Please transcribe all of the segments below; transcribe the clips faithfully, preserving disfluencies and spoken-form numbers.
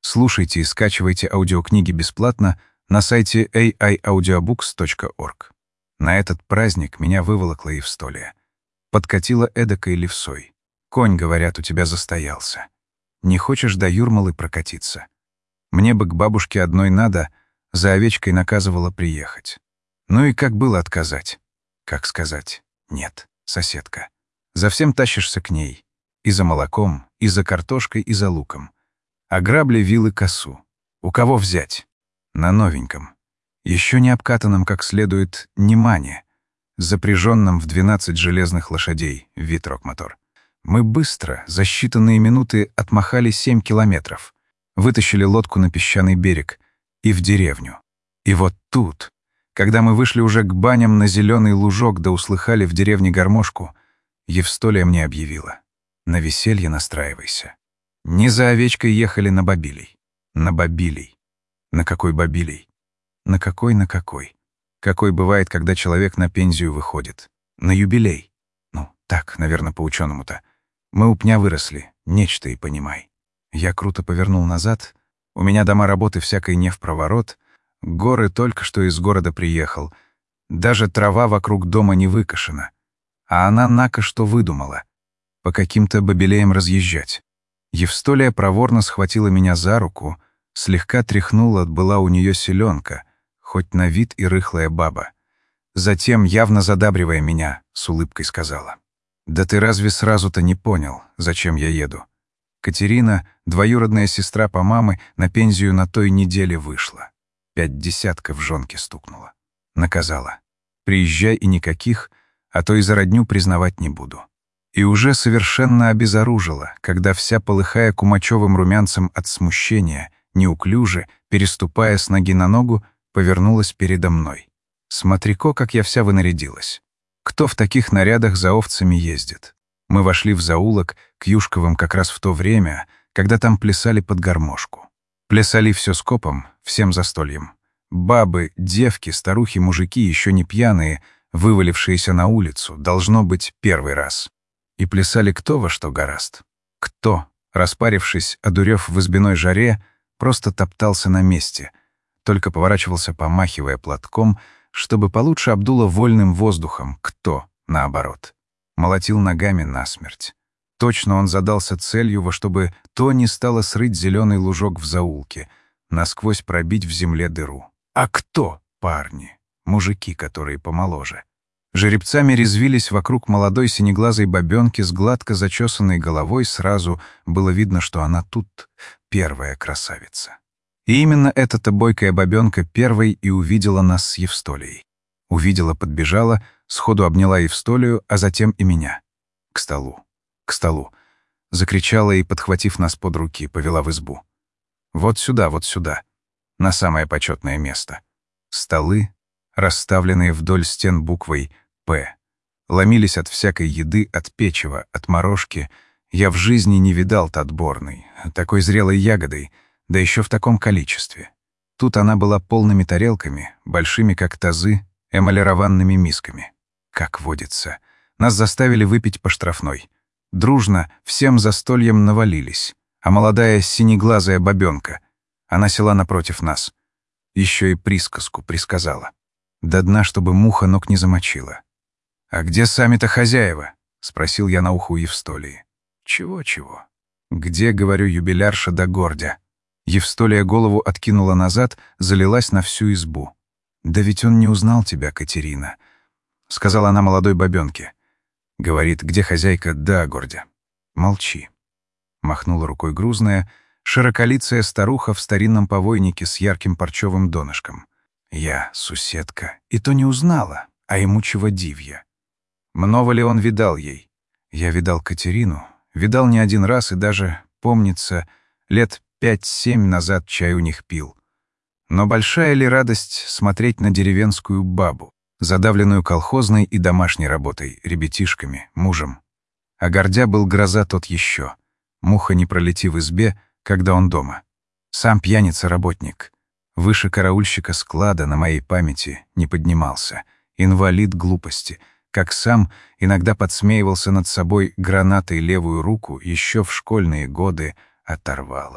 Слушайте и скачивайте аудиокниги бесплатно на сайте эй ай аудиобукс точка орг. На этот праздник меня выволокла Евстолия. Подкатила эдакой левсой. «Конь, говорят, у тебя застоялся. Не хочешь до Юрмалы прокатиться? Мне бы к бабушке одной надо, за овечкой наказывала приехать». Ну и как было отказать? Как сказать? Нет, соседка. За всем тащишься к ней. И за молоком, и за картошкой, и за луком. А грабли, вилы, косу. У кого взять? На новеньком. Еще не обкатанном как следует Немане, запряженном в двенадцать железных лошадей, Витрок-мотор. Мы быстро, за считанные минуты, отмахали семь километров, вытащили лодку на песчаный берег и в деревню. И вот тут, когда мы вышли уже к баням на зеленый лужок да услыхали в деревне гармошку, Евстолия мне объявила: «На веселье настраивайся». Не за овечкой ехали на бабилей. На бабилей. На какой бабилей? На какой, на какой? Какой бывает, когда человек на пенсию выходит? На юбилей. Ну, так, наверное, по-ученому-то. Мы у пня выросли, нечто и понимай. Я круто повернул назад. У меня дома работы всякой не впроворот. Горы только что из города приехал. Даже трава вокруг дома не выкошена. А она нако что выдумала. По каким-то бабилеям разъезжать. Евстолия проворно схватила меня за руку, слегка тряхнула, была у нее селенка, хоть на вид и рыхлая баба. Затем, явно задабривая меня, с улыбкой сказала: «Да ты разве сразу-то не понял, зачем я еду? Катерина, двоюродная сестра по мамы, на пенсию на той неделе вышла. Пять десятков в жонке стукнула. Наказала: приезжай и никаких, а то и за родню признавать не буду». И уже совершенно обезоружила, когда вся полыхая кумачевым румянцем от смущения, неуклюже, переступая с ноги на ногу, повернулась передо мной. Смотри-ко, как я вся вынарядилась. Кто в таких нарядах за овцами ездит? Мы вошли в заулок к Юшковым как раз в то время, когда там плясали под гармошку. Плясали все скопом, всем застольем. Бабы, девки, старухи, мужики, еще не пьяные, вывалившиеся на улицу, должно быть, первый раз. И плясали кто во что гораст. Кто, распарившись, одурев в избиной жаре, просто топтался на месте, только поворачивался, помахивая платком, чтобы получше обдуло вольным воздухом. Кто, наоборот, молотил ногами насмерть. Точно он задался целью, во чтобы то не стало срыть зеленый лужок в заулке, насквозь пробить в земле дыру. А кто, парни, мужики, которые помоложе? Жеребцами резвились вокруг молодой синеглазой бабенки с гладко зачесанной головой, сразу было видно, что она тут первая красавица. И именно эта-то бойкая бабенка первой и увидела нас с Евстолией. Увидела, подбежала, сходу обняла Евстолию, а затем и меня. К столу, к столу. Закричала и, подхватив нас под руки, повела в избу. Вот сюда, вот сюда, на самое почетное место. Столы, расставленные вдоль стен буквой «П», ломились от всякой еды, от печива, от морожки. Я в жизни не видал отборной, такой зрелой ягодой, да еще в таком количестве. Тут она была полными тарелками, большими как тазы, эмалированными мисками. Как водится. Нас заставили выпить по штрафной. Дружно всем застольем навалились, а молодая синеглазая бабенка, она села напротив нас. Еще и присказку присказала. До дна, чтобы муха ног не замочила. «А где сами-то хозяева?» — спросил я на ухо у Евстолии. «Чего-чего? Где, — говорю, — юбилярша да гордя?» Евстолия голову откинула назад, залилась на всю избу. «Да ведь он не узнал тебя, Катерина», — сказала она молодой бабенке. Говорит: «Где хозяйка, да, гордя?» «Молчи», — махнула рукой грузная, широколицая старуха в старинном повойнике с ярким парчевым донышком. Я, суседка, и то не узнала, а ему чего дивья. Много ли он видал ей? Я видал Катерину, видал не один раз и даже, помнится, лет пять-семь назад чай у них пил. Но большая ли радость смотреть на деревенскую бабу, задавленную колхозной и домашней работой, ребятишками, мужем? А гордя был гроза тот еще. Муха не пролети в избе, когда он дома. Сам пьяница-работник. Выше караульщика склада на моей памяти не поднимался. Инвалид глупости. Как сам иногда подсмеивался над собой, гранатой левую руку еще в школьные годы оторвало.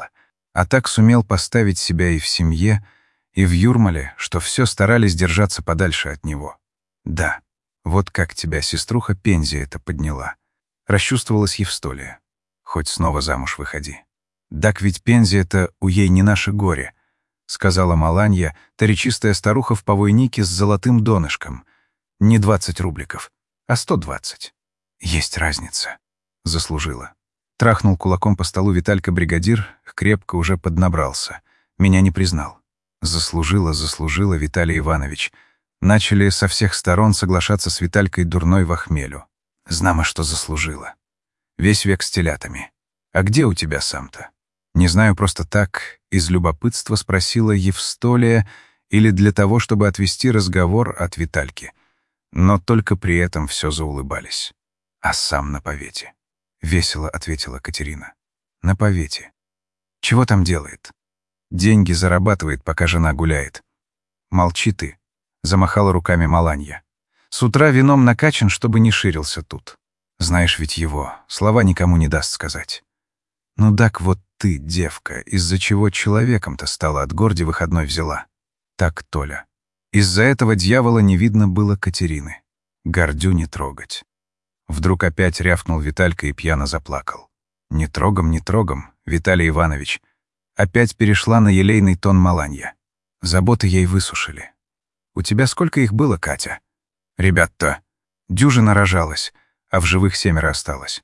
А так сумел поставить себя и в семье, и в Юрмале, что все старались держаться подальше от него. Да, вот как тебя сеструха Пензия это подняла. Расчувствовалась Евстолия. Хоть снова замуж выходи. «Дак ведь Пензия-то у ей не наше горе», — сказала Маланья, та речистая старуха в повойнике с золотым донышком. Не двадцать рубликов, а сто двадцать. Есть разница. Заслужила. Трахнул кулаком по столу Виталька-бригадир, крепко уже поднабрался. Меня не признал. Заслужила, заслужила, Виталий Иванович. Начали со всех сторон соглашаться с Виталькой дурной в охмелю. Знамо, что заслужила. Весь век с телятами. А где у тебя сам-то? Не знаю, просто так, из любопытства спросила Евстолия или для того, чтобы отвести разговор от Витальки. Но только при этом все заулыбались. А сам на повете. Весело ответила Катерина. На повете. Чего там делает? Деньги зарабатывает, пока жена гуляет. Молчи ты, замахала руками Маланья. С утра вином накачан, чтобы не ширился тут. Знаешь ведь его, слова никому не даст сказать. Ну так вот ты, девка, из-за чего человеком-то стала от горди выходной взяла. Так, Толя. Из-за этого дьявола не видно было Катерины. Гордю не трогать. Вдруг опять рявкнул Виталька и пьяно заплакал. Не трогам, не трогам, Виталий Иванович. Опять перешла на елейный тон Маланья. Заботы ей высушили. У тебя сколько их было, Катя? Ребят-то. Дюжина рожалась, а в живых семеро осталось.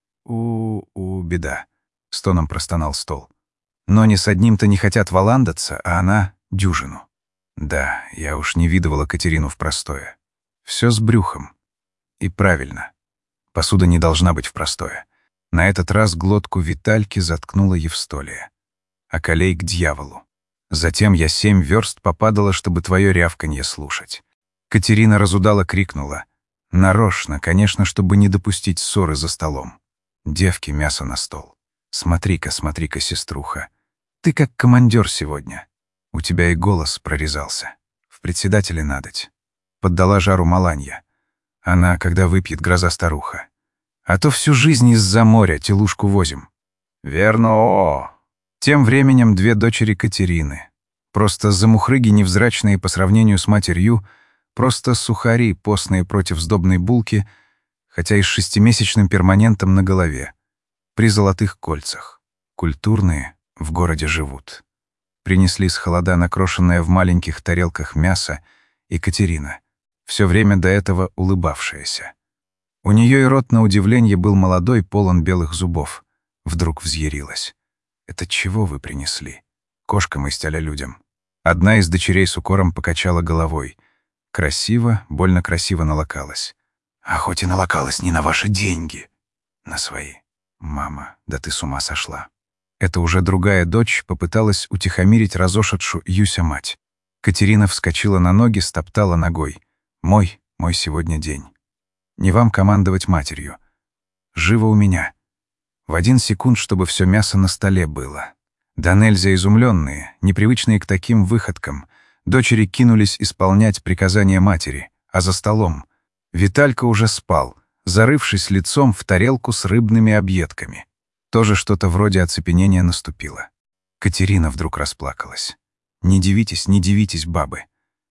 У-у, беда. С тоном простонал стол. Но ни с одним-то не хотят валандаться, а она — дюжину. Да, я уж не видывала Катерину в простое. Все с брюхом. И правильно. Посуда не должна быть в простое. На этот раз глотку Витальки заткнула Евстолия. А колей к дьяволу. Затем я семь верст попадала, чтобы твое рявканье слушать. Катерина разудала, крикнула. Нарочно, конечно, чтобы не допустить ссоры за столом. Девки, мясо на стол. Смотри-ка, смотри-ка, сеструха. Ты как командир сегодня. У тебя и голос прорезался. В председателе надоть. Поддала жару Маланья. Она, когда выпьет, гроза старуха. А то всю жизнь из-за моря телушку возим. Верно, о. Тем временем две дочери Катерины. Просто замухрыги невзрачные по сравнению с матерью, просто сухари, постные против сдобной булки, хотя и с шестимесячным перманентом на голове. При золотых кольцах. Культурные в городе живут. Принесли с холода накрошенное в маленьких тарелках мясо, и Катерина, все время до этого улыбавшаяся. У нее и рот, на удивление, был молодой, полон белых зубов. Вдруг взъярилась. «Это чего вы принесли? Кошкам есть а-ля людям». Одна из дочерей с укором покачала головой. Красиво, больно красиво налокалась. «А хоть и налокалась не на ваши деньги, на свои». «Мама, да ты с ума сошла». Это уже другая дочь попыталась утихомирить разошедшу Юся-мать. Катерина вскочила на ноги, стоптала ногой. «Мой, мой сегодня день. Не вам командовать матерью. Живо у меня. В один секунд, чтобы все мясо на столе было». Да нельзя изумленные, непривычные к таким выходкам, дочери кинулись исполнять приказания матери, а за столом Виталька уже спал, зарывшись лицом в тарелку с рыбными объедками. Тоже что-то вроде оцепенения наступило. Катерина вдруг расплакалась. «Не дивитесь, не дивитесь, бабы.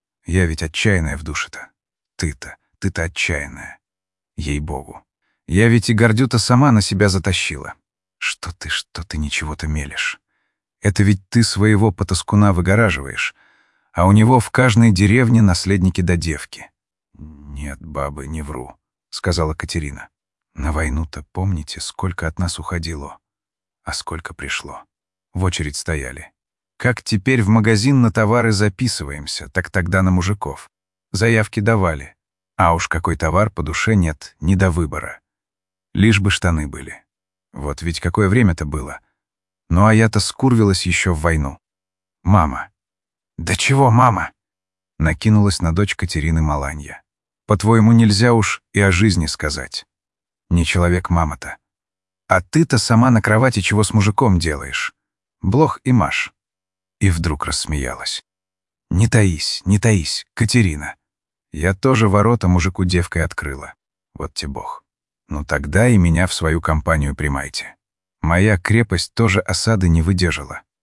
Я ведь отчаянная в душе-то. Ты-то, ты-то отчаянная. Ей-богу. Я ведь и Гордю-то сама на себя затащила. Что ты, что ты ничего-то мелешь? Это ведь ты своего потаскуна выгораживаешь, а у него в каждой деревне наследники да девки». «Нет, бабы, не вру», — сказала Катерина. «На войну-то помните, сколько от нас уходило, а сколько пришло? В очередь стояли. Как теперь в магазин на товары записываемся, так тогда на мужиков. Заявки давали. А уж какой товар по душе нет, не до выбора. Лишь бы штаны были. Вот ведь какое время-то было. Ну а я-то скурвилась еще в войну. Мама». «Да чего, мама?» Накинулась на дочь Катерины Маланья. «По-твоему, нельзя уж и о жизни сказать. Не человек мама-то. А ты-то сама на кровати чего с мужиком делаешь? Блох и Маш». И вдруг рассмеялась. «Не таись, не таись, Катерина. Я тоже ворота мужику девкой открыла. Вот те бог. Ну тогда и меня в свою компанию примайте. Моя крепость тоже осады не выдержала.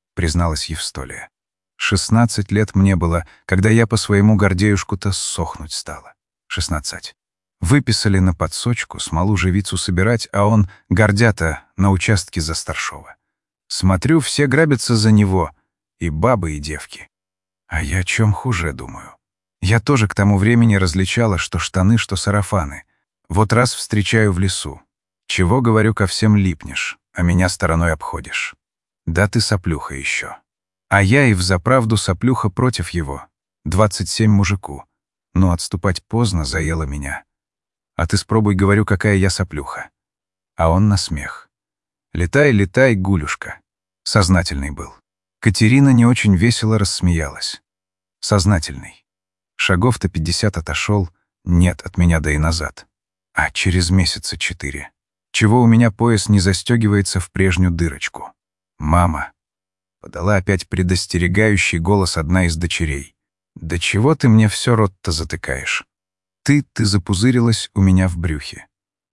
призналась Евстолия. «Шестнадцать лет мне было, когда я по своему гордеюшку-то сохнуть стала. Шестнадцать. Выписали на подсочку, смолу живицу собирать, а он, гордята, на участке за старшова. Смотрю, все грабятся за него, и бабы, и девки. А я о чем хуже думаю. Я тоже к тому времени различала, что штаны, что сарафаны. Вот раз встречаю в лесу. Чего, говорю, ко всем липнешь, а меня стороной обходишь. Да ты соплюха еще. А я и взаправду соплюха против его. Двадцать семь мужику. Но отступать поздно заело меня. А ты спробуй, говорю, какая я соплюха. А он на смех. Летай, летай, гулюшка. Сознательный был. Катерина не очень весело рассмеялась. Сознательный. Шагов-то пятьдесят отошел, нет, от меня да и назад. А через месяца четыре. Чего у меня пояс не застегивается в прежнюю дырочку? «Мама», — подала опять предостерегающий голос одна из дочерей. «Да чего ты мне все рот-то затыкаешь? Ты, ты запузырилась у меня в брюхе».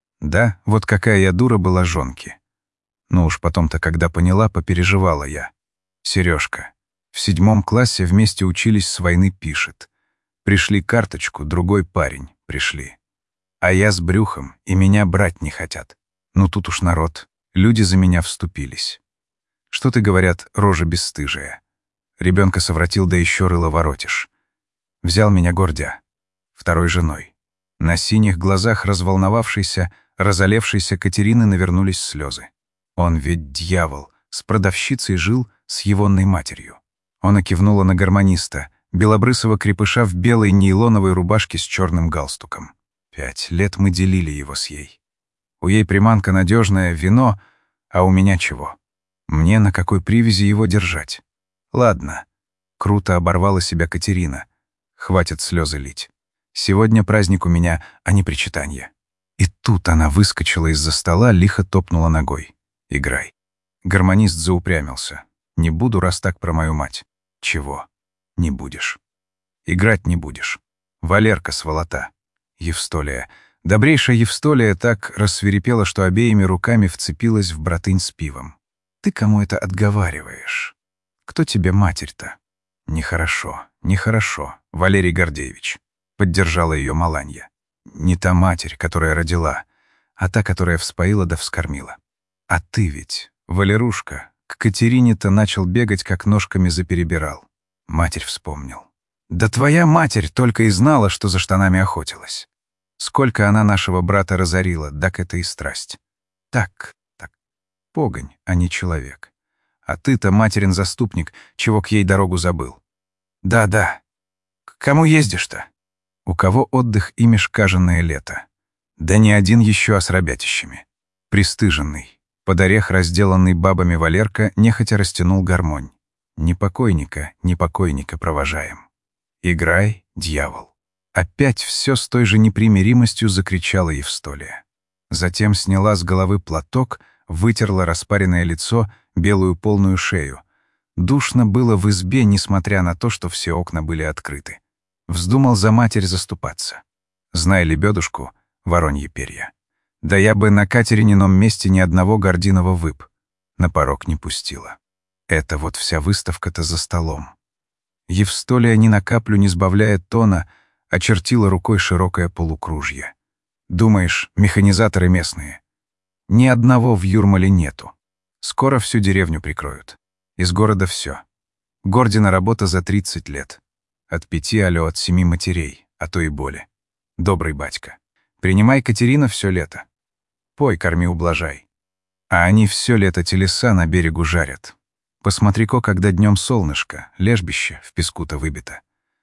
Да, вот какая я дура была жонки. Ну уж потом-то, когда поняла, попереживала я. Сережка. В седьмом классе вместе учились, с войны пишет. Пришли карточку, другой парень, пришли. А я с брюхом, и меня брать не хотят. Ну тут уж народ, люди за меня вступились. Что ты, говорят, рожа бесстыжая. Ребенка совратил, да еще рыло воротишь. Взял меня гордя. Второй женой. На синих глазах разволновавшейся, разолевшейся Катерины навернулись слезы. Он ведь дьявол, с продавщицей жил, с егонной матерью. Она кивнула на гармониста, белобрысого крепыша в белой нейлоновой рубашке с черным галстуком. Пять лет мы делили его с ей. У ей приманка надежная, вино, а у меня чего? Мне на какой привязи его держать? Ладно. Круто оборвала себя Катерина. Хватит слезы лить. Сегодня праздник у меня, а не причитанье. И тут она выскочила из-за стола, лихо топнула ногой. Играй. Гармонист заупрямился. Не буду, раз так про мою мать. Чего? Не будешь. Играть не будешь. Валерка сволота. Евстолия. Добрейшая Евстолия так рассвирепела, что обеими руками вцепилась в братынь с пивом. Ты кому это отговариваешь? Кто тебе матерь-то? Нехорошо, нехорошо, Валерий Гордеевич. Поддержала ее Маланья. Не та матерь, которая родила, а та, которая вспоила да вскормила. А ты ведь, Валерушка, к Катерине-то начал бегать, как ножками заперебирал. Матерь вспомнил. Да твоя матерь только и знала, что за штанами охотилась. Сколько она нашего брата разорила, так это и страсть. Так, так, погонь, а не человек. А ты-то, материн заступник, чего к ей дорогу забыл. Да-да. К кому ездишь-то? У кого отдых и межкаженное лето? Да не один еще, а с ребятищами. Пристыженный, под орех разделанный бабами Валерка нехотя растянул гармонь. Ни покойника, ни покойника провожаем. Играй, дьявол. Опять все с той же непримиримостью закричала Евстолия. Затем сняла с головы платок, вытерла распаренное лицо, белую полную шею. Душно было в избе, несмотря на то, что все окна были открыты. Вздумал за матерь заступаться. Знай лебедушку, вороньи перья. Да я бы на Катеринином месте ни одного гординого вып. На порог не пустила. Это вот вся выставка-то за столом. Евстолия, ни на каплю не сбавляя тона, очертила рукой широкое полукружье. Думаешь, механизаторы местные? Ни одного в Юрмале нету. Скоро всю деревню прикроют. Из города все. Гордина работа за тридцать лет. От пяти, алё, от семи матерей, а то и более. Добрый батька. Принимай, Катерина, все лето. Пой, корми, ублажай. А они все лето телеса на берегу жарят. Посмотри-ка, когда днем солнышко, лежбище в песку-то выбито.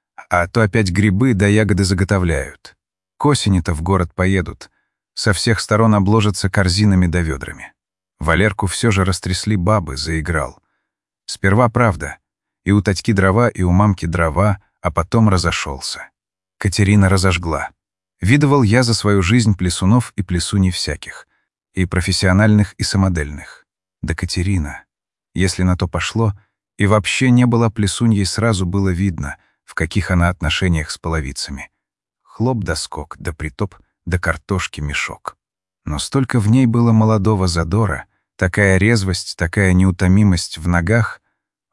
А то опять грибы да ягоды заготовляют. К осени-то в город поедут. Со всех сторон обложатся корзинами да ведрами. Валерку все же растрясли бабы, заиграл. Сперва правда. И у Татьки дрова, и у мамки дрова, а потом разошелся. Катерина разожгла. Видывал я за свою жизнь плясунов и плясуней всяких. И профессиональных, и самодельных. Да Катерина, если на то пошло, и вообще не было плясуньей, сразу было видно, в каких она отношениях с половицами. Хлоп да скок, да притоп, да картошки мешок. Но столько в ней было молодого задора, такая резвость, такая неутомимость в ногах.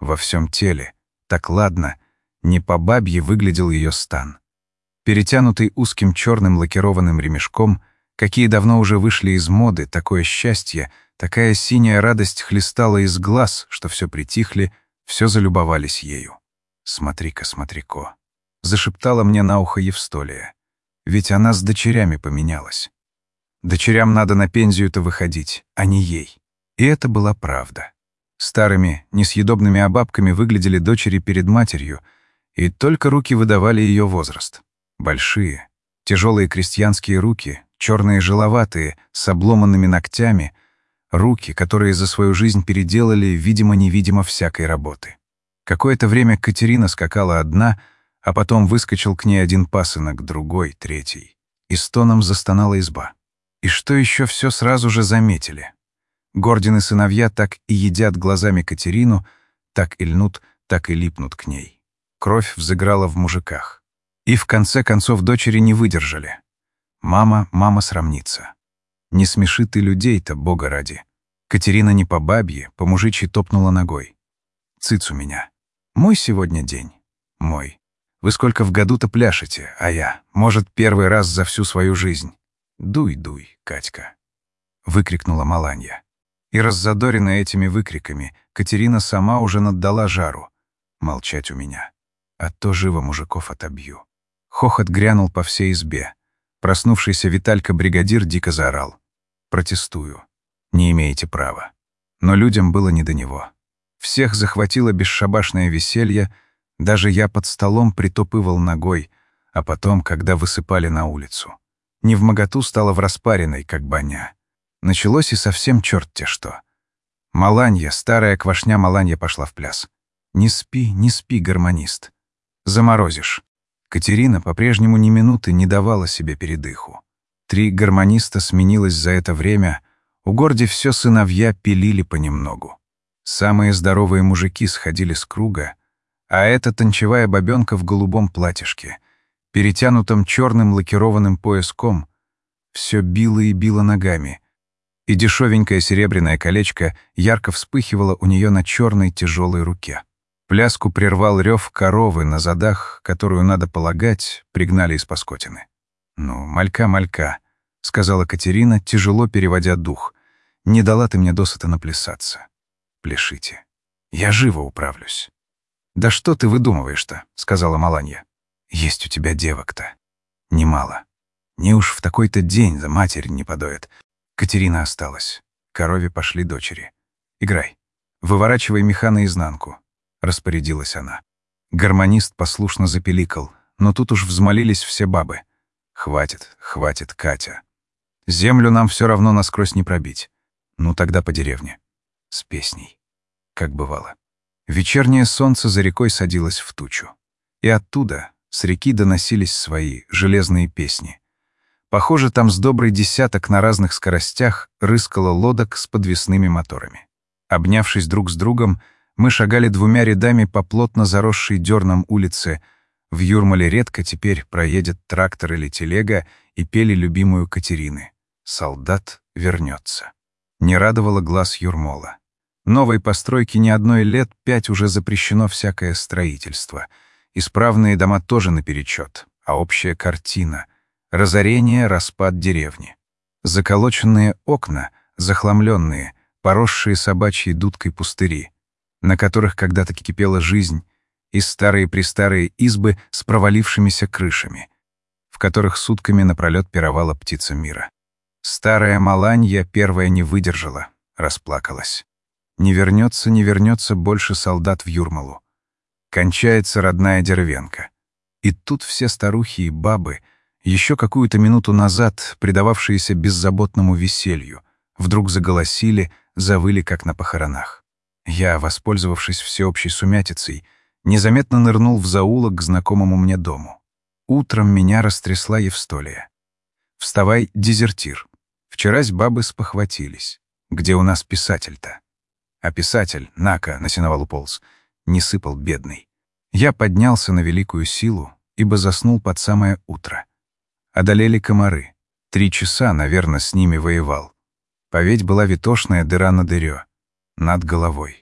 Во всем теле, так ладно, не по бабье выглядел ее стан. Перетянутый узким черным лакированным ремешком, какие давно уже вышли из моды, такое счастье, такая синяя радость хлестала из глаз, что все притихли, все залюбовались ею. «Смотри-ка, смотри-ко», — зашептала мне на ухо Евстолия. «Ведь она с дочерями поменялась. Дочерям надо на пенсию-то выходить, а не ей». И это была правда. Старыми, несъедобными обабками выглядели дочери перед матерью, и только руки выдавали ее возраст. Большие, тяжелые крестьянские руки, черные жиловатые, с обломанными ногтями, руки, которые за свою жизнь переделали, видимо-невидимо, всякой работы. Какое-то время Катерина скакала одна, а потом выскочил к ней один пасынок, другой, третий. И стоном застонала изба. И что еще все сразу же заметили. Гордины сыновья так и едят глазами Катерину, так и льнут, так и липнут к ней. Кровь взыграла в мужиках. И в конце концов дочери не выдержали. Мама, мама срамнится. Не смеши ты людей-то, Бога ради. Катерина не по бабье, по мужичьи топнула ногой. Цыц у меня. Мой сегодня день. Мой. Вы сколько в году-то пляшете, а я, может, первый раз за всю свою жизнь. Дуй, дуй, Катька. Выкрикнула Маланья. И раззадоренная этими выкриками, Катерина сама уже наддала жару. Молчать у меня. А то живо мужиков отобью. Хохот грянул по всей избе. Проснувшийся Виталька-бригадир дико заорал. «Протестую. Не имеете права». Но людям было не до него. Всех захватило бесшабашное веселье, даже я под столом притопывал ногой, а потом, когда высыпали на улицу. Невмоготу стало в распаренной, как баня. Началось и совсем черт-те что. Маланья, старая квашня Маланья пошла в пляс. «Не спи, не спи, гармонист. Заморозишь». Катерина по-прежнему ни минуты не давала себе передыху. Три гармониста сменилось за это время, у Горди все сыновья пилили понемногу. Самые здоровые мужики сходили с круга, а эта тончевая бабенка в голубом платьишке, перетянутом черным лакированным пояском, все било и било ногами, и дешевенькое серебряное колечко ярко вспыхивало у нее на черной тяжелой руке. Пляску прервал рев коровы на задах, которую, надо полагать, пригнали из Паскотины. «Ну, малька, малька», — сказала Катерина, тяжело переводя дух. «Не дала ты мне досыта наплясаться. Пляшите. Я живо управлюсь». «Да что ты выдумываешь-то?» — сказала Маланья. «Есть у тебя девок-то. Немало. Не уж в такой-то день за матерь не подоят». Катерина осталась. Корове пошли дочери. «Играй. Выворачивай меха наизнанку», — распорядилась она. Гармонист послушно запеликал, но тут уж взмолились все бабы. «Хватит, хватит, Катя. Землю нам все равно насквозь не пробить. Ну тогда по деревне. С песней». Как бывало. Вечернее солнце за рекой садилось в тучу. И оттуда, с реки, доносились свои железные песни. Похоже, там с добрый десяток на разных скоростях рыскало лодок с подвесными моторами. Обнявшись друг с другом, мы шагали двумя рядами по плотно заросшей дерном улице. В Юрмале редко теперь проедет трактор или телега, и пели любимую Катерины. «Солдат вернется». Не радовало глаз Юрмола. Новой постройке не одной лет пять уже запрещено всякое строительство. Исправные дома тоже наперечет, а общая картина — разорение, распад деревни. Заколоченные окна, захламленные, поросшие собачьей дудкой пустыри, на которых когда-то кипела жизнь, и старые-престарые избы с провалившимися крышами, в которых сутками напролет пировала птица мира. Старая Маланья первая не выдержала, расплакалась. Не вернется, не вернется больше солдат в Юрмалу. Кончается родная деревенка. И тут все старухи и бабы, еще какую-то минуту назад предававшиеся беззаботному веселью, вдруг заголосили, завыли, как на похоронах. Я, воспользовавшись всеобщей сумятицей, незаметно нырнул в заулок к знакомому мне дому. Утром меня растрясла Евстолия. «Вставай, дезертир. Вчерась бабы спохватились. Где у нас писатель-то?» А писатель, на-ка, на сеновал уполз, не сыпал бедный. Я поднялся на великую силу, ибо заснул под самое утро. Одолели комары. Три часа, наверное, с ними воевал. Поведь была витошная дыра на дырё. Над головой.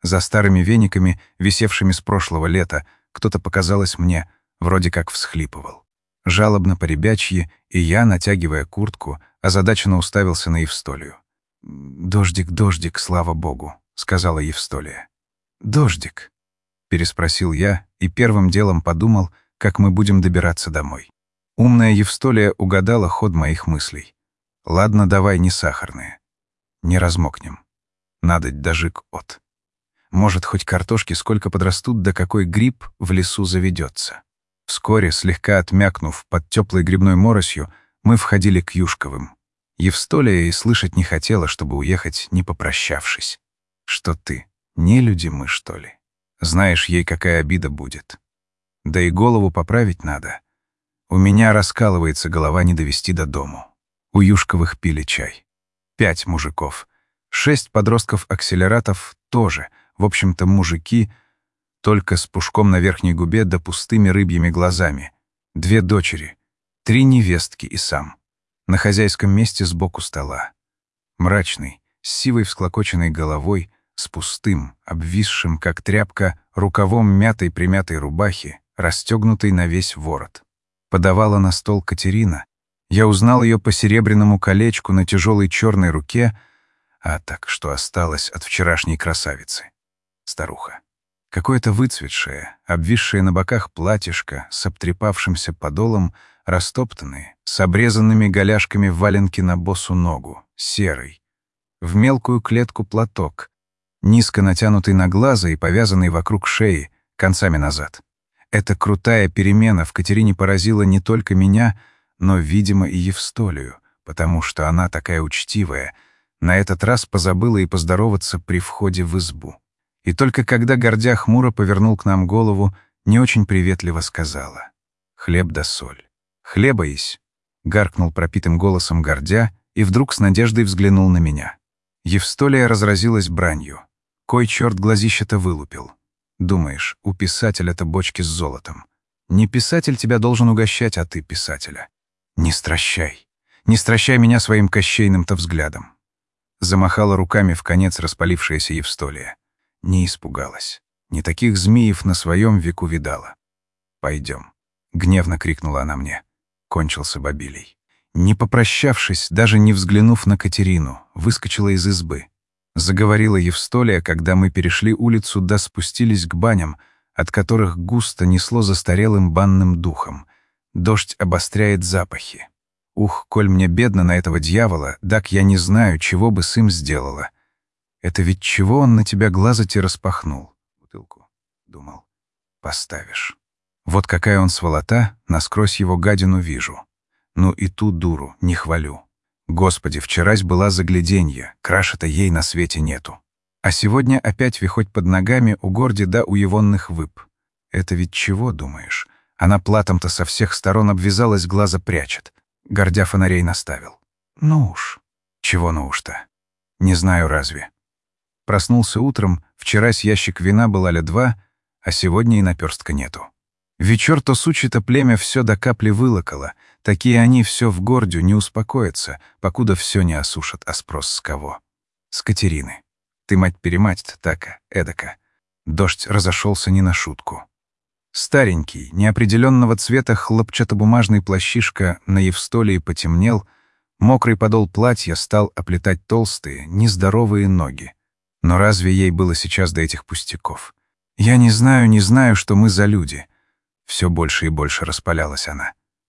За старыми вениками, висевшими с прошлого лета, кто-то, показалось мне, вроде как всхлипывал. Жалобно по-ребячьи, и я, натягивая куртку, озадаченно уставился на Евстолию. «Дождик, дождик, слава богу», — сказала Евстолия. «Дождик», — переспросил я и первым делом подумал, как мы будем добираться домой. Умная Евстолия угадала ход моих мыслей. «Ладно, давай не сахарные. Не размокнем. Надоть дожик от. Может, хоть картошки сколько подрастут, да какой гриб в лесу заведется». Вскоре, слегка отмякнув под теплой грибной моросью, мы входили к Юшковым. Евстолия и слышать не хотела, чтобы уехать, не попрощавшись. «Что ты, не люди мы, что ли? Знаешь, ей какая обида будет. Да и голову поправить надо. У меня раскалывается голова не довести до дому». У Юшковых пили чай. Пять мужиков. Шесть подростков-акселератов тоже, в общем-то, мужики, только с пушком на верхней губе да пустыми рыбьими глазами. Две дочери, три невестки и сам. На хозяйском месте сбоку стола. Мрачный, с сивой всклокоченной головой, с пустым, обвисшим, как тряпка, рукавом мятой-примятой рубахи, расстегнутой на весь ворот. Подавала на стол Катерина. Я узнал ее по серебряному колечку на тяжелой черной руке, а так, что осталось от вчерашней красавицы. Старуха. Какое-то выцветшее, обвисшее на боках платьишко с обтрепавшимся подолом, растоптанные, с обрезанными голяшками валенки на босу ногу, серый. В мелкую клетку платок, низко натянутый на глаза и повязанный вокруг шеи, концами назад. Эта крутая перемена в Катерине поразила не только меня, но, видимо, и Евстолию, потому что она такая учтивая, на этот раз позабыла и поздороваться при входе в избу. И только когда Гордя хмуро повернул к нам голову, не очень приветливо сказала: «Хлеб да соль». «Хлеба есть», — гаркнул пропитым голосом Гордя и вдруг с надеждой взглянул на меня. Евстолия разразилась бранью. Кой черт глазища-то вылупил. Думаешь, у писателя-то бочки с золотом. Не писатель тебя должен угощать, а ты писателя. Не стращай. Не стращай меня своим кощейным-то взглядом. Замахала руками в конец распалившаяся Евстолия. Не испугалась. Не таких змеев на своем веку видала. «Пойдем», — гневно крикнула она мне. Кончился Бабилий. Не попрощавшись, даже не взглянув на Катерину, выскочила из избы. Заговорила Евстолия, когда мы перешли улицу да спустились к баням, от которых густо несло застарелым банным духом. Дождь обостряет запахи. Ух, коль мне бедно на этого дьявола, так я не знаю, чего бы с им сделала. Это ведь чего он на тебя глаза-те распахнул? Бутылку, думал, поставишь. Вот какая он сволота, насквозь его гадину вижу. Ну и ту дуру не хвалю. Господи, вчерась была загляденье, краше-то ей на свете нету. А сегодня опять вихоть под ногами у горди да у егонных вып. Это ведь чего, думаешь? Она платом-то со всех сторон обвязалась, глаза прячет. Гордя фонарей наставил. Ну уж. Чего ну уж-то? Не знаю разве. Проснулся утром, вчерась ящик вина был аля два, а сегодня и наперстка нету. Вечер то сучье-то племя все до капли вылокало, такие они все в гордю не успокоятся, покуда все не осушат, а спрос с кого? С Катерины. Ты мать-перемать-то така, эдака. Дождь разошелся не на шутку. Старенький, неопределенного цвета хлопчатобумажный плащишка на Евстолии потемнел, мокрый подол платья стал оплетать толстые, нездоровые ноги. Но разве ей было сейчас до этих пустяков? Я не знаю, не знаю, что мы за люди. Все больше и больше распалялась она.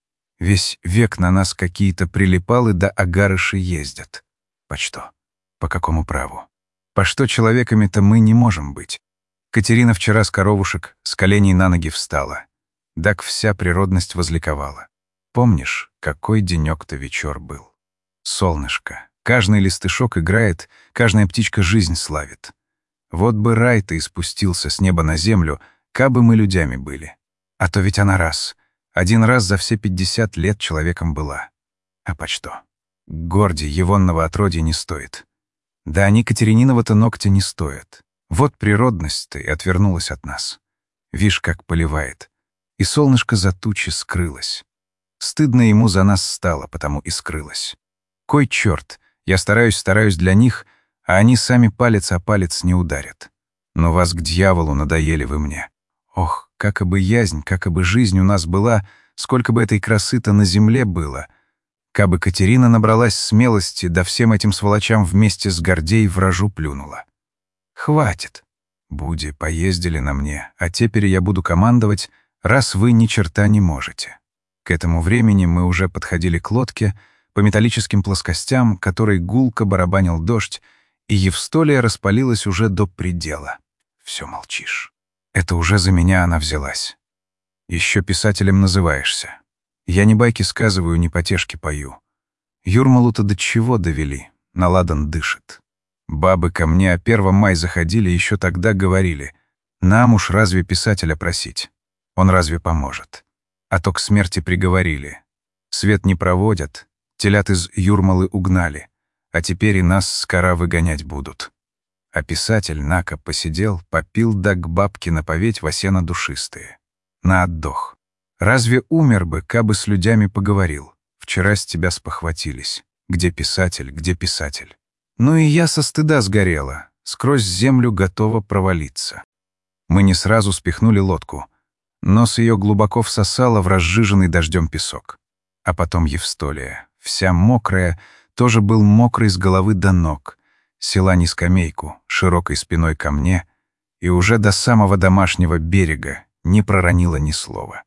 Весь век на нас какие-то прилипалы да агарыши ездят. По что? По какому праву? По что человеками-то мы не можем быть? Катерина вчера с коровушек с коленей на ноги встала. Так вся природность возликовала. Помнишь, какой денек-то вечер был? Солнышко. Каждый листышок играет, каждая птичка жизнь славит. Вот бы рай-то и спустился с неба на землю, кабы мы людьми были. А то ведь она раз, один раз за все пятьдесят лет человеком была. А по что? Горди егонного отродья не стоит. Да они Катерининова-то ногтя не стоят. Вот природность-то и отвернулась от нас. Вишь, как поливает. И солнышко за тучи скрылось. Стыдно ему за нас стало, потому и скрылось. Кой черт, я стараюсь-стараюсь для них, а они сами палец о палец не ударят. Но вас к дьяволу надоели вы мне. Ох, как бы язнь, как бы жизнь у нас была, сколько бы этой красы-то на земле было. Кабы Катерина набралась смелости, да всем этим сволочам вместе с Гордей в рожу плюнула. Хватит. Буди, поездили на мне, а теперь я буду командовать, раз вы ни черта не можете. К этому времени мы уже подходили к лодке, по металлическим плоскостям, которой гулко барабанил дождь, и Евстолия распалилась уже до предела. Все молчишь. Это уже за меня она взялась. Еще писателем называешься. Я не байки сказываю, не потешки пою. Юрмалу-то до чего довели, на ладан дышит. Бабы ко мне о первом май заходили, еще тогда говорили, нам уж разве писателя просить? Он разве поможет? А то к смерти приговорили. Свет не проводят, телят из Юрмалы угнали, а теперь и нас скоро выгонять будут. А писатель нако посидел, попил да к бабке наповедь во сено душистые. На отдох. Разве умер бы, кабы с людьми поговорил? Вчера с тебя спохватились. Где писатель, где писатель? Ну и я со стыда сгорела, сквозь землю готова провалиться. Мы не сразу спихнули лодку. Нос ее глубоко всосало в разжиженный дождем песок. А потом Евстолия, вся мокрая, тоже был мокрый с головы до ног, села не скамейку, широкой спиной ко мне, и уже до самого домашнего берега не проронила ни слова.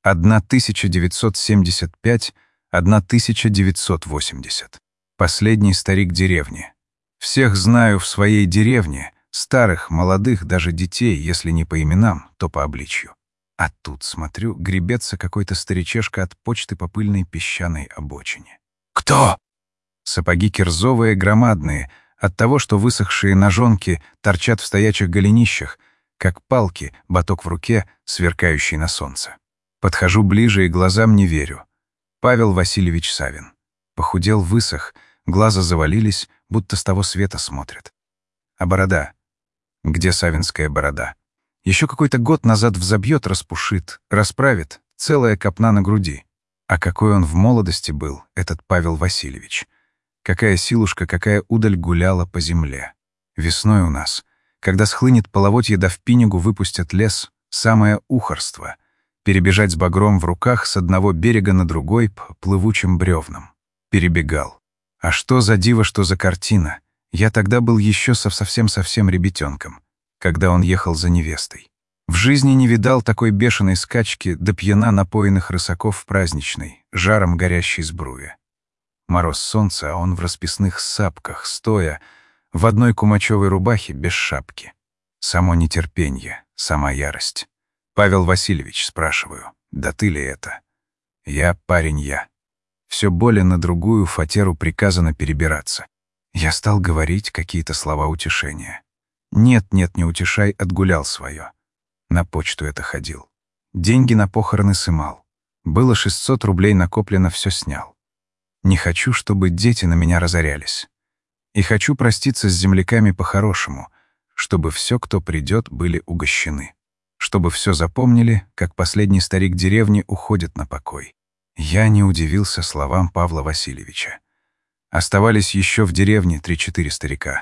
тысяча девятьсот семьдесят пять — тысяча девятьсот восемьдесят. Последний старик деревни. Всех знаю в своей деревне, старых, молодых, даже детей, если не по именам, то по обличью. А тут, смотрю, гребется какой-то старичешка от почты по пыльной песчаной обочине. «Кто?» Сапоги кирзовые, громадные, от того, что высохшие ножонки торчат в стоячих голенищах, как палки, баток в руке, сверкающий на солнце. Подхожу ближе и глазам не верю. Павел Васильевич Савин. Похудел, высох, глаза завалились, будто с того света смотрят. А борода? Где савинская борода? Еще какой-то год назад взобьет, распушит, расправит, целая копна на груди. А какой он в молодости был, этот Павел Васильевич. Какая силушка, какая удаль гуляла по земле. Весной у нас, когда схлынет половодье да в Пинегу выпустят лес, самое ухорство — перебежать с багром в руках с одного берега на другой по плывучим бревнам. Перебегал. А что за диво, что за картина? Я тогда был еще совсем-совсем ребятенком, когда он ехал за невестой. В жизни не видал такой бешеной скачки до пьяна напоенных рысаков в праздничной, жаром горящей сбруе. Мороз солнца, а он в расписных сапках, стоя, в одной кумачевой рубахе без шапки. Само нетерпенье, сама ярость. «Павел Васильевич, спрашиваю, да ты ли это?» «Я, парень, я». Все более на другую фатеру приказано перебираться. Я стал говорить какие-то слова утешения. «Нет, нет, не утешай», отгулял свое. На почту это ходил. Деньги на похороны сымал. Было шестьсот рублей накоплено, все снял. Не хочу, чтобы дети на меня разорялись. И хочу проститься с земляками по-хорошему, чтобы все, кто придет, были угощены. Чтобы все запомнили, как последний старик деревни уходит на покой. Я не удивился словам Павла Васильевича. Оставались еще в деревне три-четыре старика.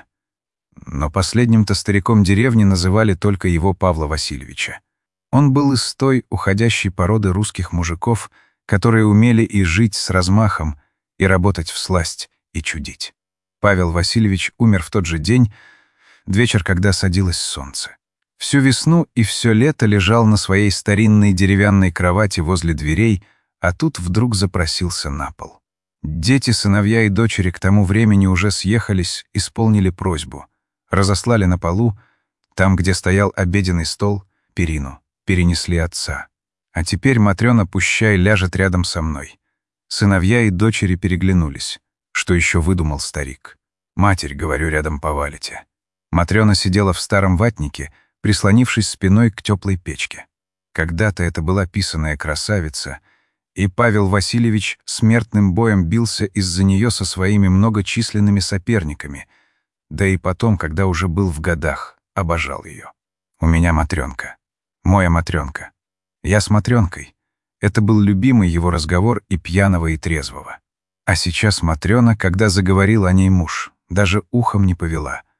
Но последним-то стариком деревни называли только его Павла Васильевича. Он был из той уходящей породы русских мужиков, которые умели и жить с размахом, и работать всласть, и чудить. Павел Васильевич умер в тот же день, вечер, когда садилось солнце. Всю весну и все лето лежал на своей старинной деревянной кровати возле дверей, а тут вдруг запросился на пол. Дети, сыновья и дочери к тому времени уже съехались, исполнили просьбу. Разослали на полу, там, где стоял обеденный стол, перину, перенесли отца. А теперь Матрёна пущай ляжет рядом со мной. Сыновья и дочери переглянулись. Что еще выдумал старик? «Матерь, — говорю, — рядом повалите». Матрёна сидела в старом ватнике, прислонившись спиной к теплой печке. Когда-то это была писаная красавица, и Павел Васильевич смертным боем бился из-за нее со своими многочисленными соперниками, да и потом, когда уже был в годах, обожал ее. У меня Матрёнка. Моя Матрёнка. Я с Матрёнкой. Это был любимый его разговор и пьяного, и трезвого. А сейчас Матрёна, когда заговорил о ней муж, даже ухом не повела.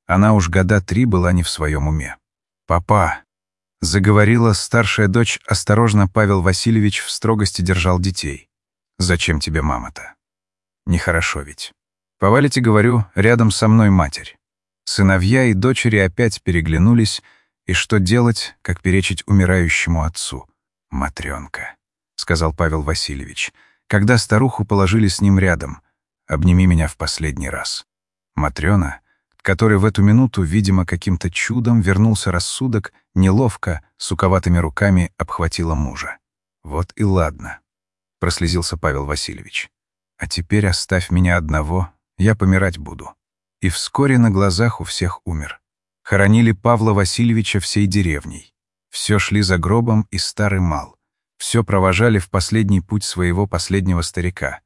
Она уж года три была не в своем уме. «Папа!» — заговорила старшая дочь, осторожно Павел Васильевич в строгости держал детей. «Зачем тебе мама-то? Нехорошо ведь. Повалите, говорю, рядом со мной матерь». Сыновья и дочери опять переглянулись, и что делать, как перечить умирающему отцу? «Матрёнка», — сказал Павел Васильевич, когда старуху положили с ним рядом. «Обними меня в последний раз». Матрёна, который в эту минуту, видимо, каким-то чудом вернулся рассудок, неловко, суковатыми руками обхватила мужа. «Вот и ладно», — прослезился Павел Васильевич. «А теперь оставь меня одного, я помирать буду». И вскоре на глазах у всех умер. Хоронили Павла Васильевича всей деревней. Все шли за гробом и старый мал. Все провожали в последний путь своего последнего старика.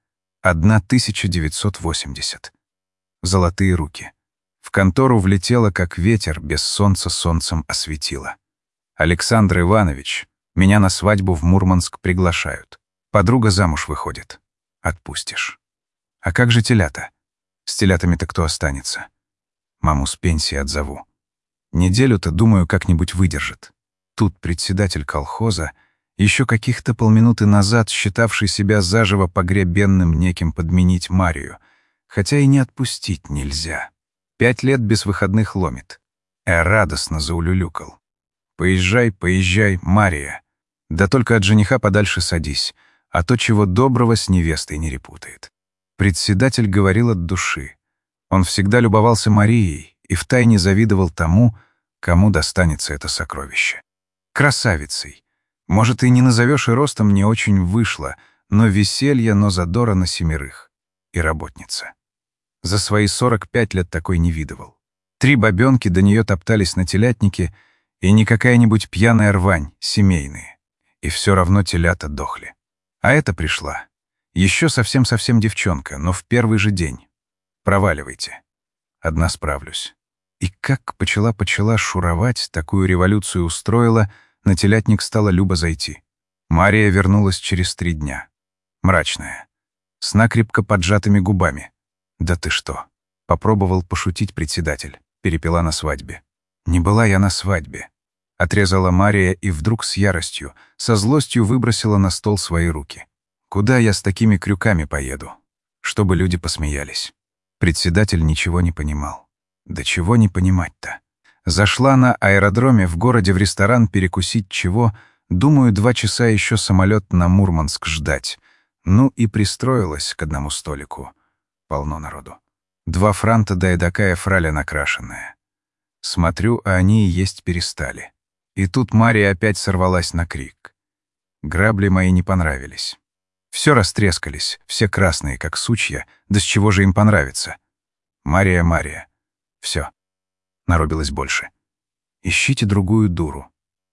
тысяча девятьсот восемьдесят. Золотые руки. В контору влетело, как ветер, без солнца солнцем осветило. «Александр Иванович, меня на свадьбу в Мурманск приглашают. Подруга замуж выходит. Отпустишь. А как же телята? С телятами-то кто останется? Маму с пенсии отзову. Неделю-то, думаю, как-нибудь выдержит». Тут председатель колхоза, еще каких-то полминуты назад считавший себя заживо погребенным неким, подменить Марию, хотя и не отпустить нельзя. Пять лет без выходных ломит. А радостно заулюлюкал. «Поезжай, поезжай, Мария. Да только от жениха подальше садись, а то чего доброго с невестой не репутает». Председатель говорил от души. Он всегда любовался Марией и втайне завидовал тому, кому достанется это сокровище. Красавицей. Может, и не назовешь, и ростом не очень вышло, но веселье, но задора на семерых. И работница. За свои сорок пять лет такой не видывал. Три бабёнки до нее топтались на телятнике, и не какая-нибудь пьяная рвань, семейные. И все равно телята дохли. А эта пришла. Еще совсем-совсем девчонка, но в первый же день. Проваливайте. Одна справлюсь. И как почала-почала шуровать, такую революцию устроила, на телятник стала Люба зайти. Мария вернулась через три дня. Мрачная. С накрепко поджатыми губами. «Да ты что?» — попробовал пошутить председатель. Перепила на свадьбе. «Не была я на свадьбе», — отрезала Мария и вдруг с яростью, со злостью выбросила на стол свои руки. «Куда я с такими крюками поеду? Чтобы люди посмеялись». Председатель ничего не понимал. Да чего не понимать-то? Зашла на аэродроме в городе в ресторан перекусить чего, думаю, два часа еще самолет на Мурманск ждать. Ну и пристроилась к одному столику. Полно народу. Два франта да эдакая фраля накрашенная. Смотрю, а они и есть перестали. И тут Мария опять сорвалась на крик. Грабли мои не понравились. Все растрескались, все красные, как сучья, да с чего же им понравится? Мария, Мария. Все. Наробилось больше. Ищите другую дуру.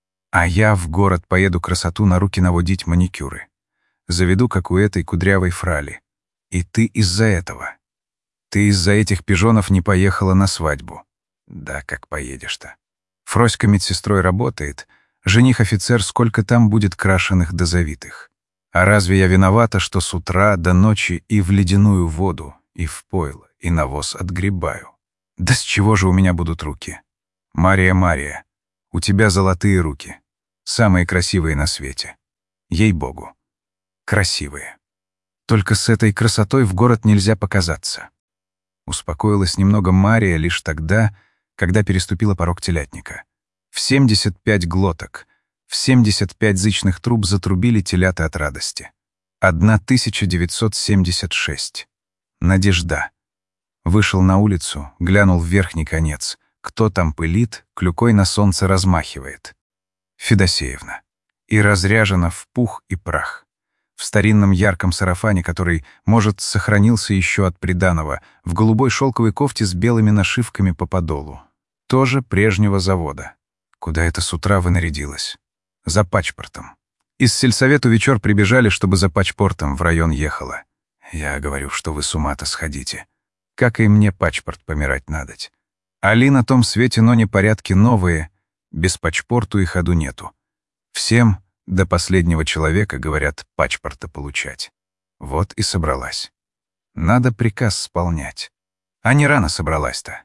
А я в город поеду красоту на руки наводить маникюры. Заведу, как у этой кудрявой фрали. И ты из-за этого. Ты из-за этих пижонов не поехала на свадьбу. Да, как поедешь-то. Фроська медсестрой работает, жених-офицер сколько там будет крашеных да завитых. А разве я виновата, что с утра до ночи и в ледяную воду, и в пойло, и навоз отгребаю? Да с чего же у меня будут руки? Мария, Мария, у тебя золотые руки. Самые красивые на свете. Ей-богу. Красивые. Только с этой красотой в город нельзя показаться. Успокоилась немного Мария лишь тогда, когда переступила порог телятника. В семьдесят пять глоток, в семьдесят пять зычных труб затрубили телята от радости. тысяча девятьсот семьдесят шесть. Надежда. Вышел на улицу, глянул в верхний конец. Кто там пылит, клюкой на солнце размахивает. Федосеевна. И разряжена в пух и прах. В старинном ярком сарафане, который, может, сохранился еще от приданого, в голубой шелковой кофте с белыми нашивками по подолу. Тоже прежнего завода. Куда это с утра вы нарядилась? За пачпортом. Из сельсовету вечер прибежали, чтобы за пачпортом в район ехала. Я говорю, что вы с ума-то сходите. Как и мне пачпорт помирать надоть. Али на том свете, но не порядки новые, без пачпорту и ходу нету. Всем до последнего человека, говорят, пачпорта получать. Вот и собралась. Надо приказ исполнять. А не рано собралась-то.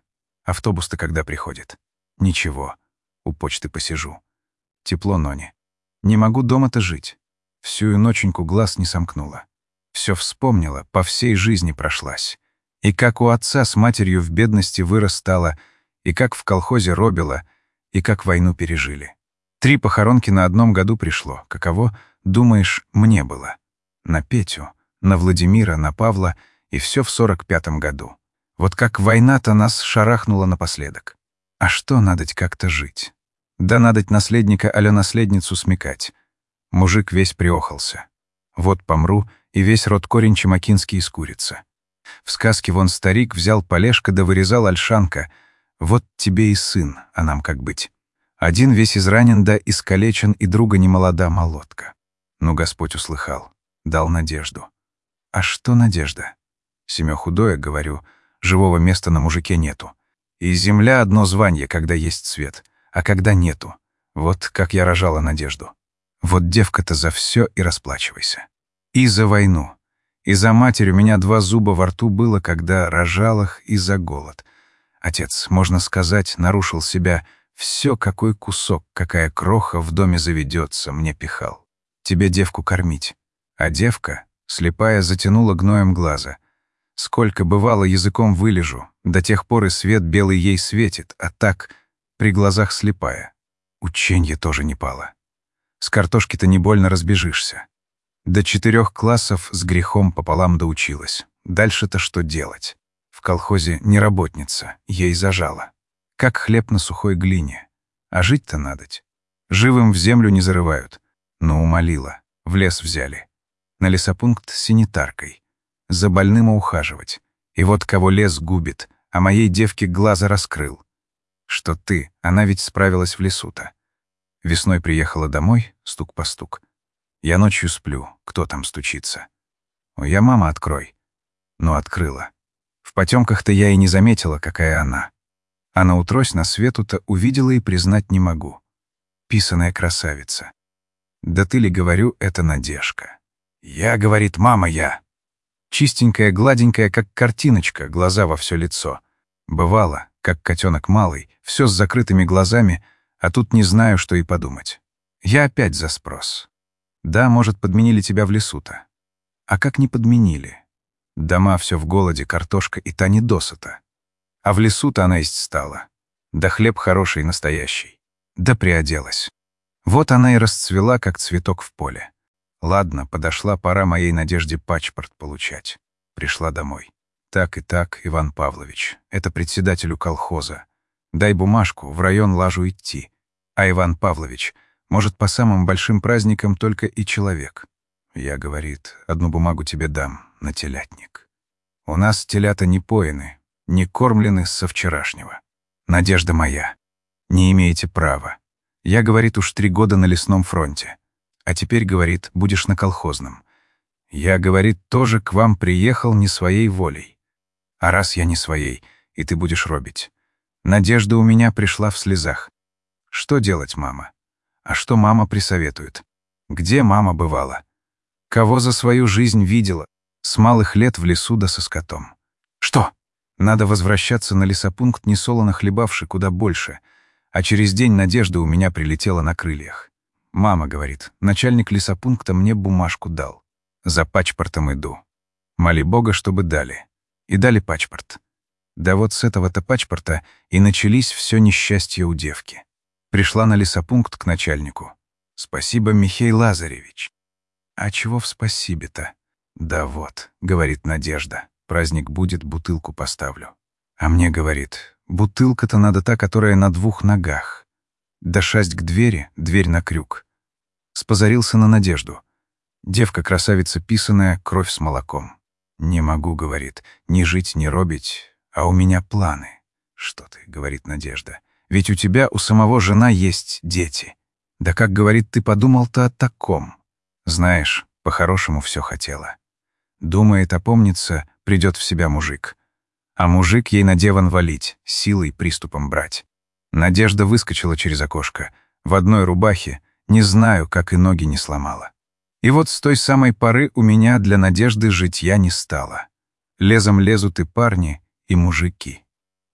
Автобус-то когда приходит? Ничего. У почты посижу. Тепло, но не. Не могу дома-то жить. Всю ноченьку глаз не сомкнула. Все вспомнила, по всей жизни прошлась. И как у отца с матерью в бедности вырастала, и как в колхозе робила, и как войну пережили. Три похоронки на одном году пришло. Каково, думаешь, мне было? На Петю, на Владимира, на Павла, и все в сорок пятом году. Вот как война-то нас шарахнула напоследок. А что надоть как-то жить? Да надоть наследника аля наследницу смекать. Мужик весь приохался. Вот помру, и весь род корень чемакинский искурится. В сказке вон старик взял полежка да вырезал ольшанка. Вот тебе и сын, а нам как быть? Один весь изранен да искалечен, и друга немолода молотка. Ну, Господь услыхал, дал надежду. А что надежда? Семё худое, говорю, живого места на мужике нету. И земля одно званье, когда есть свет, а когда нету. Вот как я рожала надежду. Вот девка-то за все и расплачивайся. И за войну. И за матерь у меня два зуба во рту было, когда рожал их, и за голод. Отец, можно сказать, нарушил себя. Все, какой кусок, какая кроха в доме заведется, мне пихал. Тебе девку кормить. А девка, слепая, затянула гноем глаза. Сколько бывало языком вылежу, до тех пор и свет белый ей светит, а так при глазах слепая. Ученье тоже не пало. С картошки-то не больно разбежишься. До четырех классов с грехом пополам доучилась. Дальше-то что делать? В колхозе не работница, ей зажала. Как хлеб на сухой глине. А жить-то надоть. Живым в землю не зарывают. Но умолила. В лес взяли. На лесопункт с санитаркой. За больным ухаживать. И вот кого лес губит, а моей девке глаза раскрыл. Что ты, она ведь справилась в лесу-то. Весной приехала домой, стук по стук. Я ночью сплю, кто там стучится? О, я, мама, открой. Ну, открыла. В потемках-то я и не заметила, какая она. А наутрось на свету-то увидела и признать не могу. Писаная красавица. Да ты ли, говорю, это Надежка. Я, говорит, мама, я. Чистенькая, гладенькая, как картиночка, глаза во все лицо. Бывало, как котенок малый, все с закрытыми глазами, а тут не знаю, что и подумать. Я опять за спрос. Да, может, подменили тебя в лесу-то. А как не подменили? Дома все в голоде, картошка и та не досыта. А в лесу-то она есть стала. Да хлеб хороший, настоящий. Да приоделась. Вот она и расцвела, как цветок в поле. Ладно, подошла пора моей Надежде пачпорт получать. Пришла домой. Так и так, Иван Павлович, это председателю колхоза. Дай бумажку, в район лажу идти. А Иван Павлович, может, по самым большим праздникам только и человек. Я, говорит, одну бумагу тебе дам на телятник. У нас телята не поены, не кормлены со вчерашнего. Надежда моя, не имеете права. Я, говорит, уж три года на лесном фронте. А теперь, говорит, будешь на колхозном. Я, говорит, тоже к вам приехал не своей волей. А раз я не своей, и ты будешь робить. Надежда у меня пришла в слезах. Что делать, мама? А что мама присоветует? Где мама бывала? Кого за свою жизнь видела? С малых лет в лесу да со скотом. Что? Надо возвращаться на лесопункт, несолоно хлебавши куда больше. А через день Надежда у меня прилетела на крыльях. Мама, говорит, начальник лесопункта мне бумажку дал. За пачпортом иду. Моли Бога, чтобы дали. И дали пачпорт. Да вот с этого-то пачпорта и начались все несчастья у девки. Пришла на лесопункт к начальнику. «Спасибо, Михей Лазаревич». «А чего в спасибе-то?» «Да вот», — говорит Надежда, «праздник будет, бутылку поставлю». А мне говорит, «Бутылка-то надо та, которая на двух ногах». Да шасть к двери, дверь на крюк. Спозарился на Надежду. Девка-красавица писаная, кровь с молоком. «Не могу», — говорит, — «ни жить, ни робить, а у меня планы». «Что ты», — говорит Надежда, — «ведь у тебя, у самого жена есть дети». «Да как, — говорит, — ты подумал-то о таком?» «Знаешь, по-хорошему все хотела». Думает, опомнится, придет в себя мужик. А мужик ей надеван валить, силой приступом брать. Надежда выскочила через окошко. В одной рубахе, не знаю, как и ноги не сломала. И вот с той самой поры у меня для Надежды житья не стало. Лезом лезут и парни, и мужики.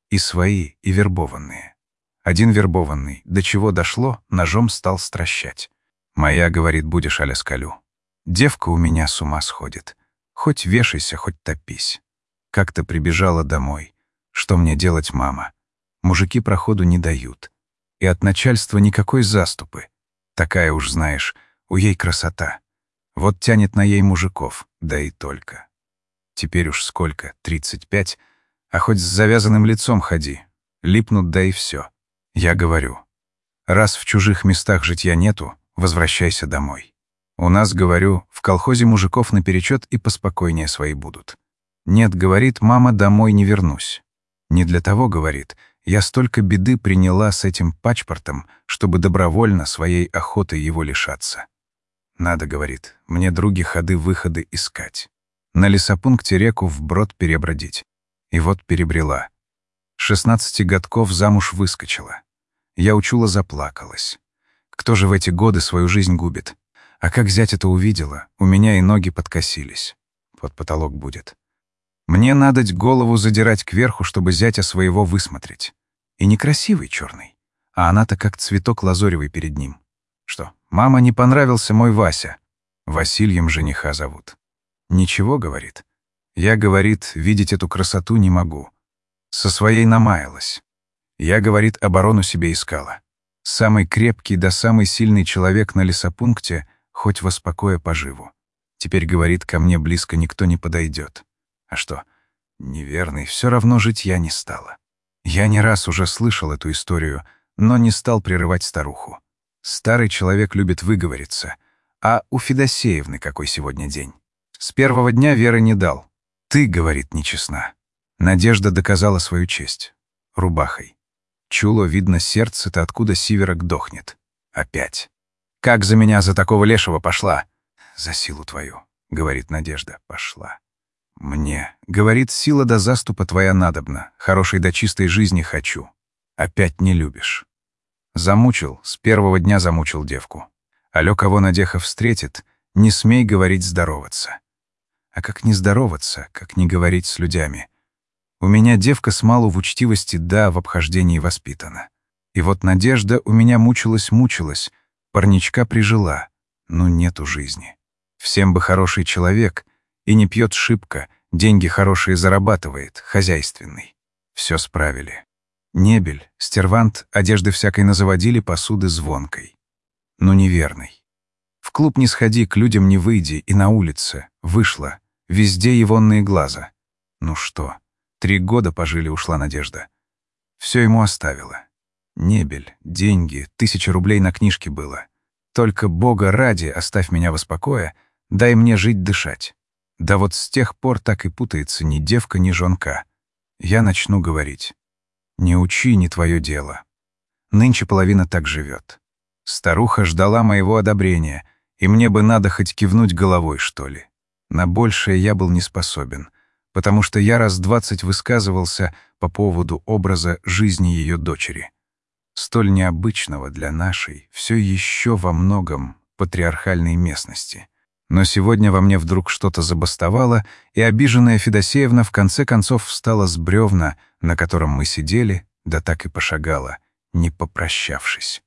И свои, и вербованные. Один вербованный, до чего дошло, ножом стал стращать. «Моя, — говорит, — будешь, аля скалю. Девка у меня с ума сходит. Хоть вешайся, хоть топись. Как-то прибежала домой. Что мне делать, мама? Мужики проходу не дают. И от начальства никакой заступы. Такая уж, знаешь, у ей красота. Вот тянет на ей мужиков, да и только. Теперь уж сколько, тридцать пять, а хоть с завязанным лицом ходи. Липнут, да и все. Я говорю, раз в чужих местах житья нету, возвращайся домой. У нас, говорю, в колхозе мужиков наперечет и поспокойнее свои будут. Нет, говорит, мама, домой не вернусь. Не для того, говорит, я столько беды приняла с этим пачпортом, чтобы добровольно своей охотой его лишаться. Надо, говорит, мне други ходы-выходы искать. На лесопункте реку вброд перебродить. И вот перебрела. Шестнадцати годков замуж выскочила. Я учула, заплакалась. Кто же в эти годы свою жизнь губит? А как зять это увидела, у меня и ноги подкосились. Под потолок будет. Мне надоть голову задирать кверху, чтобы зятя своего высмотреть. И некрасивый черный, а она-то как цветок лазоревый перед ним. Что, мама, не понравился мой Вася? Васильем жениха зовут. Ничего, говорит. Я, говорит, видеть эту красоту не могу. Со своей намаялась. Я, говорит, оборону себе искала. Самый крепкий да самый сильный человек на лесопункте, хоть во спокое поживу. Теперь, говорит, ко мне близко никто не подойдет. А что, неверный, все равно жить я не стала. Я не раз уже слышал эту историю, но не стал прерывать старуху. Старый человек любит выговориться. А у Федосеевны какой сегодня день? С первого дня веры не дал. Ты, говорит, нечестна. Надежда доказала свою честь. Рубахой. Чуло, видно, сердце-то откуда сиверок дохнет. Опять. Как за меня, за такого лешего пошла? За силу твою, говорит Надежда, пошла. Мне, говорит, сила до заступа твоя надобна, хорошей до чистой жизни хочу. Опять не любишь. Замучил, с первого дня замучил девку. Алё, кого Надеха встретит, не смей говорить здороваться. А как не здороваться, как не говорить с людьми? У меня девка с малу в учтивости да в обхождении воспитана. И вот Надежда у меня мучилась-мучилась, парничка прижила, ну нету жизни. Всем бы хороший человек, и не пьет шибко, деньги хорошие зарабатывает, хозяйственный. Все справили. Небель, стервант, одежды всякой назаводили, посуды звонкой. Ну неверный. В клуб не сходи, к людям не выйди, и на улице, вышла, везде егонные глаза. Ну что, три года пожили, ушла Надежда. Все ему оставила. Небель, деньги, тысяча рублей на книжке было. Только Бога ради оставь меня во спокое, дай мне жить-дышать. Да вот с тех пор так и путается ни девка, ни жонка. Я начну говорить. Не учи, не твое дело. Нынче половина так живет. Старуха ждала моего одобрения, и мне бы надо хоть кивнуть головой, что ли. На большее я был не способен, потому что я раз двадцать высказывался по поводу образа жизни ее дочери. Столь необычного для нашей, все еще во многом патриархальной местности. Но сегодня во мне вдруг что-то забастовало, и обиженная Федосеевна в конце концов встала с бревна, на котором мы сидели, да так и пошагала, не попрощавшись.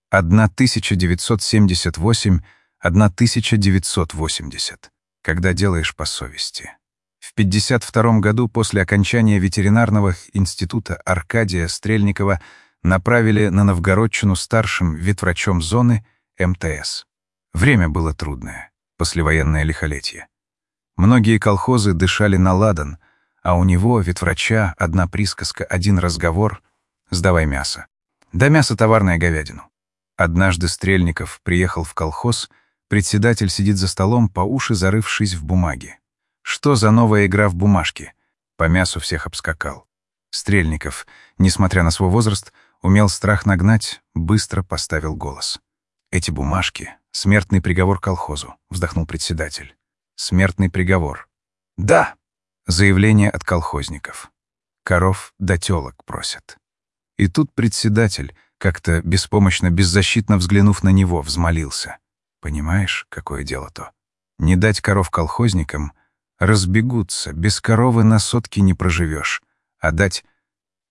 тысяча девятьсот семьдесят восемь — тысяча девятьсот восемьдесят. Когда делаешь по совести. В пятьдесят втором году после окончания ветеринарного института Аркадия Стрельникова направили на Новгородчину старшим ветврачом зоны эм тэ эс. Время было трудное. Послевоенное лихолетие. Многие колхозы дышали на ладан, а у него, ветврача, одна присказка, один разговор — «Сдавай мясо». Да мясо товарное говядину. Однажды Стрельников приехал в колхоз, председатель сидит за столом, по уши зарывшись в бумаге. Что за новая игра в бумажки? По мясу всех обскакал. Стрельников, несмотря на свой возраст, умел страх нагнать, быстро поставил голос. «Эти бумажки — смертный приговор колхозу», — вздохнул председатель. «Смертный приговор». «Да!» — заявление от колхозников. Коров да тёлок просят. И тут председатель, как-то беспомощно, беззащитно взглянув на него, взмолился. «Понимаешь, какое дело-то? Не дать коров колхозникам — разбегутся, без коровы на сотки не проживешь, а дать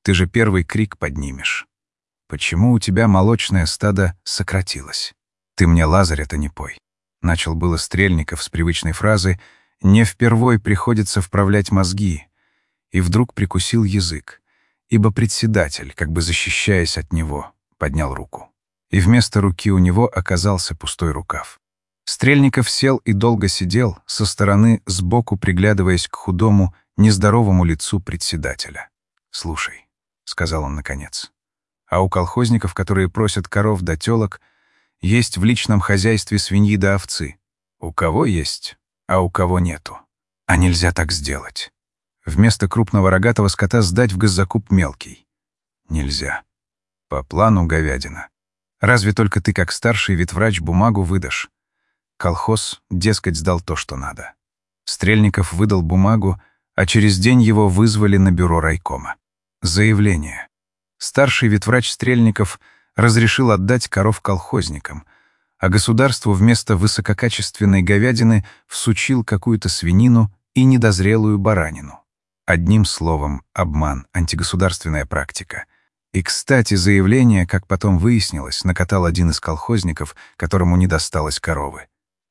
Ты же первый крик поднимешь. Почему у тебя молочное стадо сократилось? Ты мне Лазаря-то не пой. Начал было Стрельников с привычной фразы «Не впервой приходится вправлять мозги», и вдруг прикусил язык, ибо председатель, как бы защищаясь от него, поднял руку. И вместо руки у него оказался пустой рукав. Стрельников сел и долго сидел, со стороны сбоку приглядываясь к худому, нездоровому лицу председателя. «Слушай», — сказал он наконец, — «а у колхозников, которые просят коров да тёлок, есть в личном хозяйстве свиньи да овцы. У кого есть, а у кого нету. А нельзя так сделать. Вместо крупного рогатого скота сдать в госзакуп мелкий. Нельзя. По плану говядина. Разве только ты, как старший ветврач, бумагу выдашь. Колхоз, дескать, сдал то, что надо». Стрельников выдал бумагу, а через день его вызвали на бюро райкома. Заявление. Старший ветврач Стрельников разрешил отдать коров колхозникам, а государству вместо высококачественной говядины всучил какую-то свинину и недозрелую баранину. Одним словом, обман, антигосударственная практика. И, кстати, заявление, как потом выяснилось, накатал один из колхозников, которому не досталось коровы.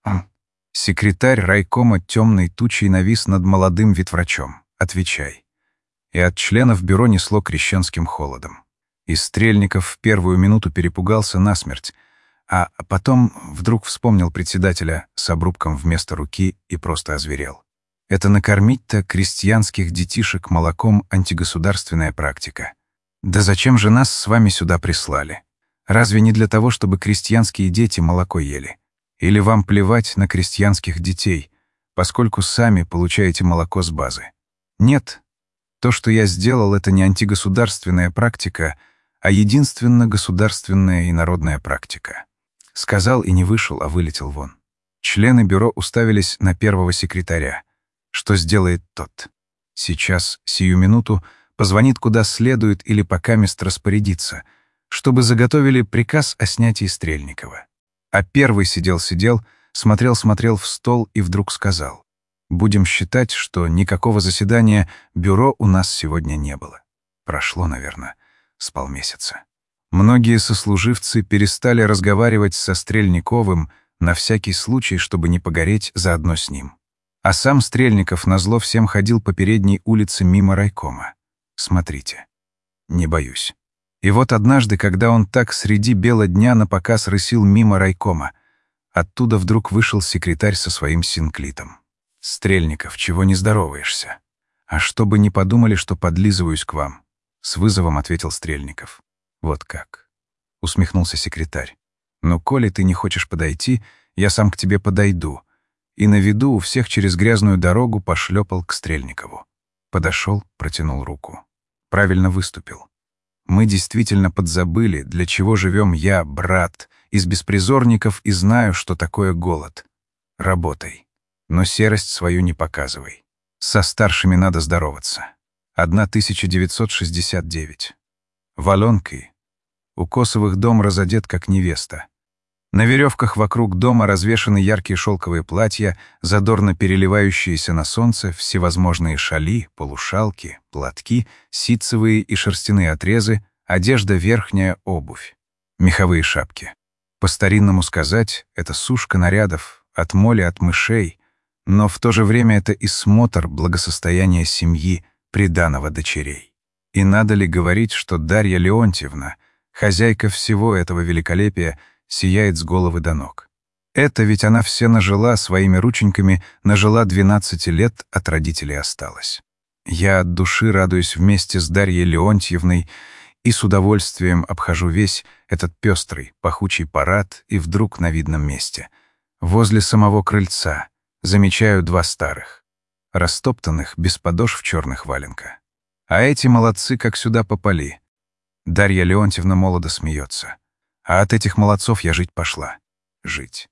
Секретарь райкома темной тучей навис над молодым ветврачом. «Отвечай». И от членов бюро несло крещенским холодом. И Стрельников в первую минуту перепугался насмерть, а потом вдруг вспомнил председателя с обрубком вместо руки и просто озверел. Это накормить-то крестьянских детишек молоком антигосударственная практика. Да зачем же нас с вами сюда прислали? Разве не для того, чтобы крестьянские дети молоко ели? Или вам плевать на крестьянских детей, поскольку сами получаете молоко с базы? Нет. То, что я сделал, это не антигосударственная практика, а единственно государственная и народная практика. Сказал и не вышел, а вылетел вон. Члены бюро уставились на первого секретаря. Что сделает тот? Сейчас, сию минуту, позвонит куда следует или покамест распорядится, чтобы заготовили приказ о снятии Стрельникова. А первый сидел-сидел, смотрел-смотрел в стол и вдруг сказал: «Будем считать, что никакого заседания бюро у нас сегодня не было». Прошло, наверное, с полмесяца. Многие сослуживцы перестали разговаривать со Стрельниковым на всякий случай, чтобы не погореть заодно с ним. А сам Стрельников назло всем ходил по передней улице мимо райкома. Смотрите. Не боюсь. И вот однажды, когда он так среди бела дня напоказ рысил мимо райкома, оттуда вдруг вышел секретарь со своим синклитом. «Стрельников, чего не здороваешься? А чтобы не подумали, что подлизываюсь к вам», — с вызовом ответил Стрельников. «Вот как?» — усмехнулся секретарь. «Ну, коли ты не хочешь подойти, я сам к тебе подойду». И на виду у всех через грязную дорогу пошлепал к Стрельникову. Подошел, протянул руку. Правильно выступил. Мы действительно подзабыли, для чего живем я, брат, из беспризорников, и знаю, что такое голод. Работай. Но серость свою не показывай. Со старшими надо здороваться. тысяча девятьсот шестьдесят девять. Валонкой. У Косовых дом разодет, как невеста. На веревках вокруг дома развешаны яркие шелковые платья, задорно переливающиеся на солнце, всевозможные шали, полушалки, платки, ситцевые и шерстяные отрезы, одежда верхняя, обувь, меховые шапки. По-старинному сказать, это сушка нарядов, от моли, от мышей, но в то же время это и смотр благосостояния семьи, приданого дочерей. И надо ли говорить, что Дарья Леонтьевна, хозяйка всего этого великолепия, сияет с головы до ног. Это ведь она все нажила своими рученьками, нажила двенадцати лет, от родителей осталась. Я от души радуюсь вместе с Дарьей Леонтьевной и с удовольствием обхожу весь этот пестрый, пахучий парад и вдруг на видном месте. Возле самого крыльца замечаю два старых, растоптанных, без подошв черных валенка. А эти молодцы как сюда попали. Дарья Леонтьевна молодо смеется. А от этих молодцов я жить пошла. Жить.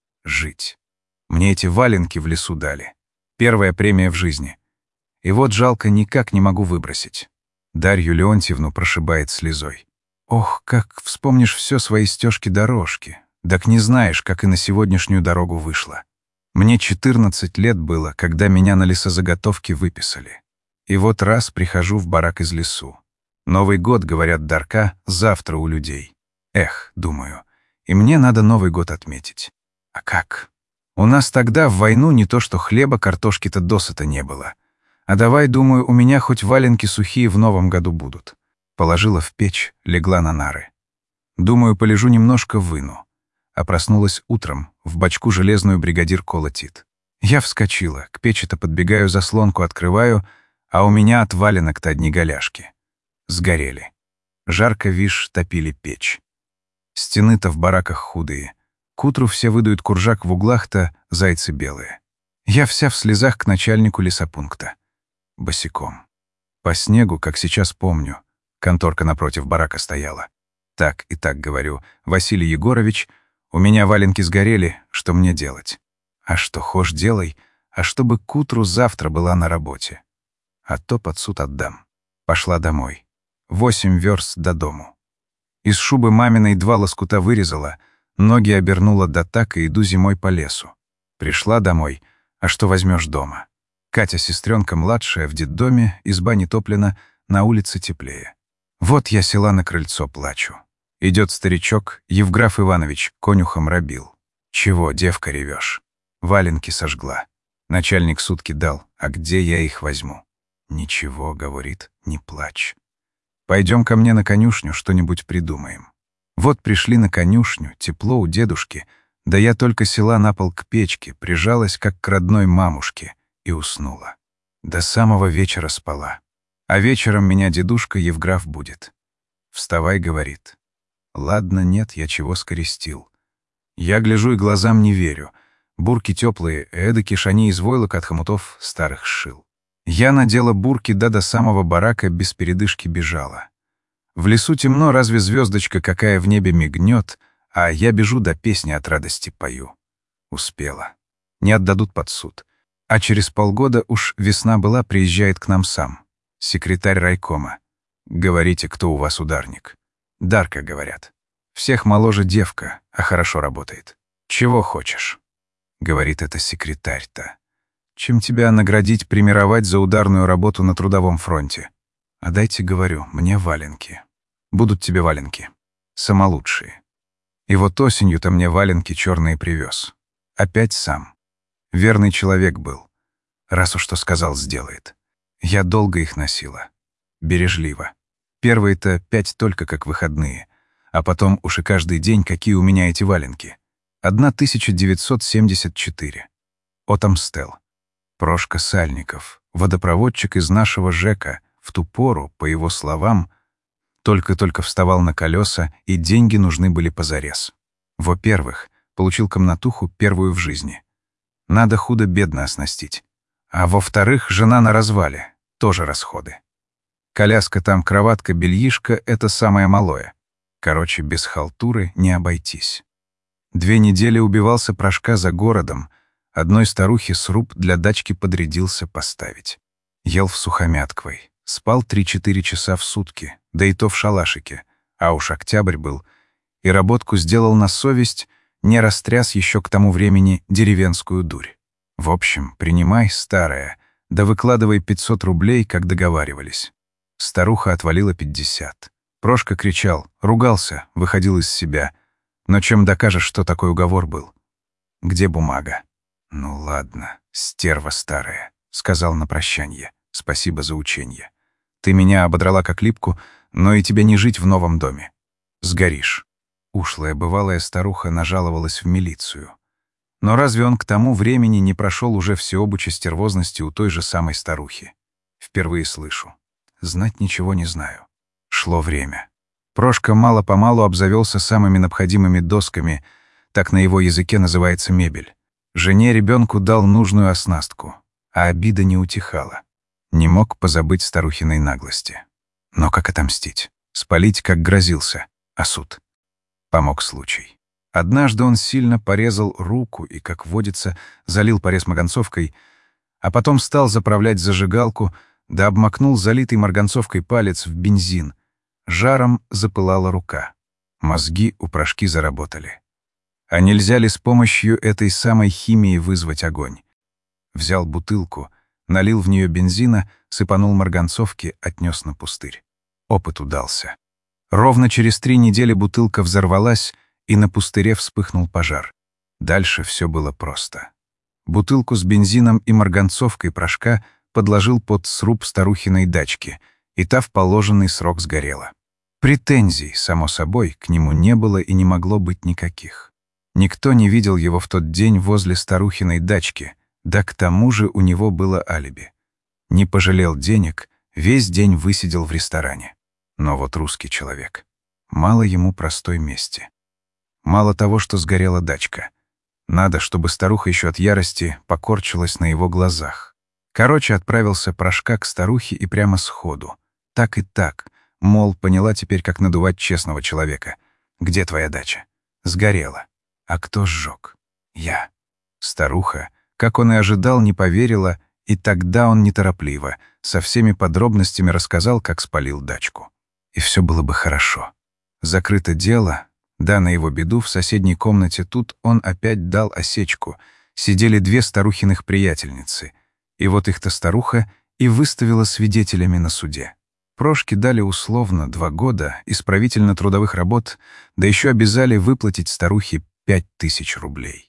Жить. Мне эти валенки в лесу дали. Первая премия в жизни. И вот жалко, никак не могу выбросить. Дарью Леонтьевну прошибает слезой. Ох, как вспомнишь все свои стежки-дорожки. Так не знаешь, как и на сегодняшнюю дорогу вышла. Мне четырнадцать лет было, когда меня на лесозаготовки выписали. И вот раз прихожу в барак из лесу. Новый год, говорят Дарка, завтра у людей. Эх, думаю, и мне надо Новый год отметить. А как? У нас тогда в войну не то что хлеба, картошки-то досыта не было. А давай, думаю, у меня хоть валенки сухие в новом году будут. Положила в печь, легла на нары. Думаю, полежу немножко, выну. А проснулась утром, в бачку железную бригадир колотит. Я вскочила, к печи-то подбегаю, заслонку открываю, а у меня от валенок-то одни голяшки. Сгорели. Жарко, вишь, топили печь. Стены-то в бараках худые. К утру все выдают куржак, в углах-то зайцы белые. Я вся в слезах к начальнику лесопункта. Босиком. По снегу, как сейчас помню. Конторка напротив барака стояла. Так и так говорю: Василий Егорович, у меня валенки сгорели, что мне делать? А что хошь делай, а чтобы к утру завтра была на работе. А то под суд отдам. Пошла домой. Восемь верст до дому. Из шубы маминой два лоскута вырезала, ноги обернула, да так и иду зимой по лесу. Пришла домой, а что возьмешь дома? Катя, сестренка младшая, в детдоме, изба не топлена, на улице теплее. Вот я села на крыльцо, плачу. Идет старичок, Евграф Иванович, конюхом робил. Чего, девка, ревешь? Валенки сожгла. Начальник сутки дал, а где я их возьму? Ничего, говорит, не плачь. Пойдем ко мне на конюшню, что-нибудь придумаем. Вот пришли на конюшню, тепло у дедушки, да я только села на пол к печке, прижалась, как к родной мамушке, и уснула. До самого вечера спала. А вечером меня дедушка Евграф будет. «Вставай», — говорит. Ладно, нет, я чего скорестил. Я гляжу и глазам не верю. Бурки теплые, эдакие шани из войлок от хомутов старых сшил. Я надела бурки, да до самого барака без передышки бежала. В лесу темно, разве звездочка какая в небе мигнет, а я бежу, до песни от радости пою. Успела. Не отдадут под суд. А через полгода уж весна была, приезжает к нам сам. Секретарь райкома. Говорите, кто у вас ударник? Дарка, говорят. Всех моложе девка, а хорошо работает. Чего хочешь? Говорит, это секретарь-то. Чем тебя наградить, премировать за ударную работу на трудовом фронте? А дайте, говорю, мне валенки. Будут тебе валенки. Самолучшие. И вот осенью-то мне валенки черные привез. Опять сам. Верный человек был. Раз уж что сказал, сделает. Я долго их носила. Бережливо. Первые-то пять только как выходные. А потом уж и каждый день, какие у меня эти валенки. тысяча девятьсот семьдесят четыре. Отомстел. Прошка Сальников, водопроводчик из нашего ЖЭКа, в ту пору, по его словам, только-только вставал на колеса, и деньги нужны были позарез. Во-первых, получил комнатуху первую в жизни. Надо худо-бедно оснастить. А во-вторых, жена на развале, тоже расходы. Коляска там, кроватка, бельишко — это самое малое. Короче, без халтуры не обойтись. Две недели убивался Прошка за городом, одной старухе сруб для дачки подрядился поставить. Ел в сухомятквой, спал три-четыре часа в сутки, да и то в шалашике, а уж октябрь был, и работку сделал на совесть, не растряс еще к тому времени деревенскую дурь. В общем, принимай, старая, да выкладывай пятьсот рублей, как договаривались. Старуха отвалила пятьдесят. Прошка кричал, ругался, выходил из себя. Но чем докажешь, что такой уговор был? Где бумага? Ну ладно, стерва старая, сказал на прощанье. Спасибо за ученье. Ты меня ободрала как липку, но и тебе не жить в новом доме. Сгоришь. Ушлая бывалая старуха нажаловалась в милицию. Но разве он к тому времени не прошел уже всеобуча стервозности у той же самой старухи? Впервые слышу. Знать ничего не знаю. Шло время. Прошка мало-помалу обзавелся самыми необходимыми досками, так на его языке называется мебель. Жене ребенку дал нужную оснастку, а обида не утихала. Не мог позабыть старухиной наглости. Но как отомстить? Спалить, как грозился. А суд? Помог случай. Однажды он сильно порезал руку и, как водится, залил порез марганцовкой, а потом стал заправлять зажигалку, да обмакнул залитый марганцовкой палец в бензин. Жаром запылала рука. Мозги у Прошки заработали. А нельзя ли с помощью этой самой химии вызвать огонь? Взял бутылку, налил в нее бензина, сыпанул марганцовки, отнес на пустырь. Опыт удался. Ровно через три недели бутылка взорвалась, и на пустыре вспыхнул пожар. Дальше все было просто. Бутылку с бензином и марганцовкой порошка подложил под сруб старухиной дачки, и та в положенный срок сгорела. Претензий, само собой, к нему не было и не могло быть никаких. Никто не видел его в тот день возле старухиной дачки, да к тому же у него было алиби. Не пожалел денег, весь день высидел в ресторане. Но вот русский человек. Мало ему простой мести. Мало того, что сгорела дачка. Надо, чтобы старуха еще от ярости покорчилась на его глазах. Короче, отправился Прошка к старухе и прямо сходу. Так и так. Мол, поняла теперь, как надувать честного человека. «Где твоя дача?» «Сгорела». «А кто сжег?» «Я». Старуха, как он и ожидал, не поверила, и тогда он неторопливо, со всеми подробностями рассказал, как спалил дачку. И все было бы хорошо. Закрыто дело. Да, на его беду, в соседней комнате тут он опять дал осечку. Сидели две старухиных приятельницы. И вот их-то старуха и выставила свидетелями на суде. Прошке дали условно два года исправительно-трудовых работ, да еще обязали выплатить старухе пять тысяч рублей.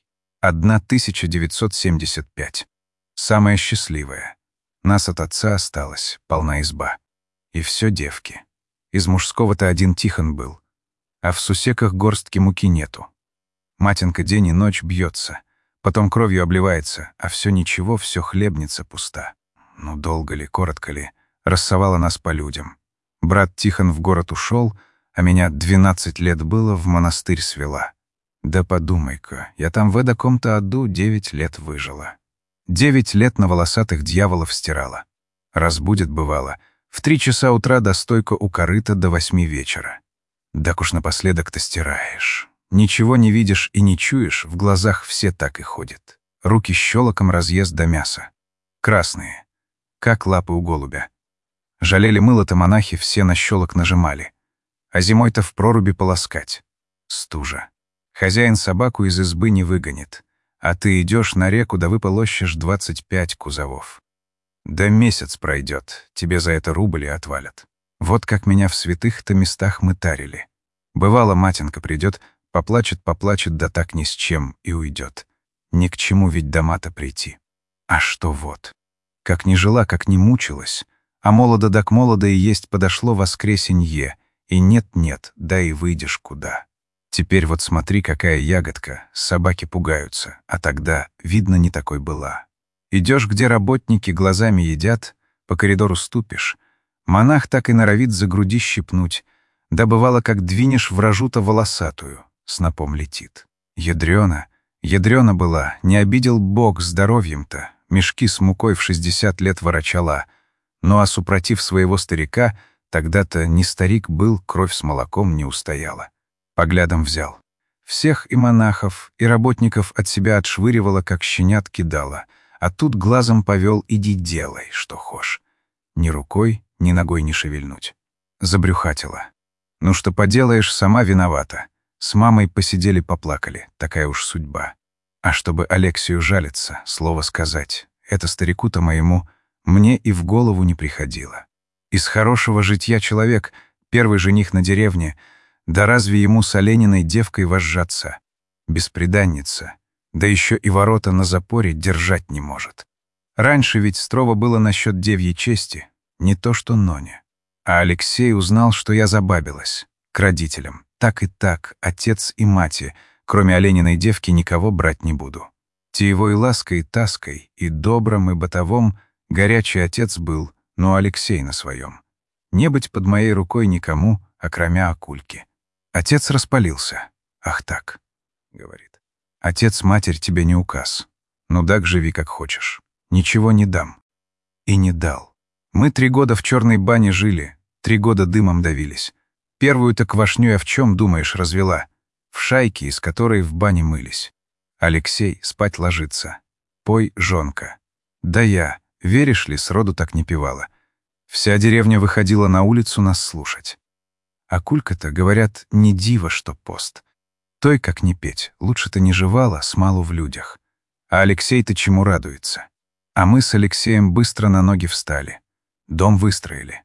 тысяча девятьсот семьдесят пять. Самая счастливая. Нас от отца осталось, полна изба. И все девки. Из мужского-то один Тихон был. А в сусеках горстки муки нету. Матенка день и ночь бьется, потом кровью обливается, а все ничего, все хлебница пуста. Ну, долго ли, коротко ли, рассовала нас по людям. Брат Тихон в город ушел, а меня двенадцать лет было, в монастырь свела. Да подумай-ка, я там в эдаком-то аду девять лет выжила. Девять лет на волосатых дьяволов стирала. Разбудит, бывало, в три часа утра до стойка у корыта до восьми вечера. Так уж напоследок-то стираешь. Ничего не видишь и не чуешь, в глазах все так и ходят. Руки щелоком разъезд до мяса. Красные, как лапы у голубя. Жалели мыло-то монахи, все на щелок нажимали. А зимой-то в проруби полоскать. Стужа. Хозяин собаку из избы не выгонит. А ты идешь на реку, да выполощешь двадцать пять кузовов. Да месяц пройдет, тебе за это рубль и отвалят. Вот как меня в святых-то местах мытарили. Бывало, матенка придет, поплачет-поплачет, да так ни с чем и уйдет. Ни к чему ведь дома-то прийти. А что вот? Как не жила, как не мучилась, а молодо да к молодо и есть подошло воскресенье, и нет-нет, да и выйдешь куда. Теперь вот смотри, какая ягодка, собаки пугаются, а тогда, видно, не такой была. Идешь, где работники глазами едят, по коридору ступишь, монах так и норовит за груди щипнуть, да бывало, как двинешь вражу-то волосатую, снопом летит. Ядрёна, ядрёна была, не обидел Бог здоровьем-то, мешки с мукой в шестьдесят лет ворочала, ну а супротив своего старика, тогда-то не старик был, кровь с молоком не устояла. Поглядом взял. Всех и монахов, и работников от себя отшвыривала, как щенят кидала, а тут глазом повел: иди делай, что хошь. Ни рукой, ни ногой не шевельнуть. Забрюхатила. Ну что поделаешь, сама виновата. С мамой посидели, поплакали, такая уж судьба. А чтобы Алексию жалиться, слово сказать, это старику-то моему, мне и в голову не приходило. Из хорошего житья человек, первый жених на деревне, да разве ему с олениной девкой возжаться? Бесприданница, да еще и ворота на запоре держать не может. Раньше ведь строго было насчет девьей чести, не то что Ноне. А Алексей узнал, что я забабилась. К родителям. Так и так, отец и мати, кроме олениной девки, никого брать не буду. Теевой лаской и таской, и добрым, и бытовом горячий отец был, но Алексей на своем. Не быть под моей рукой никому, окромя Акульки. Отец распалился. «Ах так», — говорит. «Отец, матерь тебе не указ. Ну так живи, как хочешь. Ничего не дам». И не дал. Мы три года в черной бане жили, три года дымом давились. Первую-то квашню я в чем, думаешь, развела? В шайке, из которой в бане мылись. Алексей спать ложится. Пой, жонка. Да я, веришь ли, сроду так не певала. Вся деревня выходила на улицу нас слушать. А Кулька-то, говорят, не диво, что пост. Той, как не петь, лучше-то не жевала, смалу в людях. А Алексей-то чему радуется? А мы с Алексеем быстро на ноги встали. Дом выстроили.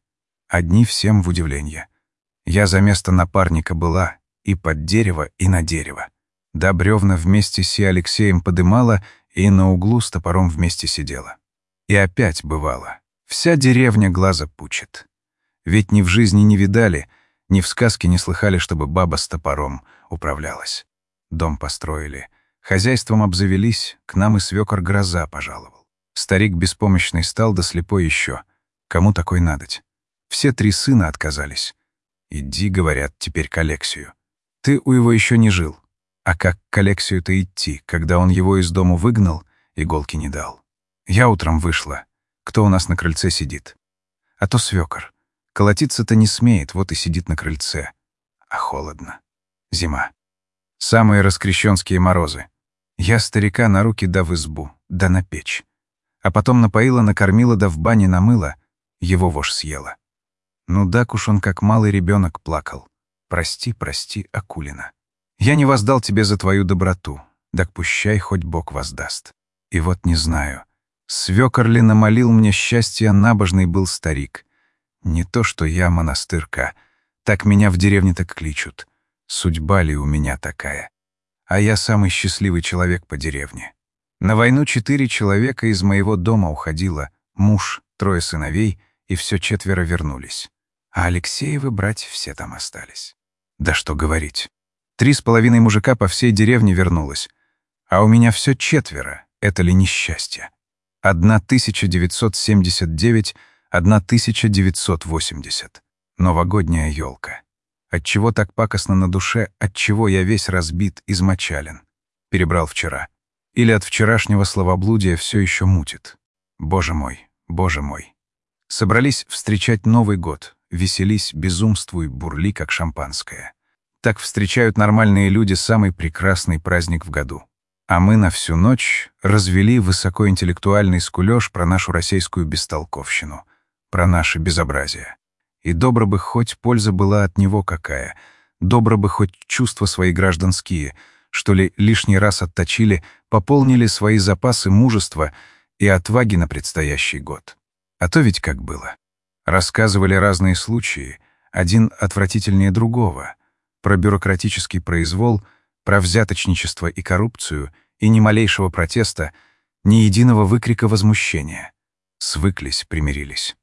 Одни всем в удивление. Я за место напарника была и под дерево, и на дерево. Да бревна вместе с Алексеем подымала и на углу с топором вместе сидела. И опять бывало. Вся деревня глаза пучит. Ведь ни в жизни не видали, ни в сказке не слыхали, чтобы баба с топором управлялась. Дом построили, хозяйством обзавелись, к нам и свекор Гроза пожаловал. Старик беспомощный стал, да слепой еще. Кому такой надоть? Все три сына отказались. Иди, говорят, теперь к Алексию. Ты у его еще не жил. А как к Алексию-то идти, когда он его из дому выгнал, иголки не дал? Я утром вышла. Кто у нас на крыльце сидит? А то свекор. Колотиться-то не смеет, вот и сидит на крыльце. А холодно. Зима. Самые раскрещенские морозы. Я старика на руки да в избу, да на печь. А потом напоила, накормила, да в бане намыла, его вошь съела. Ну так уж он как малый ребенок плакал. Прости, прости, Акулина. Я не воздал тебе за твою доброту, так пущай хоть Бог воздаст. И вот не знаю, свекор ли намолил мне счастья, набожный был старик. Не то, что я монастырка, так меня в деревне так кличут. Судьба ли у меня такая? А я самый счастливый человек по деревне. На войну четыре человека из моего дома уходило, муж, трое сыновей, и все четверо вернулись. А Алексеевы брать все там остались. Да что говорить. Три с половиной мужика по всей деревне вернулось. А у меня все четверо. Это ли несчастье? Одна тысяча девятьсот семьдесят девять, одна тысяча девятьсот восемьдесят. Новогодняя елка. Отчего так пакостно на душе, отчего я весь разбит, измочален? Перебрал вчера. Или от вчерашнего словоблудия все еще мутит? Боже мой, боже мой. Собрались встречать Новый год. Веселись, безумствуй, бурли, как шампанское. Так встречают нормальные люди самый прекрасный праздник в году. А мы на всю ночь развели высокоинтеллектуальный скулёж про нашу российскую бестолковщину, про наше безобразие. И добро бы хоть польза была от него какая, добро бы хоть чувства свои гражданские, что ли лишний раз отточили, пополнили свои запасы мужества и отваги на предстоящий год. А то ведь как было. Рассказывали разные случаи, один отвратительнее другого, про бюрократический произвол, про взяточничество и коррупцию, и ни малейшего протеста, ни единого выкрика возмущения. Свыклись, примирились.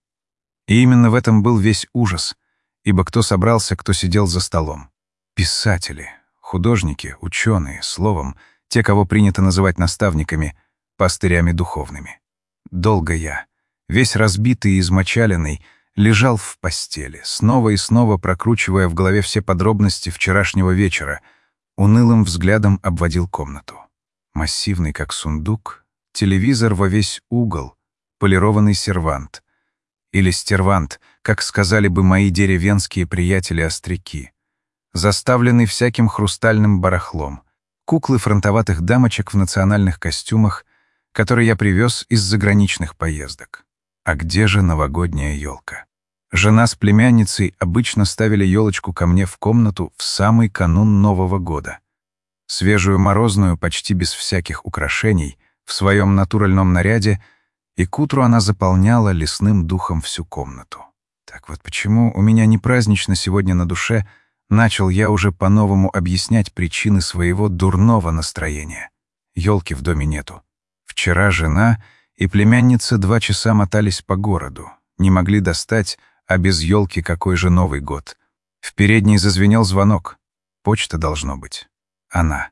И именно в этом был весь ужас, ибо кто собрался, кто сидел за столом. Писатели, художники, ученые, словом, те, кого принято называть наставниками, пастырями духовными. Долго я, весь разбитый и измочаленный, лежал в постели, снова и снова прокручивая в голове все подробности вчерашнего вечера, унылым взглядом обводил комнату. Массивный, как сундук, телевизор во весь угол, полированный сервант. Или стервант, как сказали бы мои деревенские приятели-остряки. Заставленный всяким хрустальным барахлом, куклы фронтоватых дамочек в национальных костюмах, которые я привез из заграничных поездок. А где же новогодняя елка? Жена с племянницей обычно ставили елочку ко мне в комнату в самый канун Нового года. Свежую морозную, почти без всяких украшений, в своем натуральном наряде, и к утру она заполняла лесным духом всю комнату. Так вот почему у меня не празднично сегодня на душе, начал я уже по-новому объяснять причины своего дурного настроения. Елки в доме нету. Вчера жена и племянница два часа мотались по городу, не могли достать, а без елки какой же Новый год. В передней зазвенел звонок. Почта должно быть. Она.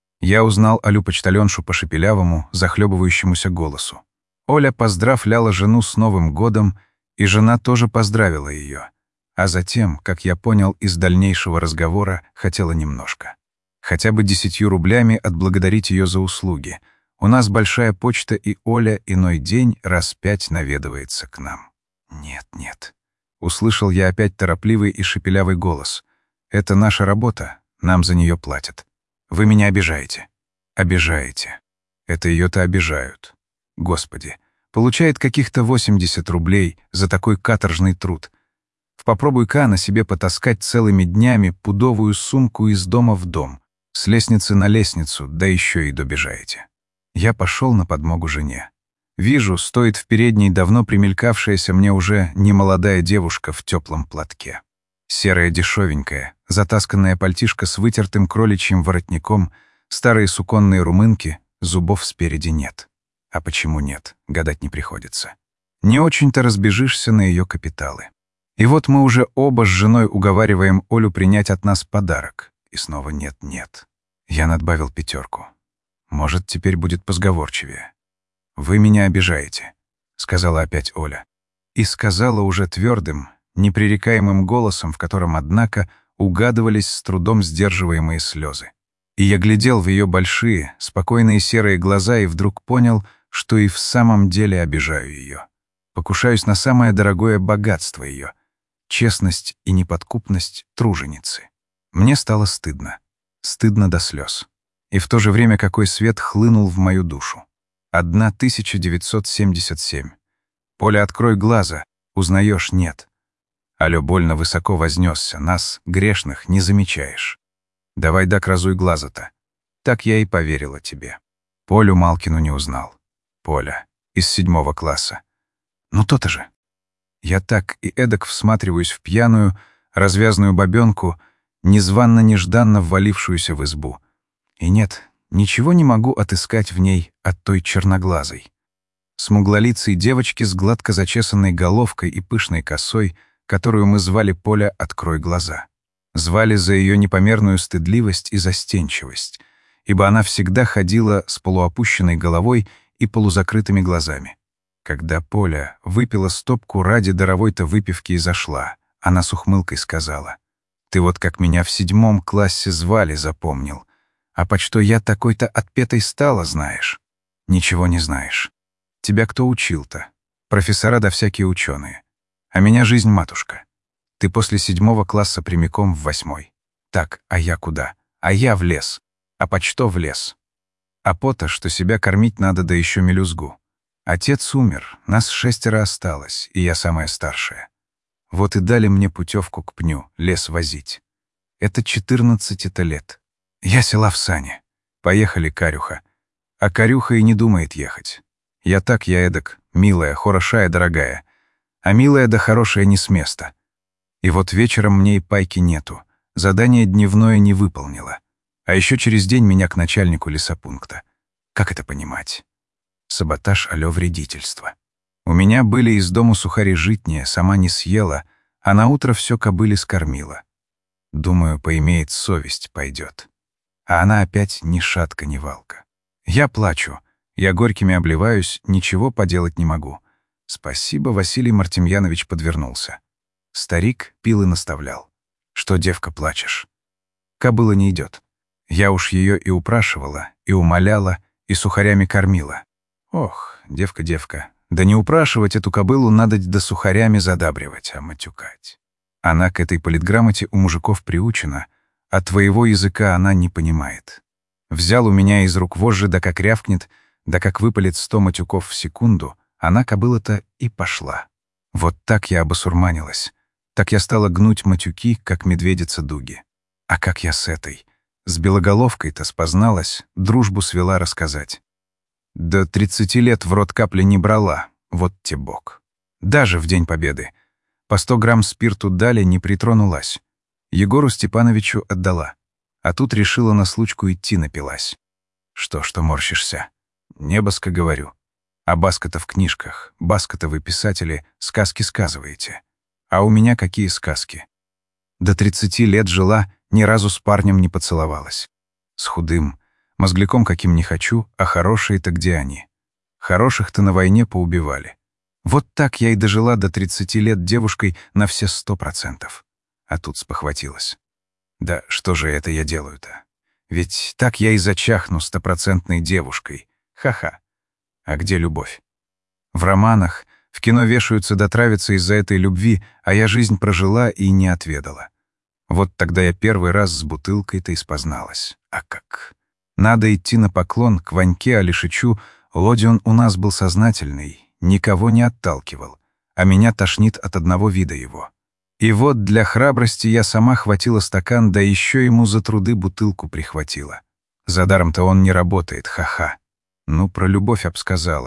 Я узнал Алю-почтальоншу по шепелявому, захлебывающемуся голосу. Оля поздравляла жену с Новым годом, и жена тоже поздравила ее. А затем, как я понял из дальнейшего разговора, хотела немножко. Хотя бы десятью рублями отблагодарить ее за услуги. У нас большая почта, и Оля иной день раз пять наведывается к нам. Нет, нет. Услышал я опять торопливый и шепелявый голос. Это наша работа, нам за нее платят. Вы меня обижаете. Обижаете. Это ее-то обижают. Господи, получает каких-то восемьдесят рублей за такой каторжный труд. Попробуй-ка на себе потаскать целыми днями пудовую сумку из дома в дом, с лестницы на лестницу, да еще и добежаете. Я пошел на подмогу жене. Вижу, стоит в передней давно примелькавшаяся мне уже немолодая девушка в теплом платке. Серая дешевенькая, затасканная пальтишко с вытертым кроличьим воротником, старые суконные румынки, зубов спереди нет. А почему нет, гадать не приходится. Не очень-то разбежишься на ее капиталы. И вот мы уже оба с женой уговариваем Олю принять от нас подарок. И снова нет-нет. Я надбавил пятерку. Может, теперь будет позговорчивее. «Вы меня обижаете», — сказала опять Оля. И сказала уже твердым, непререкаемым голосом, в котором, однако, угадывались с трудом сдерживаемые слезы. И я глядел в ее большие, спокойные серые глаза и вдруг понял, что и в самом деле обижаю ее. Покушаюсь на самое дорогое богатство ее — честность и неподкупность труженицы. Мне стало стыдно. Стыдно до слез. И в то же время какой свет хлынул в мою душу. тысяча девятьсот семьдесят семь. Поля, открой глаза. Узнаешь — нет. Алё больно высоко вознесся. Нас, грешных, не замечаешь. Давай дак разуй глаза-то. Так я и поверила тебе. Полю Малкину не узнал. Поля. Из седьмого класса. Ну то-то же. Я так и эдак всматриваюсь в пьяную, развязную бабёнку, незванно-нежданно ввалившуюся в избу. И нет, ничего не могу отыскать в ней от той черноглазой. Смуглолицей девочки с гладко зачесанной головкой и пышной косой, которую мы звали Поля «Открой глаза». Звали за ее непомерную стыдливость и застенчивость, ибо она всегда ходила с полуопущенной головой и полузакрытыми глазами. Когда Поля выпила стопку ради даровой-то выпивки и зашла, она с ухмылкой сказала: «Ты вот как меня в седьмом классе звали, запомнил. А под что я такой-то отпетой стала, знаешь? Ничего не знаешь. Тебя кто учил-то? Профессора да всякие ученые. А меня жизнь матушка. Ты после седьмого класса прямиком в восьмой. Так, а я куда? А я в лес. А под что в лес? А пота, что себя кормить надо, да еще мелюзгу. Отец умер, нас шестеро осталось, и я самая старшая. Вот и дали мне путевку к пню, лес возить. Это четырнадцать-то лет. Я села в сани. Поехали, Карюха. А Карюха и не думает ехать. Я так, я эдак, милая, хорошая, дорогая. А милая да хорошая не с места. И вот вечером мне и пайки нету. Задание дневное не выполнила. А еще через день меня к начальнику лесопункта. Как это понимать? Саботаж алё вредительство. У меня были из дому сухари житние, сама не съела, а наутро все кобыле скормила. Думаю, поимеет совесть, пойдет. А она опять ни шатка, ни валка. Я плачу, я горькими обливаюсь, ничего поделать не могу. Спасибо, Василий Мартемьянович подвернулся. Старик пил и наставлял. Что, девка, плачешь? Кобыла не идет. Я уж ее и упрашивала, и умоляла, и сухарями кормила. Ох, девка-девка, да не упрашивать эту кобылу надо да сухарями задабривать, а матюкать. Она к этой политграмоте у мужиков приучена, а твоего языка она не понимает. Взял у меня из рук вожжи, да как рявкнет, да как выпалит сто матюков в секунду, она, кобыла-то, и пошла. Вот так я обосурманилась. Так я стала гнуть матюки, как медведица дуги. А как я с этой, с белоголовкой-то спозналась, дружбу свела рассказать. До тридцати лет в рот капли не брала, вот те бог. Даже в День Победы. По сто грамм спирту дали, не притронулась. Егору Степановичу отдала. А тут решила на случку идти, напилась. Что, что морщишься? Небоска, говорю. А Баска-то в книжках, Баска-то вы, писатели, сказки сказываете. А у меня какие сказки? До тридцати лет жила, ни разу с парнем не поцеловалась. С худым, мозгляком каким не хочу, а хорошие-то где они? Хороших-то на войне поубивали. Вот так я и дожила до тридцати лет девушкой на все сто процентов. А тут спохватилась. Да что же это я делаю-то? Ведь так я и зачахну стопроцентной девушкой. Ха-ха. А где любовь? В романах, в кино вешаются да травятся из-за этой любви, а я жизнь прожила и не отведала. Вот тогда я первый раз с бутылкой-то и спозналась. А как? Надо идти на поклон к Ваньке Алишичу, Лодион у нас был сознательный, никого не отталкивал, а меня тошнит от одного вида его. И вот для храбрости я сама хватила стакан, да еще ему за труды бутылку прихватила. За даром-то он не работает, ха-ха. Ну, про любовь обсказала.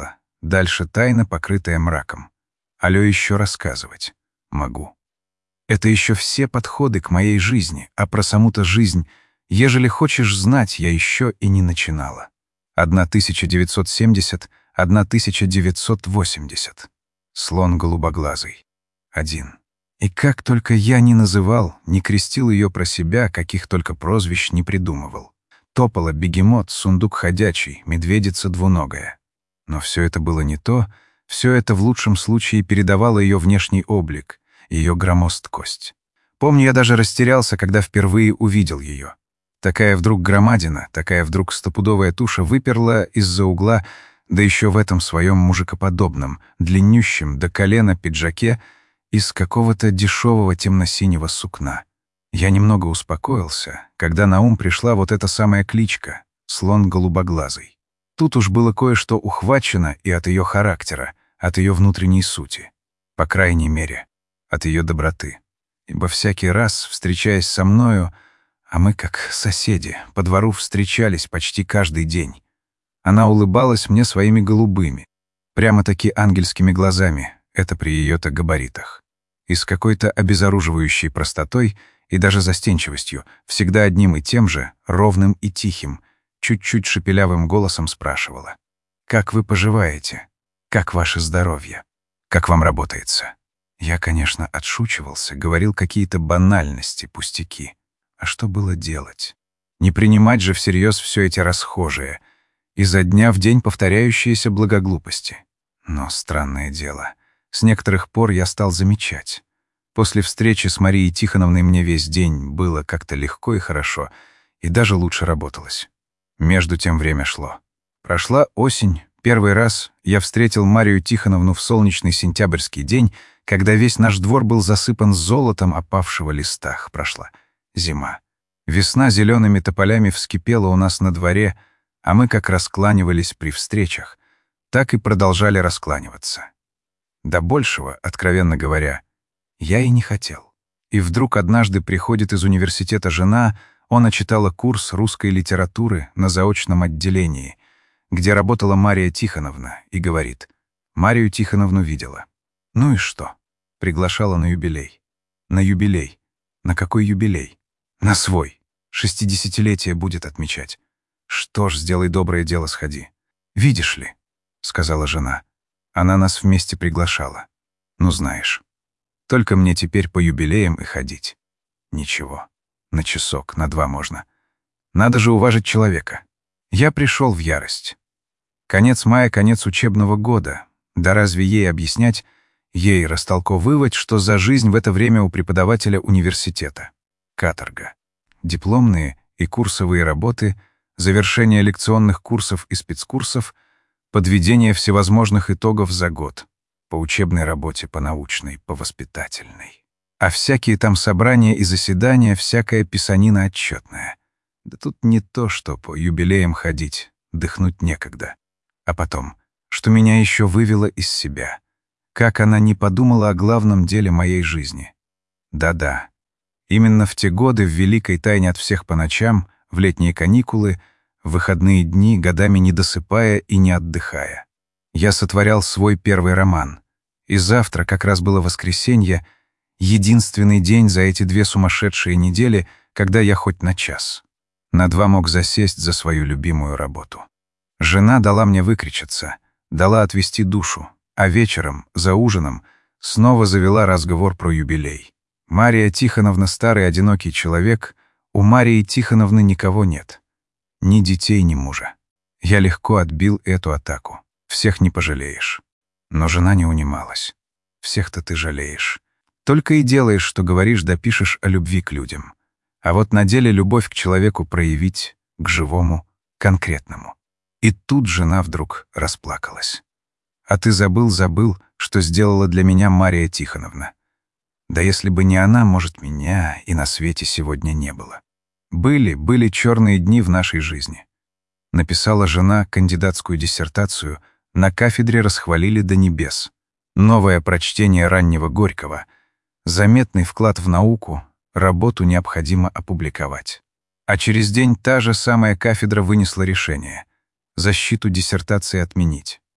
Дальше тайна, покрытая мраком. Алло, еще рассказывать. Могу. Это еще все подходы к моей жизни, а про саму-то жизнь, ежели хочешь знать, я еще и не начинала. тысяча девятьсот семьдесят — тысяча девятьсот восемьдесят. Слон голубоглазый. Один. И как только я не называл, не крестил ее про себя, каких только прозвищ не придумывал. Топола, бегемот, сундук ходячий, медведица двуногая. Но все это было не то, все это в лучшем случае передавало ее внешний облик, ее громоздкость. Помню, я даже растерялся, когда впервые увидел ее. Такая вдруг громадина, такая вдруг стопудовая туша выперла из-за угла, да еще в этом своем мужикоподобном, длиннющем до колена пиджаке из какого-то дешевого темно-синего сукна. Я немного успокоился, когда на ум пришла вот эта самая кличка — слон голубоглазый. Тут уж было кое-что ухвачено и от ее характера, от ее внутренней сути. По крайней мере, от ее доброты. Ибо всякий раз, встречаясь со мною, а мы, как соседи, по двору встречались почти каждый день, она улыбалась мне своими голубыми, прямо-таки ангельскими глазами, это при ее-то габаритах. И с какой-то обезоруживающей простотой и даже застенчивостью, всегда одним и тем же, ровным и тихим, чуть-чуть шепелявым голосом спрашивала: «Как вы поживаете? Как ваше здоровье? Как вам работается?» Я, конечно, отшучивался, говорил какие-то банальности, пустяки. А что было делать? Не принимать же всерьез все эти расхожие, изо дня в день повторяющиеся благоглупости. Но странное дело, с некоторых пор я стал замечать. После встречи с Марией Тихоновной мне весь день было как-то легко и хорошо, и даже лучше работалось. Между тем время шло. Прошла осень. Первый раз я встретил Марию Тихоновну в солнечный сентябрьский день, когда весь наш двор был засыпан золотом опавшего листа. Прошла зима. Весна зелеными тополями вскипела у нас на дворе, а мы как раскланивались при встречах, так и продолжали раскланиваться. До большего, откровенно говоря, я и не хотел. И вдруг однажды приходит из университета жена, она читала курс русской литературы на заочном отделении, где работала Мария Тихоновна, и говорит: «Марию Тихоновну видела». Ну и что? Приглашала на юбилей. На юбилей. На какой юбилей? На свой. Шестидесятилетие будет отмечать. Что ж, сделай доброе дело, сходи. «Видишь ли», — сказала жена, — она нас вместе приглашала. Ну, знаешь, только мне теперь по юбилеям и ходить. Ничего. На часок, на два можно. Надо же уважить человека. Я пришел в ярость. Конец мая, конец учебного года. Да разве ей объяснять, ей растолковывать, что за жизнь в это время у преподавателя университета? Каторга. Дипломные и курсовые работы, завершение лекционных курсов и спецкурсов, подведение всевозможных итогов за год. По учебной работе, по научной, по воспитательной. А всякие там собрания и заседания, всякая писанина отчетная. Да тут не то, что по юбилеям ходить, дыхнуть некогда. А потом, что меня еще вывело из себя. Как она не подумала о главном деле моей жизни. Да-да. Именно в те годы, в великой тайне от всех по ночам, в летние каникулы, в выходные дни, годами не досыпая и не отдыхая, я сотворял свой первый роман. И завтра, как раз было воскресенье, единственный день за эти две сумасшедшие недели, когда я хоть на час, на два мог засесть за свою любимую работу. Жена дала мне выкричаться, дала отвести душу, а вечером, за ужином, снова завела разговор про юбилей. Мария Тихоновна — старый одинокий человек, у Марии Тихоновны никого нет. Ни детей, ни мужа. Я легко отбил эту атаку. Всех не пожалеешь. Но жена не унималась. Всех-то ты жалеешь. Только и делаешь, что говоришь да пишешь о любви к людям. А вот на деле любовь к человеку проявить, к живому, конкретному. И тут жена вдруг расплакалась. А ты забыл, забыл, что сделала для меня Мария Тихоновна. Да если бы не она, может, меня и на свете сегодня не было. Были, были черные дни в нашей жизни. Написала жена кандидатскую диссертацию, на кафедре расхвалили до небес. Новое прочтение раннего Горького, заметный вклад в науку, работу необходимо опубликовать. А через день та же самая кафедра вынесла решение — защиту диссертации отменить.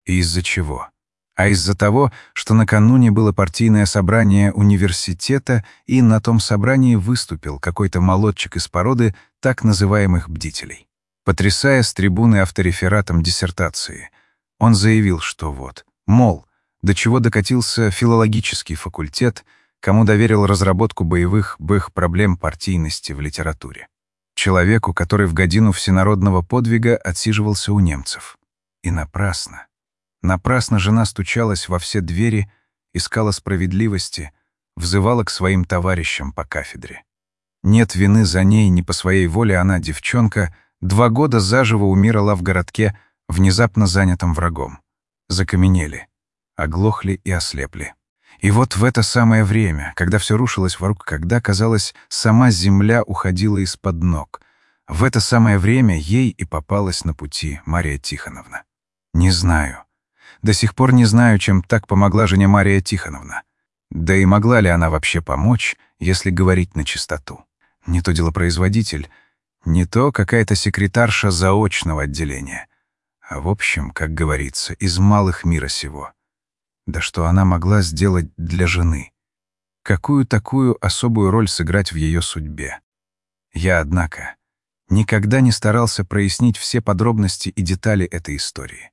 И из-за чего? А из-за того, что накануне было партийное собрание университета, и на том собрании выступил какой-то молодчик из породы так называемых бдителей. Потрясая с трибуны авторефератом диссертации, он заявил, что вот, мол, до чего докатился филологический факультет, кому доверил разработку боевых бых проблем партийности в литературе. Человеку, который в годину всенародного подвига отсиживался у немцев. И напрасно. Напрасно жена стучалась во все двери, искала справедливости, взывала к своим товарищам по кафедре. Нет вины за ней, не по своей воле она, девчонка, два года заживо умирала в городке, внезапно занятом врагом. Закаменели, оглохли и ослепли. И вот в это самое время, когда все рушилось вокруг, когда, казалось, сама земля уходила из-под ног, в это самое время ей и попалась на пути Мария Тихоновна. Не знаю. До сих пор не знаю, чем так помогла жене Мария Тихоновна. Да и могла ли она вообще помочь, если говорить на чистоту? Не то делопроизводитель, не то какая-то секретарша заочного отделения. А в общем, как говорится, из малых мира сего. Да что она могла сделать для жены? Какую такую особую роль сыграть в ее судьбе? Я, однако, никогда не старался прояснить все подробности и детали этой истории.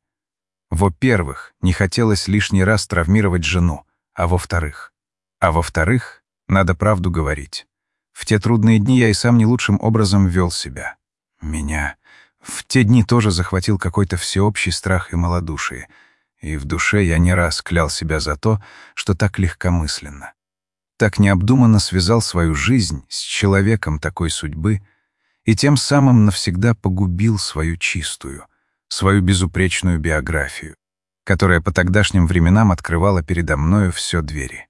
Во-первых, не хотелось лишний раз травмировать жену, а во-вторых... А во-вторых, надо правду говорить. В те трудные дни я и сам не лучшим образом вел себя. Меня в те дни тоже захватил какой-то всеобщий страх и малодушие, и в душе я не раз клял себя за то, что так легкомысленно, так необдуманно связал свою жизнь с человеком такой судьбы и тем самым навсегда погубил свою чистую, свою безупречную биографию, которая по тогдашним временам открывала передо мною все двери.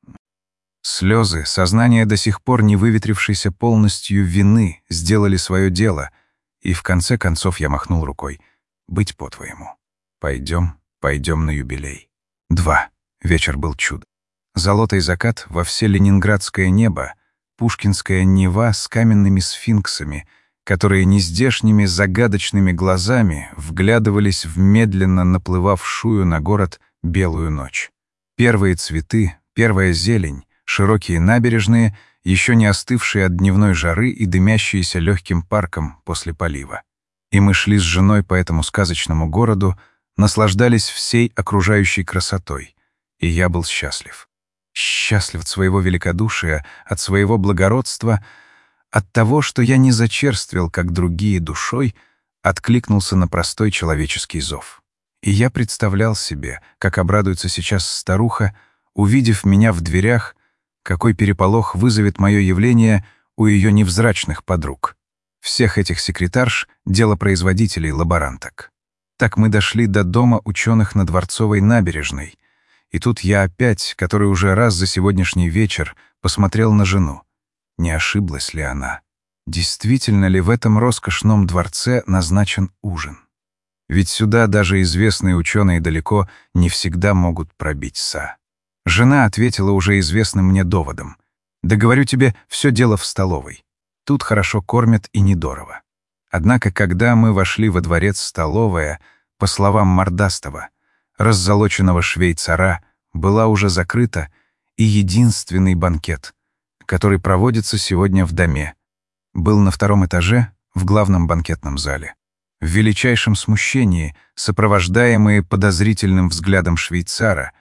Слезы, сознание до сих пор не выветрившейся полностью вины сделали свое дело, и в конце концов я махнул рукой. Быть по-твоему. Пойдем, пойдем на юбилей. Два. Вечер был чудо. Золотой закат во все ленинградское небо, пушкинская Нева с каменными сфинксами, которые нездешними загадочными глазами вглядывались в медленно наплывавшую на город белую ночь. Первые цветы, первая зелень, широкие набережные, еще не остывшие от дневной жары и дымящиеся легким парком после полива. И мы шли с женой по этому сказочному городу, наслаждались всей окружающей красотой, и я был счастлив. Счастлив от своего великодушия, от своего благородства, от того, что я не зачерствел, как другие, душой, откликнулся на простой человеческий зов. И я представлял себе, как обрадуется сейчас старуха, увидев меня в дверях, какой переполох вызовет мое явление у ее невзрачных подруг. Всех этих секретарш, делопроизводителей, лаборанток. Так мы дошли до дома ученых на Дворцовой набережной, и тут я опять, который уже раз за сегодняшний вечер, посмотрел на жену. Не ошиблась ли она? Действительно ли в этом роскошном дворце назначен ужин? Ведь сюда даже известные ученые далеко не всегда могут пробиться. Жена ответила уже известным мне доводом. «Да говорю тебе, все дело в столовой. Тут хорошо кормят и недорого». Однако, когда мы вошли во дворец столовая, по словам мордастого, раззолоченного швейцара, была уже закрыта, и единственный банкет, который проводится сегодня в доме, был на втором этаже в главном банкетном зале. В величайшем смущении, сопровождаемые подозрительным взглядом швейцара,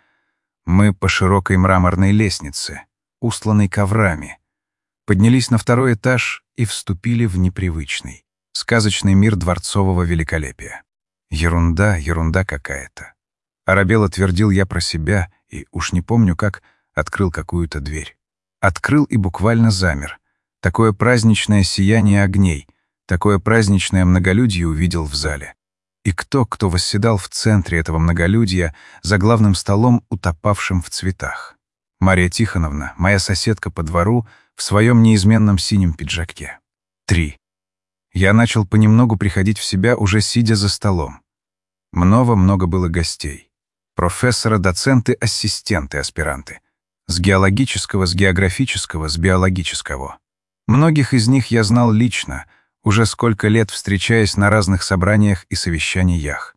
мы по широкой мраморной лестнице, устланной коврами, поднялись на второй этаж и вступили в непривычный, сказочный мир дворцового великолепия. Ерунда, ерунда какая-то. Оробело твердил я про себя и, уж не помню как, открыл какую-то дверь. Открыл и буквально замер. Такое праздничное сияние огней, такое праздничное многолюдье увидел в зале. И кто, кто восседал в центре этого многолюдья, за главным столом, утопавшим в цветах? Мария Тихоновна, моя соседка по двору, в своем неизменном синем пиджаке. Три. Я начал понемногу приходить в себя, уже сидя за столом. Много-много было гостей. Профессора, доценты, ассистенты, аспиранты. С геологического, с географического, с биологического. Многих из них я знал лично, уже сколько лет встречаясь на разных собраниях и совещаниях.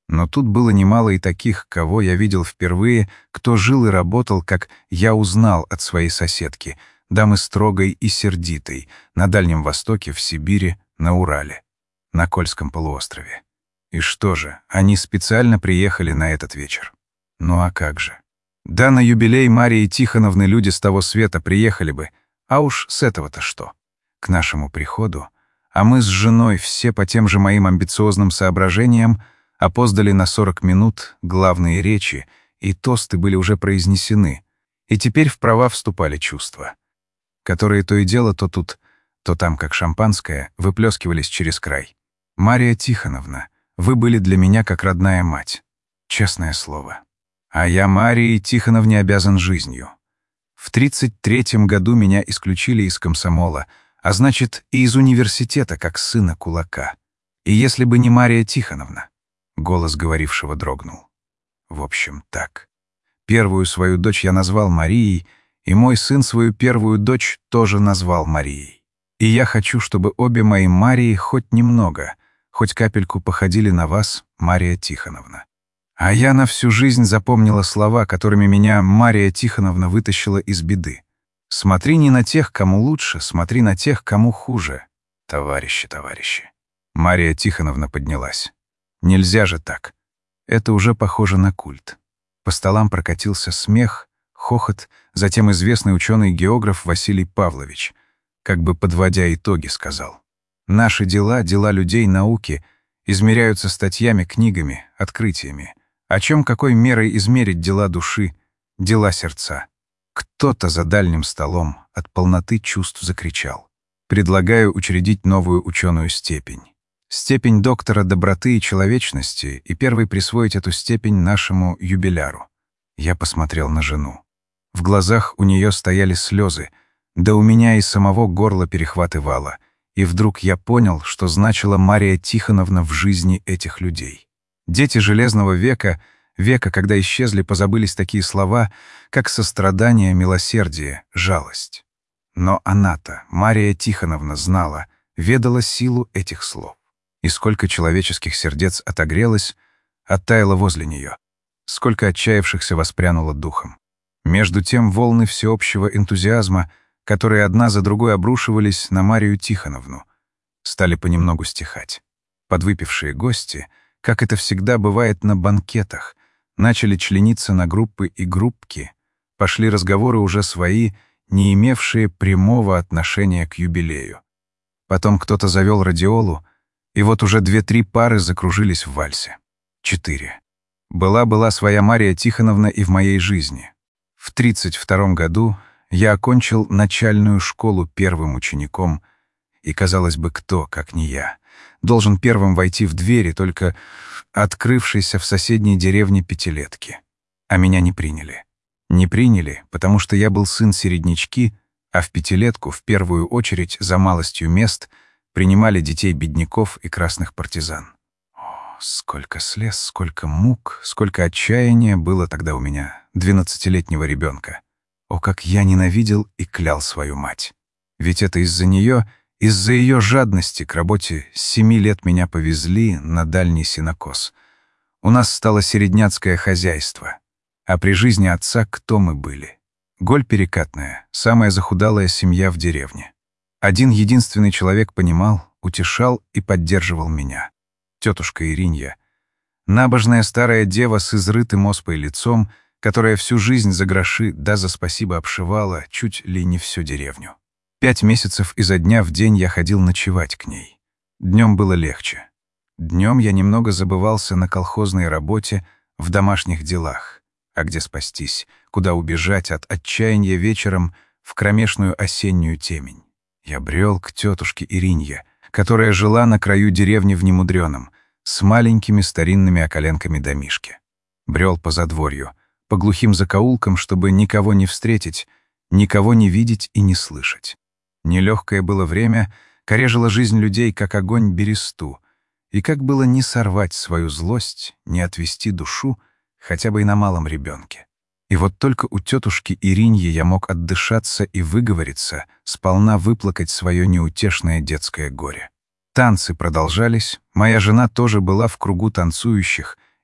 Но тут было немало и таких, кого я видел впервые, кто жил и работал, как я узнал от своей соседки, дамы строгой и сердитой, на Дальнем Востоке, в Сибири, на Урале, на Кольском полуострове. И что же, они специально приехали на этот вечер. Ну а как же? Да, на юбилей Марии Тихоновны люди с того света приехали бы, а уж с этого-то что? К нашему приходу, а мы с женой все по тем же моим амбициозным соображениям опоздали на сорок минут, главные речи и тосты были уже произнесены, и теперь в права вступали чувства, которые то и дело то тут, то там, как шампанское, выплескивались через край. «Мария Тихоновна, вы были для меня как родная мать. Честное слово. А я Марии Тихоновне обязан жизнью. В тридцать третьем году меня исключили из комсомола, а значит, и из университета, как сына кулака. И если бы не Мария Тихоновна...» Голос говорившего дрогнул. В общем, так. Первую свою дочь я назвал Марией, и мой сын свою первую дочь тоже назвал Марией. И я хочу, чтобы обе мои Марии хоть немного, хоть капельку походили на вас, Мария Тихоновна. А я на всю жизнь запомнила слова, которыми меня Мария Тихоновна вытащила из беды. «Смотри не на тех, кому лучше, смотри на тех, кому хуже. Товарищи, товарищи». Мария Тихоновна поднялась. «Нельзя же так. Это уже похоже на культ». По столам прокатился смех, хохот, затем известный ученый-географ Василий Павлович, как бы подводя итоги, сказал: «Наши дела, дела людей науки, измеряются статьями, книгами, открытиями. О чем какой мерой измерить дела души, дела сердца?» Кто-то за дальним столом от полноты чувств закричал: «Предлагаю учредить новую ученую степень. Степень доктора доброты и человечности, и первый присвоить эту степень нашему юбиляру». Я посмотрел на жену. В глазах у нее стояли слезы, да у меня и самого горло перехватывало, и вдруг я понял, что значила Мария Тихоновна в жизни этих людей. Дети Железного века, века, когда исчезли, позабылись такие слова, как сострадание, милосердие, жалость. Но она-то, Мария Тихоновна, знала, ведала силу этих слов. И сколько человеческих сердец отогрелось, оттаяло возле нее, сколько отчаявшихся воспрянуло духом. Между тем волны всеобщего энтузиазма, которые одна за другой обрушивались на Марию Тихоновну, стали понемногу стихать. Подвыпившие гости, как это всегда бывает на банкетах, начали члениться на группы и группки, пошли разговоры уже свои, не имевшие прямого отношения к юбилею. Потом кто-то завел радиолу, и вот уже две-три пары закружились в вальсе. Четыре. Была-была своя Мария Тихоновна и в моей жизни. В тридцать втором году я окончил начальную школу первым учеником, и, казалось бы, кто, как не я, должен первым войти в двери, только открывшейся в соседней деревне пятилетки. А меня не приняли. Не приняли, потому что я был сын середнячки, а в пятилетку, в первую очередь, за малостью мест, принимали детей бедняков и красных партизан. О, сколько слез, сколько мук, сколько отчаяния было тогда у меня, двенадцатилетнего ребенка. О, как я ненавидел и клял свою мать. Ведь это из-за нее, из-за ее жадности к работе с семи лет меня повезли на дальний сенокос. У нас стало середняцкое хозяйство. А при жизни отца кто мы были? Голь перекатная, самая захудалая семья в деревне. Один единственный человек понимал, утешал и поддерживал меня. Тетушка Иринья. Набожная старая дева с изрытым оспой лицом, которая всю жизнь за гроши да за спасибо обшивала чуть ли не всю деревню. Пять месяцев изо дня в день я ходил ночевать к ней. Днем было легче. Днем я немного забывался на колхозной работе, в домашних делах. А где спастись, куда убежать от отчаяния вечером в кромешную осеннюю темень? Я брел к тетушке Иринье, которая жила на краю деревни в Немудреном, с маленькими старинными околенками домишки. Брел по задворью, по глухим закоулкам, чтобы никого не встретить, никого не видеть и не слышать. Нелегкое было время, корежила жизнь людей, как огонь бересту, и как было не сорвать свою злость, не отвести душу, хотя бы и на малом ребенке. И вот только у тетушки Ириньи я мог отдышаться и выговориться, сполна выплакать свое неутешное детское горе. Танцы продолжались, моя жена тоже была в кругу танцующих,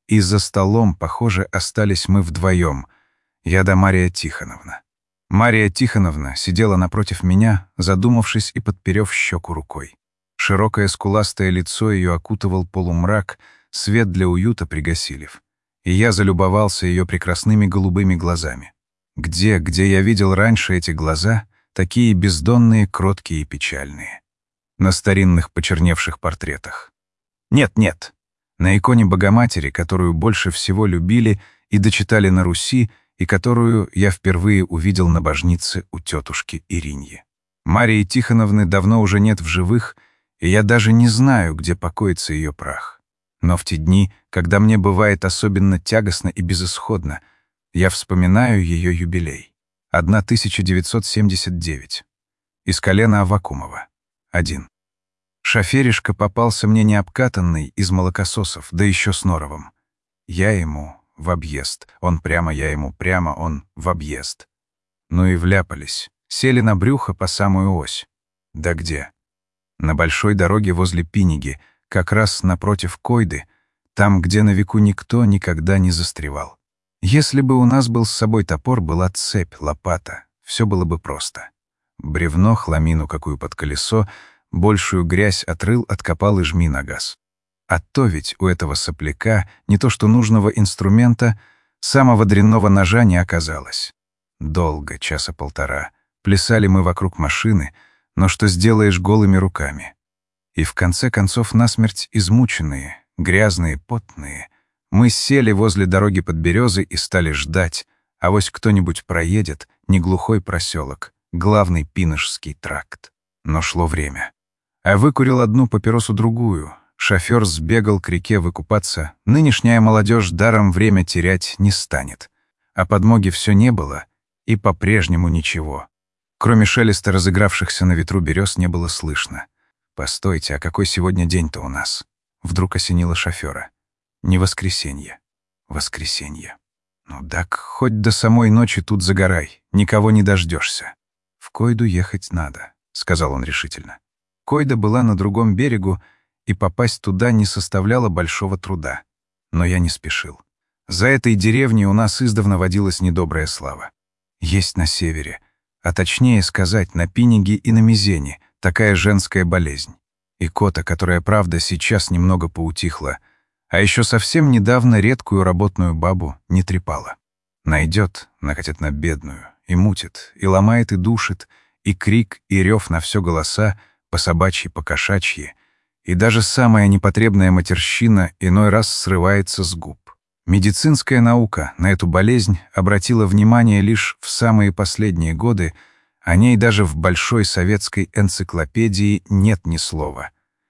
И за столом, похоже, остались мы вдвоем. Я да Мария Тихоновна. Мария Тихоновна сидела напротив меня, задумавшись и подперев щеку рукой. Широкое скуластое лицо ее окутывал полумрак, свет для уюта пригасилив. И я залюбовался ее прекрасными голубыми глазами. Где, где я видел раньше эти глаза, такие бездонные, кроткие и печальные? На старинных почерневших портретах. Нет, нет. На иконе Богоматери, которую больше всего любили и дочитали на Руси, и которую я впервые увидел на божнице у тетушки Ириньи. Марии Тихоновны давно уже нет в живых, и я даже не знаю, где покоится ее прах. Но в те дни, когда мне бывает особенно тягостно и безысходно, я вспоминаю ее юбилей. тысяча девятьсот семьдесят девять. Из колена Аввакумова. Один. Шоферишка попался мне необкатанный, из молокососов, да еще с норовом. Я ему в объезд. Он прямо, я ему прямо, он в объезд. Ну и вляпались. Сели на брюхо по самую ось. Да где? На большой дороге возле Пиниги, как раз напротив Койды, там, где на веку никто никогда не застревал. Если бы у нас был с собой топор, была цепь, лопата, все было бы просто. Бревно, хламину какую под колесо, большую грязь отрыл, откопал и жми на газ. А то ведь у этого сопляка не то что нужного инструмента, самого дрянного ножа не оказалось. Долго, часа полтора, плясали мы вокруг машины, но что сделаешь голыми руками? И в конце концов насмерть измученные, грязные, потные, мы сели возле дороги под березой и стали ждать, авось кто-нибудь проедет, не глухой проселок, главный Пиношский тракт. Но шло время. А выкурил одну папиросу другую. Шофер сбегал к реке выкупаться. Нынешняя молодежь даром время терять не станет. А подмоги все не было, и по-прежнему ничего. Кроме шелеста разыгравшихся на ветру берез не было слышно. «Постойте, а какой сегодня день-то у нас?» Вдруг осенило шофера. «Не воскресенье. Воскресенье. Ну так, хоть до самой ночи тут загорай, никого не дождешься. В Койду ехать надо», — сказал он решительно. Койда была на другом берегу, и попасть туда не составляло большого труда. Но я не спешил. За этой деревней у нас издавна водилась недобрая слава. Есть на севере, а точнее сказать, на Пиниге и на Мизене, такая женская болезнь. Икота, которая, правда, сейчас немного поутихла, а еще совсем недавно редкую работную бабу не трепала. Найдет, накатит на бедную, и мутит, и ломает, и душит, и крик, и рев на все голоса, по собачьи, по кошачьи, и даже самая непотребная матерщина иной раз срывается с губ. Медицинская наука на эту болезнь обратила внимание лишь в самые последние годы, о ней даже в большой советской энциклопедии нет ни слова.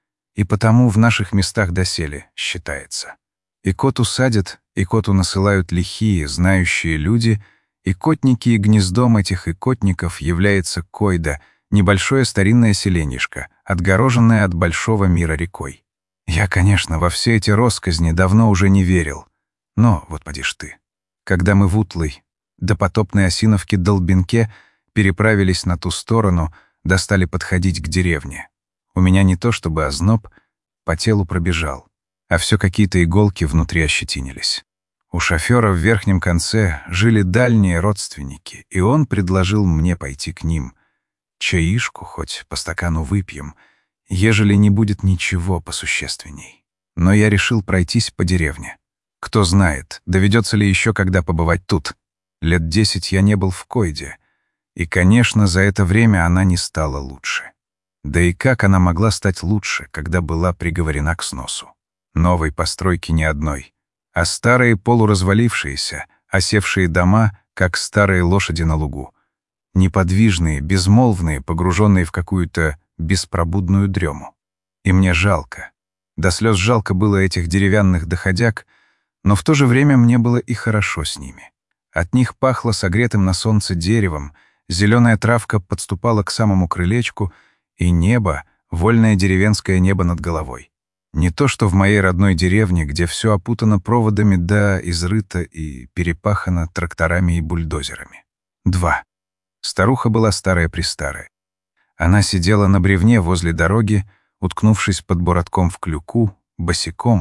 И потому в наших местах доселе считается. Икоту садят, икоту насылают лихие, знающие люди, и котники и гнездом этих икотников является Койда, небольшое старинное селенишко, отгороженное от большого мира рекой. Я, конечно, во все эти россказни давно уже не верил. Но, вот поди ж ты, когда мы в утлой, допотопной Осиновке-Долбинке переправились на ту сторону, да стали подходить к деревне, у меня не то чтобы озноб по телу пробежал, а все какие-то иголки внутри ощетинились. У шофера в верхнем конце жили дальние родственники, и он предложил мне пойти к ним. Чаишку хоть по стакану выпьем, ежели не будет ничего посущественней. Но я решил пройтись по деревне. Кто знает, доведется ли еще когда побывать тут. Лет десять я не был в Койде. И, конечно, за это время она не стала лучше. Да и как она могла стать лучше, когда была приговорена к сносу? Новой постройки ни одной. А старые полуразвалившиеся, осевшие дома, как старые лошади на лугу. Неподвижные, безмолвные, погруженные в какую-то беспробудную дрему. И мне жалко. До слез жалко было этих деревянных доходяг, но в то же время мне было и хорошо с ними. От них пахло согретым на солнце деревом, зеленая травка подступала к самому крылечку, и небо, вольное деревенское небо над головой. Не то что в моей родной деревне, где все опутано проводами да изрыто и перепахано тракторами и бульдозерами. Два. Старуха была старая-престарая. Она сидела на бревне возле дороги, уткнувшись под буратком в клюку, босиком,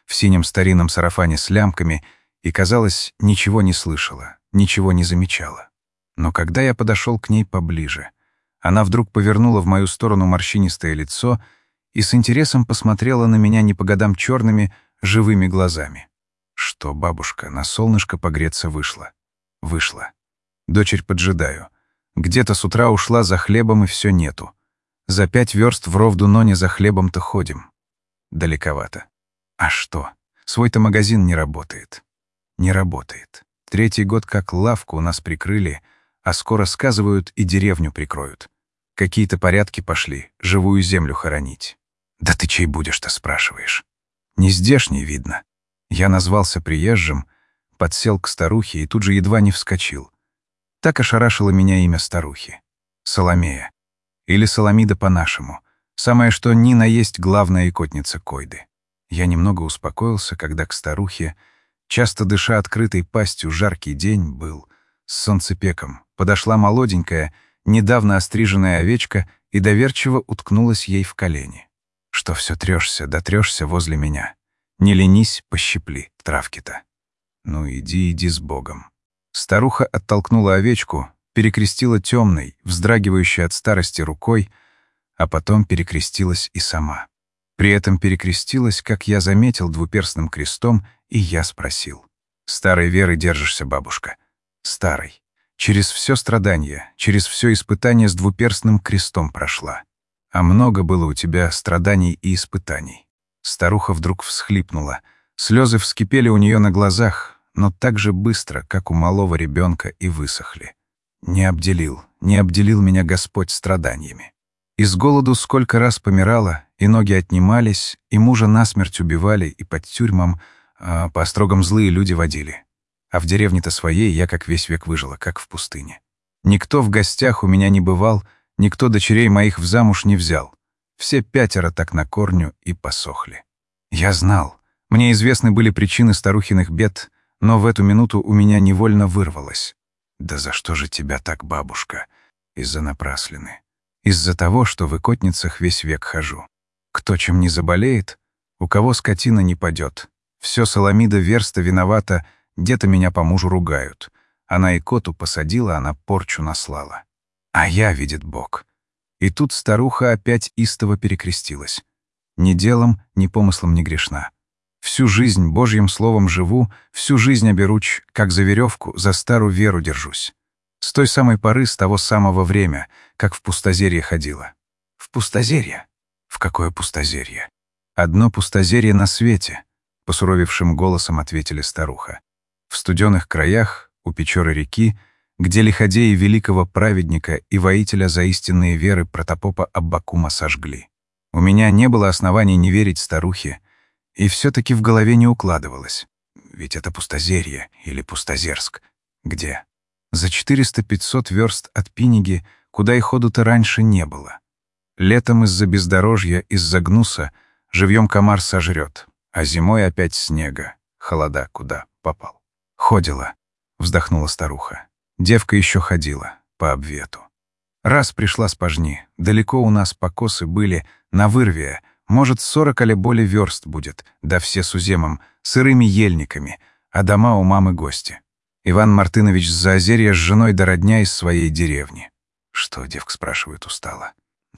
в синем старинном сарафане с лямками и, казалось, ничего не слышала, ничего не замечала. Но когда я подошел к ней поближе, она вдруг повернула в мою сторону морщинистое лицо и с интересом посмотрела на меня не по годам черными, живыми глазами. Что, бабушка, на солнышко погреться вышла? Вышла. Дочерь поджидаю. Где-то с утра ушла за хлебом, и все нету. За пять верст в Ровду-Ноне за хлебом-то ходим. Далековато. А что? Свой-то магазин не работает. Не работает. Третий год как лавку у нас прикрыли, а скоро, сказывают, и деревню прикроют. Какие-то порядки пошли, живую землю хоронить. Да ты чей будешь-то, спрашиваешь? Не здешний, видно. Я назвался приезжим, подсел к старухе и тут же едва не вскочил. Так ошарашило меня имя старухи. Соломея. Или Соломида по-нашему. Самое что ни на есть главная икотница Койды. Я немного успокоился, когда к старухе, часто дыша открытой пастью, жаркий день был, с солнцепеком, подошла молоденькая, недавно остриженная овечка и доверчиво уткнулась ей в колени. Что все трешься, да трешься возле меня. Не ленись, пощипли, травки-то. Ну иди, иди с Богом. Старуха оттолкнула овечку, перекрестила темной, вздрагивающей от старости рукой, а потом перекрестилась и сама. При этом перекрестилась, как я заметил, двуперстным крестом, и я спросил. «Старой веры держишься, бабушка?» «Старой. Через все страдание, через все испытание с двуперстным крестом прошла. А много было у тебя страданий и испытаний». Старуха вдруг всхлипнула. Слезы вскипели у нее на глазах, но так же быстро, как у малого ребенка, и высохли. Не обделил, не обделил меня Господь страданиями. Из голоду сколько раз помирала, и ноги отнимались, и мужа насмерть убивали, и под тюрьмам, а по острогам злые люди водили. А в деревне-то своей я как весь век выжила, как в пустыне. Никто в гостях у меня не бывал, никто дочерей моих в замуж не взял. Все пятеро так на корню и посохли. Я знал, мне известны были причины старухиных бед, но в эту минуту у меня невольно вырвалось. «Да за что же тебя так, бабушка?» «Из-за напраслины. Из-за того, что в икотницах весь век хожу. Кто чем не заболеет, у кого скотина не падет. Все Соломида Верста виновата, где-то меня по мужу ругают. Она икоту посадила, она порчу наслала. А я, видит Бог». И тут старуха опять истово перекрестилась. «Ни делом, ни помыслом не грешна. Всю жизнь Божьим словом живу, всю жизнь оберуч, как за веревку, за старую веру держусь. С той самой поры, с того самого время, как в пустозерье ходила». «В пустозерье? В какое пустозерье?» «Одно пустозерье на свете», — посуровевшим голосом ответили старуха. «В студеных краях, у Печоры реки, где лиходеи великого праведника и воителя за истинные веры протопопа Аббакума сожгли. У меня не было оснований не верить старухе, и все-таки в голове не укладывалось. Ведь это пустозерье или Пустозерск. Где? За четыреста-пятьсот верст от Пиниги, куда и ходу-то раньше не было. Летом из-за бездорожья, из-за гнуса, живьем комар сожрет, а зимой опять снега, холода куда попал. «Ходила», — вздохнула старуха. «Девка еще ходила, по обвету. Раз пришла с пожни, далеко у нас покосы были, на вырве, может, сорок или более верст будет, да все с уземом, сырыми ельниками, а дома у мамы гости. Иван Мартынович с Заозерья с женой до родня из своей деревни». «Что?» — девка спрашивает, устала.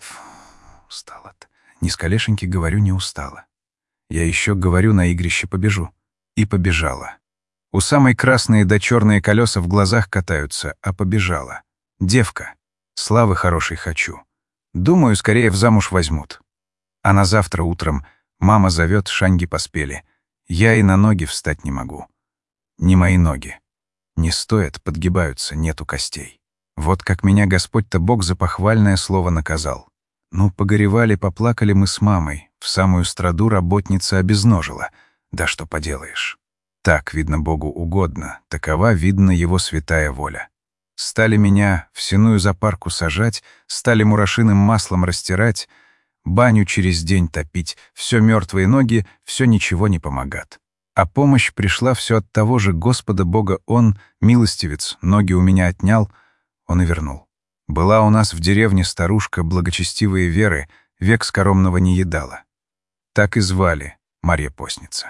«Устала-то. Ни с колешеньки, говорю, не устала. Я еще, говорю, на игрище побежу». И побежала. У самой красные да черные колеса в глазах катаются, а побежала. Девка. Славы хорошей хочу. Думаю, скорее в замуж возьмут. А на завтра утром мама зовет, шаньги поспели. Я и на ноги встать не могу. Не мои ноги. Не стоят, подгибаются, нету костей. Вот как меня Господь-то Бог за похвальное слово наказал. Ну, погоревали, поплакали мы с мамой. В самую страду работница обезножила. Да что поделаешь. Так, видно, Богу угодно, такова, видно, его святая воля. Стали меня в сеную запарку сажать, стали мурашиным маслом растирать, баню через день топить, все мертвые ноги, все ничего не помогат. А помощь пришла все от того же Господа Бога, Он, милостивец, ноги у меня отнял, Он и вернул. Была у нас в деревне старушка благочестивые веры, век скоромного не едала. Так и звали Марья Постница.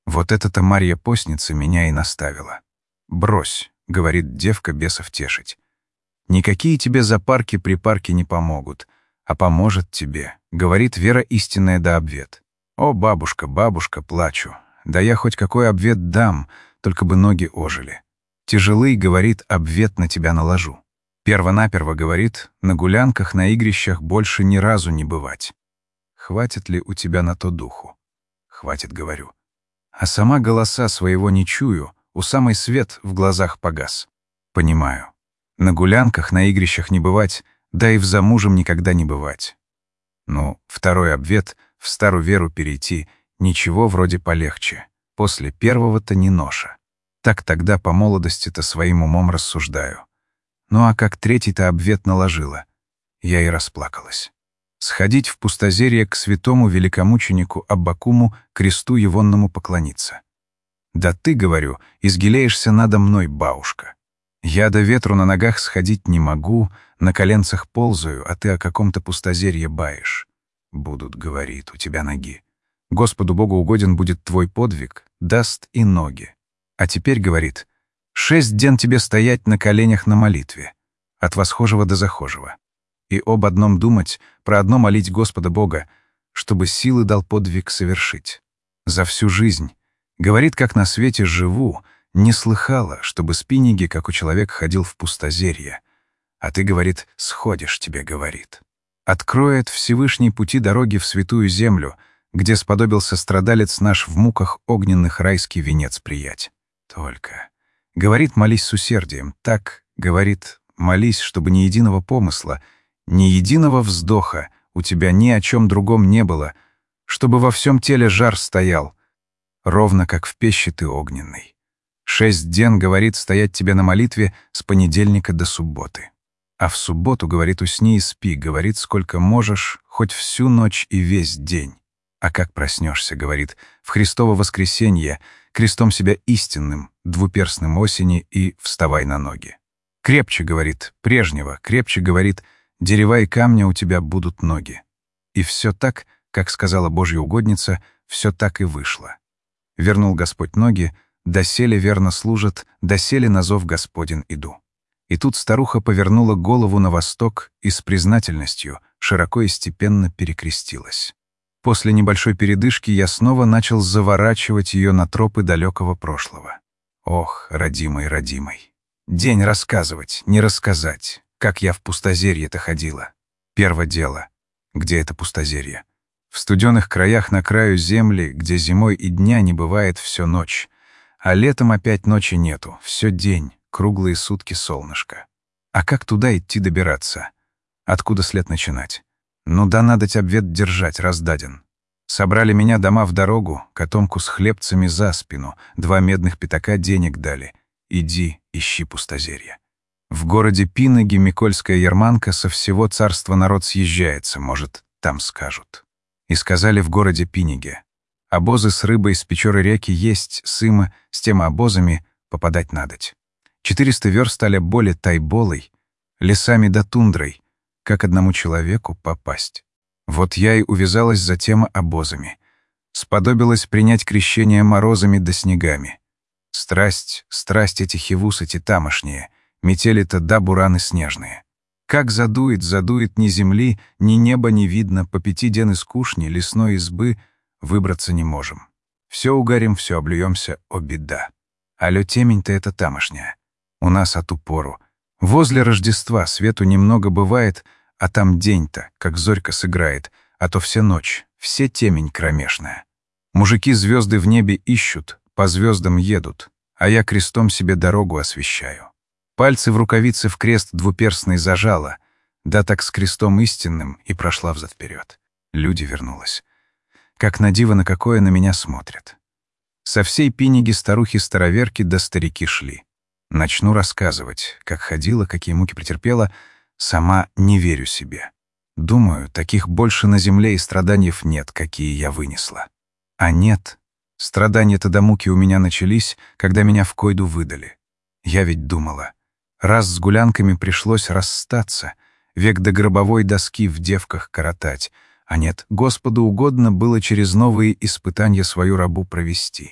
Вот эта-то Марья Постница меня и наставила. «Брось», — говорит девка бесов тешить. «Никакие тебе запарки-припарки не помогут, а поможет тебе», — говорит вера истинная да обвет. «О, бабушка, бабушка, плачу, да я хоть какой обвет дам, только бы ноги ожили. Тяжелый, — говорит, — обвет на тебя наложу. Первонаперво, — говорит, — на гулянках, на игрищах больше ни разу не бывать. Хватит ли у тебя на то духу?» «Хватит, — говорю. А сама голоса своего не чую, у самой свет в глазах погас. Понимаю. На гулянках, на игрищах не бывать, да и в замужем никогда не бывать. Ну, второй обвет — в старую веру перейти, ничего вроде полегче. После первого-то не ноша. Так тогда по молодости-то своим умом рассуждаю. Ну а как третий-то обвет наложила, я и расплакалась. Сходить в пустозерье к святому великомученику Аббакуму, кресту егонному поклониться. «Да ты, — говорю, — изгилеешься надо мной, бабушка. Я до ветру на ногах сходить не могу, на коленцах ползаю, а ты о каком-то пустозерье баешь. Будут, — говорит, — у тебя ноги. Господу Богу угоден будет твой подвиг, даст и ноги. А теперь, — говорит, — шесть ден тебе стоять на коленях на молитве, от восхожего до захожего. И об одном думать, про одно молить Господа Бога, чтобы силы дал подвиг совершить. За всю жизнь, — говорит, — как на свете живу, не слыхала, чтобы спинниги, как у человека, ходил в пустозерье. А ты, — говорит, — сходишь, тебе, — говорит. Откроет Всевышний пути дороги в святую землю, где сподобился страдалец наш в муках огненных райский венец приять. Только, — говорит, — молись с усердием, так, — говорит, — молись, чтобы ни единого помысла, ни единого вздоха у тебя ни о чем другом не было, чтобы во всем теле жар стоял, ровно как в пеще ты огненный. Шесть ден, — говорит, — стоять тебе на молитве с понедельника до субботы. А в субботу, — говорит, — усни и спи, — говорит, — сколько можешь, хоть всю ночь и весь день. А как проснешься, — говорит, — в Христово воскресенье, крестом себя истинным, двуперстным осени, и вставай на ноги. Крепче, — говорит, — прежнего, крепче, — говорит, — дерева и камня у тебя будут ноги. И все так, как сказала Божья угодница, все так и вышло. Вернул Господь ноги, доселе верно служат, доселе на зов Господень иду. И тут старуха повернула голову на восток и с признательностью широко и степенно перекрестилась. После небольшой передышки я снова начал заворачивать ее на тропы далекого прошлого. Ох, родимый, родимый. День рассказывать, не рассказать. Как я в пустозерье-то ходила. Первое дело. Где это пустозерье? В студенных краях на краю земли, где зимой и дня не бывает всю ночь. А летом опять ночи нету, все день, круглые сутки солнышко. А как туда идти добираться? Откуда след начинать? Ну да надоть обвет держать, раздаден. Собрали меня дома в дорогу, котомку с хлебцами за спину, два медных пятака денег дали. Иди, ищи пустозерье. В городе Пиноги Микольская ярманка, со всего царства народ съезжается, может, там скажут. И сказали в городе Пиниге. Обозы с рыбой с Печоры реки есть, сыма, с тем обозами попадать надоть. Четыреста верст стали более тайболой, лесами да тундрой, как одному человеку попасть. Вот я и увязалась за тем обозами. Сподобилась принять крещение морозами да снегами. Страсть, страсть эти хивусы эти тамошние, метели-то да бураны снежные. Как задует, задует ни земли, ни неба не видно, по пяти ден из кушни, лесной избы выбраться не можем. Все угарим, все облюемся, о беда. Алё, темень-то это тамошняя. У нас от упору. Возле Рождества свету немного бывает, а там день-то, как зорька сыграет, а то все ночь, все темень кромешная. Мужики звезды в небе ищут, по звездам едут, а я крестом себе дорогу освещаю. Пальцы в рукавице в крест двуперстный зажала, да так с крестом истинным и прошла взад-вперед. Люди вернулась. Как на диво на какое на меня смотрят. Со всей Пиниги старухи-староверки да старики шли. Начну рассказывать, как ходила, какие муки претерпела, сама не верю себе. Думаю, таких больше на земле и страданий нет, какие я вынесла. А нет, страдания-то до муки у меня начались, когда меня в койду выдали. Я ведь думала, раз с гулянками пришлось расстаться, век до гробовой доски в девках коротать, а нет, Господу угодно было через новые испытания свою рабу провести.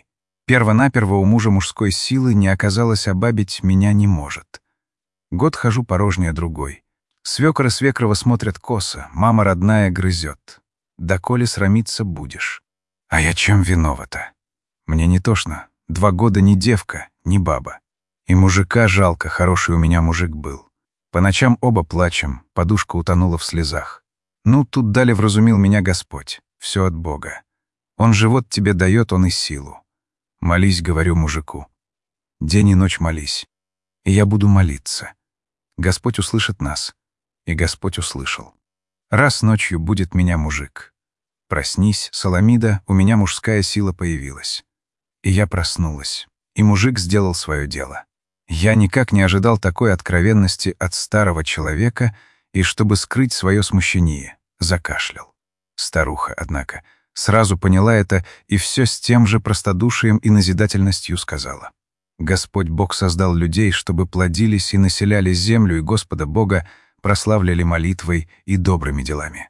Первонаперво у мужа мужской силы не оказалось, обабить меня не может. Год хожу порожнее другой. Свекор и свекрова смотрят косо, мама родная грызет. Доколе срамиться будешь. А я чем виновата? Мне не тошно. Два года ни девка, ни баба. И мужика жалко, хороший у меня мужик был. По ночам оба плачем, подушка утонула в слезах. Ну, тут далее вразумил меня Господь. Все от Бога. Он живот тебе дает, он и силу. Молись, говорю мужику. День и ночь молись. И я буду молиться. Господь услышит нас. И Господь услышал. Раз ночью будет меня мужик. Проснись, Соломида, у меня мужская сила появилась. И я проснулась. И мужик сделал свое дело. Я никак не ожидал такой откровенности от старого человека, и, чтобы скрыть свое смущение, закашлял. Старуха, однако, сразу поняла это и все с тем же простодушием и назидательностью сказала. Господь Бог создал людей, чтобы плодились и населяли землю, и Господа Бога прославляли молитвой и добрыми делами.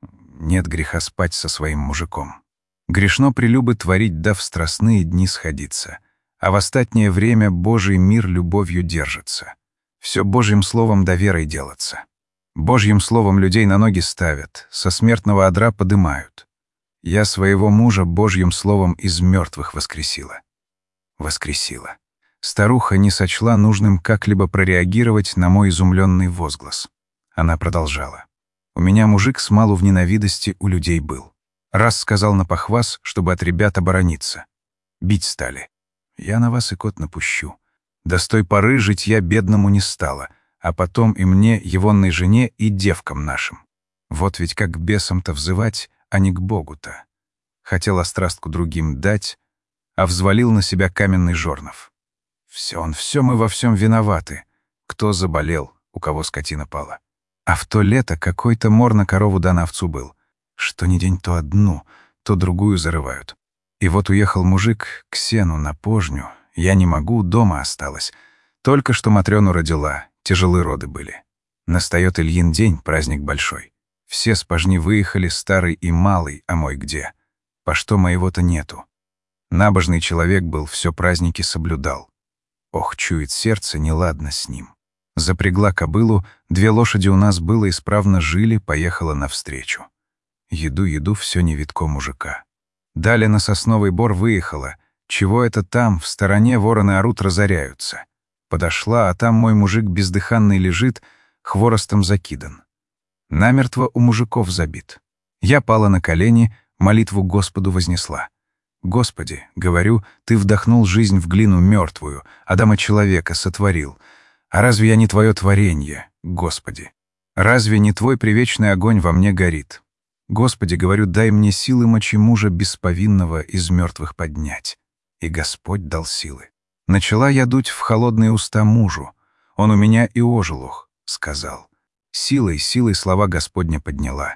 Нет греха спать со своим мужиком. Грешно прелюбы творить, да в страстные дни сходиться. А в остатнее время Божий мир любовью держится. Все Божьим словом да верой делаться. Божьим словом людей на ноги ставят, со смертного одра подымают. Я своего мужа Божьим словом из мертвых воскресила. Воскресила. Старуха не сочла нужным как-либо прореагировать на мой изумленный возглас. Она продолжала. У меня мужик с малу в ненавидности у людей был. Раз сказал на похвас, чтобы от ребят оборониться. Бить стали. Я на вас и кот напущу. До с той поры житья бедному не стало, а потом и мне, егонной жене, и девкам нашим. Вот ведь как к бесам-то взывать, а не к Богу-то. Хотел острастку другим дать, а взвалил на себя каменный жорнов. Все он, все мы во всем виноваты. Кто заболел, у кого скотина пала. А в то лето какой-то мор на корову да на овцу был. Что ни день то одну, то другую зарывают. И вот уехал мужик к сену на пожню. Я не могу, дома осталась. Только что Матрёну родила, тяжелые роды были. Настает Ильин день, праздник большой. Все с пожни выехали, старый и малый, а мой где? По что моего-то нету? Набожный человек был, все праздники соблюдал. Ох, чует сердце, неладно с ним. Запрягла кобылу, две лошади у нас было, исправно жили, поехала навстречу. Еду, еду, все не видко мужика. Далее на Сосновый Бор выехала. Чего это там, в стороне вороны орут, разоряются. Подошла, а там мой мужик бездыханный лежит, хворостом закидан. Намертво у мужиков забит. Я пала на колени, молитву Господу вознесла. «Господи, — говорю, — Ты вдохнул жизнь в глину мертвую, Адама человека сотворил. А разве я не Твое творенье, Господи? Разве не Твой привечный огонь во мне горит? Господи, — говорю, — дай мне силы мочи мужа бесповинного из мертвых поднять». И Господь дал силы. Начала я дуть в холодные уста мужу. Он у меня и ожелух, сказал. Силой, силой слова Господня подняла.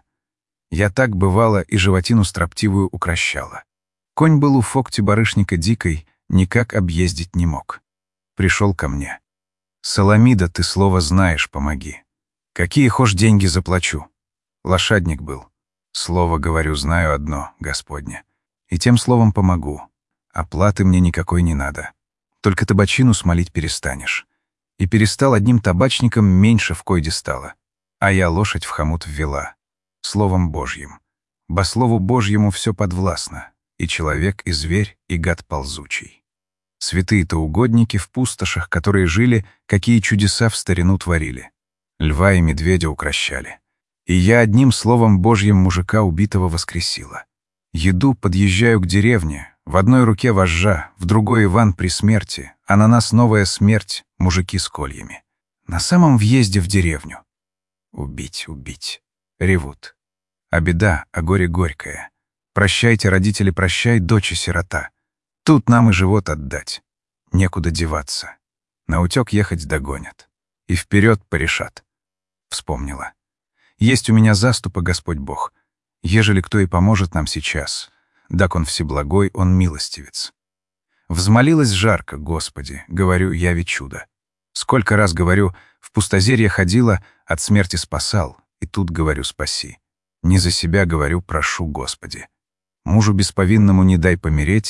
Я так, бывало, и животину строптивую укращала. Конь был у фокти барышника дикой, никак объездить не мог. Пришел ко мне. «Соломида, ты слово знаешь, помоги. Какие хошь деньги заплачу?» Лошадник был. Слово, говорю, знаю одно, Господне. И тем словом помогу. Оплаты мне никакой не надо. Только табачину смолить перестанешь. И перестал одним табачником, меньше в койде стало. А я лошадь в хомут ввела. Словом Божьим. Бо слову Божьему все подвластно. И человек, и зверь, и гад ползучий. Святые-то угодники в пустошах, которые жили, какие чудеса в старину творили. Льва и медведя укращали. И я одним словом Божьим мужика убитого воскресила. Еду, подъезжаю к деревне, в одной руке вожжа, в другой Иван при смерти, а на нас новая смерть, мужики с кольями. На самом въезде в деревню. Убить, убить. Ревут. А беда, а горе горькое. Прощайте, родители, прощай, дочь и сирота. Тут нам и живот отдать. Некуда деваться. Наутёк ехать догонят. И вперед порешат. Вспомнила. Есть у меня заступа Господь Бог. Ежели кто и поможет нам сейчас, дак Он всеблагой, Он милостивец. Взмолилась жарко, Господи, говорю, яви чудо. Сколько раз, говорю, в пустозерье ходила, от смерти спасал, и тут, говорю, спаси. Не за себя, говорю, прошу, Господи. Мужу бесповинному не дай помереть,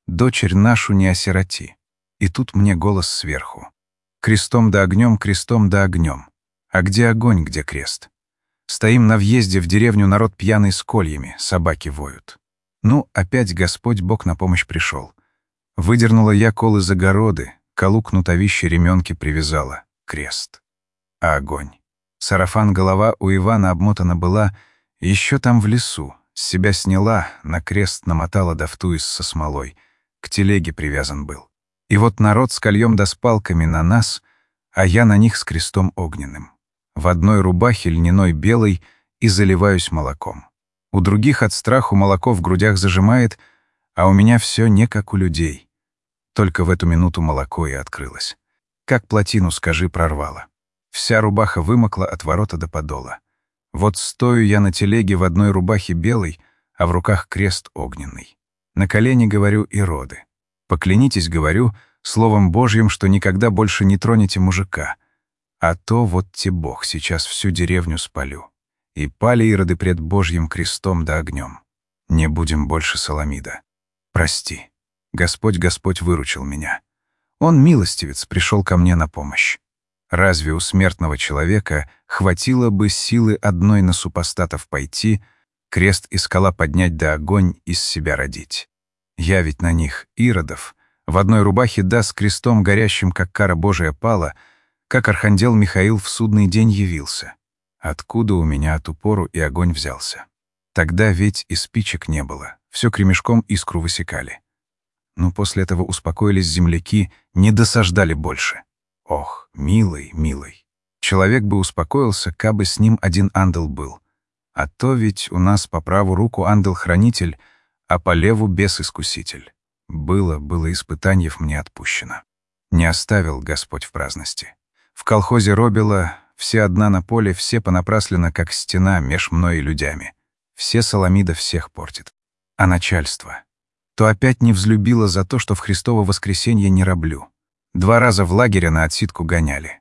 дочерь нашу не осироти. И тут мне голос сверху. Крестом да огнем, крестом да огнем. А где огонь, где крест? Стоим на въезде в деревню, народ пьяный с кольями, собаки воют. Ну, опять Господь Бог на помощь пришел. Выдернула я кол из огороды, колу кнутовище ременки привязала, крест. А огонь? Сарафан голова у Ивана обмотана была, еще там в лесу, с себя сняла, на крест намотала дофту со смолой, к телеге привязан был. И вот народ с кольем да с палками на нас, а я на них с крестом огненным. В одной рубахе льняной белой и заливаюсь молоком. У других от страху молоко в грудях зажимает, а у меня все не как у людей. Только в эту минуту молоко и открылось. Как плотину, скажи, прорвало. Вся рубаха вымокла от ворота до подола. Вот стою я на телеге в одной рубахе белой, а в руках крест огненный. На колени говорю и роды. Поклянитесь, говорю, словом Божьим, что никогда больше не тронете мужика. А то вот те Бог, сейчас всю деревню спалю. И пали ироды пред Божьим крестом да огнем. Не будем больше Саламида. Прости. Господь, Господь выручил меня. Он, милостивец, пришел ко мне на помощь. Разве у смертного человека хватило бы силы одной на супостатов пойти, крест и скала поднять да огонь из себя родить? Я ведь на них, иродов, в одной рубахе да с крестом горящим, как кара Божия пала, как архангел Михаил в судный день явился. Откуда у меня от упору и огонь взялся? Тогда ведь и спичек не было, все кремешком искру высекали. Но после этого успокоились земляки, не досаждали больше. Ох, милый, милый. Человек бы успокоился, кабы с ним один ангел был. А то ведь у нас по праву руку ангел-хранитель, а по леву бес-искуситель. Было, было испытаньев мне отпущено. Не оставил Господь в праздности. В колхозе робило, все одна на поле, все понапрасленно, как стена меж мной и людьми. Все Саламида всех портит. А начальство? То опять не взлюбило за то, что в Христово воскресенье не раблю. Два раза в лагере на отсидку гоняли.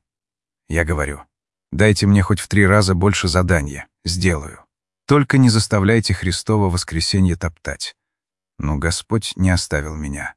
Я говорю, дайте мне хоть в три раза больше задания, сделаю. Только не заставляйте Христово воскресенье топтать. Но Господь не оставил меня.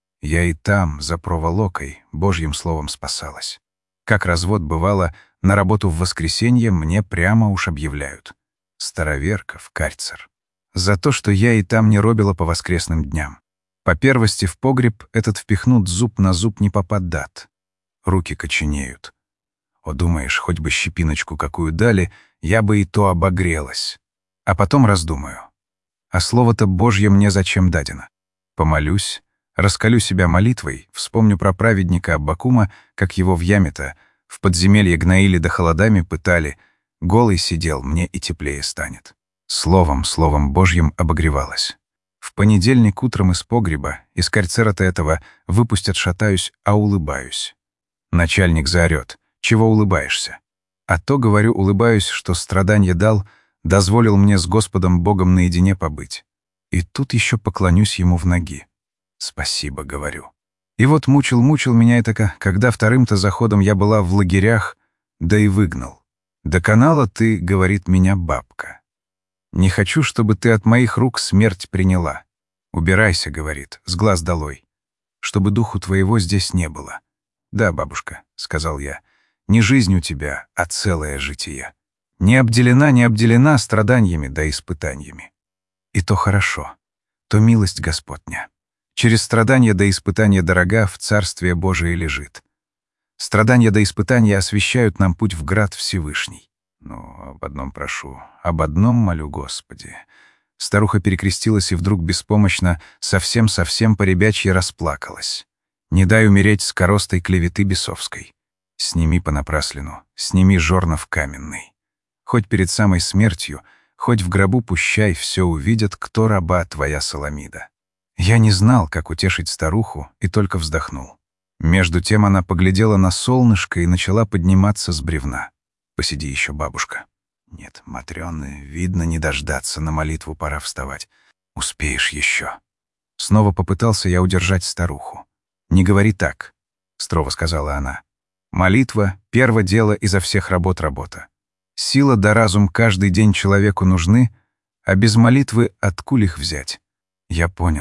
Я и там, за проволокой, Божьим словом спасалась. Как развод бывало, на работу в воскресенье мне прямо уж объявляют. Староверка в карцер. За то, что я и там не робила по воскресным дням. По первости в погреб этот впихнут зуб на зуб не попадат. Руки коченеют. О, думаешь, хоть бы щепиночку какую дали, я бы и то обогрелась. А потом раздумаю. А слово-то Божье мне зачем дадено? Помолюсь, раскалю себя молитвой, вспомню про праведника Аббакума, как его в яме-то, в подземелье гноили да холодами пытали, голый сидел, мне и теплее станет. Словом, словом Божьим обогревалась. В понедельник утром из погреба, из карцера-то этого, выпустят шатаюсь, а улыбаюсь. Начальник заорет: «Чего улыбаешься?» А то, говорю, улыбаюсь, что страданье дал, дозволил мне с Господом Богом наедине побыть. И тут еще поклонюсь ему в ноги. «Спасибо», — говорю. И вот мучил-мучил меня это, когда вторым-то заходом я была в лагерях, да и выгнал. «До канала ты, — говорит, — меня бабка. Не хочу, чтобы ты от моих рук смерть приняла. Убирайся, — говорит, — с глаз долой, чтобы духу твоего здесь не было». «Да, бабушка», — сказал я, — «не жизнь у тебя, а целое житие. Не обделена, не обделена страданиями да испытаниями. И то хорошо, то милость Господня. Через страдания да испытания дорога в Царствие Божие лежит. Страдания да испытания освещают нам путь в град Всевышний. Ну, об одном прошу, об одном молю, Господи». Старуха перекрестилась и вдруг беспомощно, совсем-совсем по-ребячьи расплакалась. «Не дай умереть скоростой клеветы бесовской. Сними понапраслину, сними жорнов каменный. Хоть перед самой смертью, хоть в гробу пущай, все увидят, кто раба твоя Саламида». Я не знал, как утешить старуху, и только вздохнул. Между тем она поглядела на солнышко и начала подниматься с бревна. «Посиди еще, бабушка». «Нет, Матрёны, видно, не дождаться, на молитву пора вставать. Успеешь еще». Снова попытался я удержать старуху. «Не говори так», — строго сказала она. «Молитва — первое дело изо всех работ работа. Сила да разум каждый день человеку нужны, а без молитвы откуль их взять?» Я понял.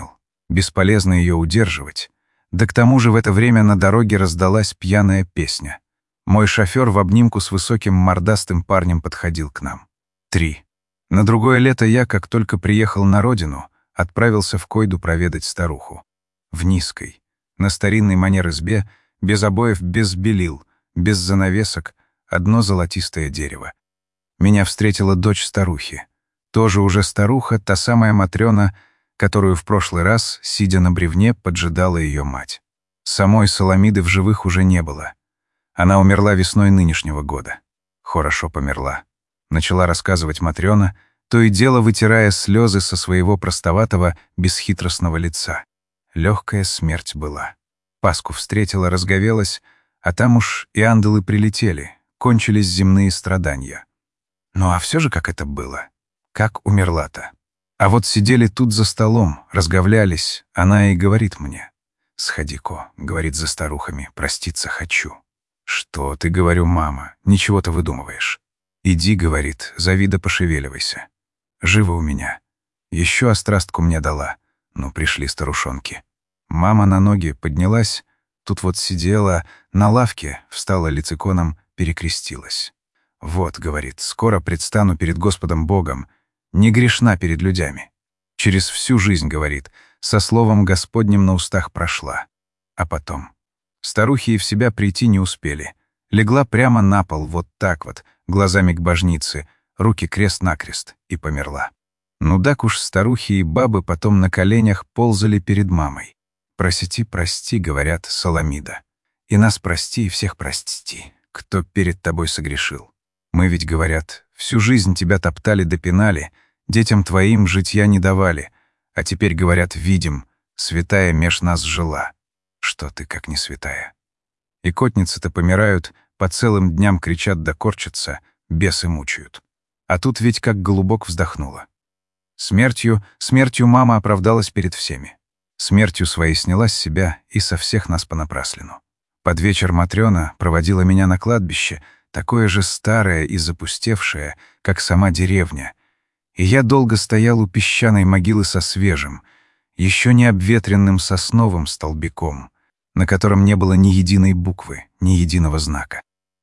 Бесполезно ее удерживать. Да к тому же в это время на дороге раздалась пьяная песня. Мой шофер в обнимку с высоким мордастым парнем подходил к нам. Три. На другое лето я, как только приехал на родину, отправился в Койду проведать старуху. В низкой, на старинной манер избе, без обоев, без белил, без занавесок, одно золотистое дерево. Меня встретила дочь старухи. Тоже уже старуха, та самая Матрёна, которую в прошлый раз, сидя на бревне, поджидала ее мать. Самой Соломиды в живых уже не было. Она умерла весной нынешнего года. Хорошо померла. Начала рассказывать Матрёна, то и дело вытирая слезы со своего простоватого, бесхитростного лица. Легкая смерть была. Пасху встретила, разговелась, а там уж и ангелы прилетели, кончились земные страдания. Ну а все же как это было? Как умерла-то? А вот сидели тут за столом, разговлялись, она и говорит мне. «Сходи-ко», — говорит за старухами, — «проститься хочу». «Что ты, — говорю, — мама, ничего ты выдумываешь». «Иди, — говорит, — завида пошевеливайся. Живо у меня. Еще острастку мне дала. Ну, пришли старушонки». Мама на ноги поднялась, тут вот сидела на лавке, встала лицеконом, перекрестилась. «Вот, — говорит, — скоро предстану перед Господом Богом, не грешна перед людьми. Через всю жизнь, — говорит, — со словом Господним на устах прошла. А потом. Старухи и в себя прийти не успели. Легла прямо на пол, вот так вот, глазами к божнице, руки крест-накрест, и померла. Ну так уж старухи и бабы потом на коленях ползали перед мамой. «Просити, прости, — говорят, — Соломида. И нас прости, и всех прости, кто перед тобой согрешил. Мы ведь, — говорят, — всю жизнь тебя топтали да пинали, детям твоим житья не давали, а теперь, — говорят, — видим, святая меж нас жила. Что ты, как не святая? И котницы-то помирают, по целым дням кричат да корчатся, бесы мучают. А тут ведь как голубок вздохнула. Смертью, смертью мама оправдалась перед всеми. Смертью своей сняла с себя и со всех нас понапраслину. Под вечер Матрёна проводила меня на кладбище, такое же старое и запустевшее, как сама деревня. И я долго стоял у песчаной могилы со свежим, еще не обветренным сосновым столбиком, на котором не было ни единой буквы, ни единого знака.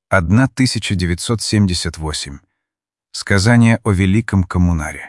тысяча девятьсот семьдесят восемь. Сказание о великом коммунаре.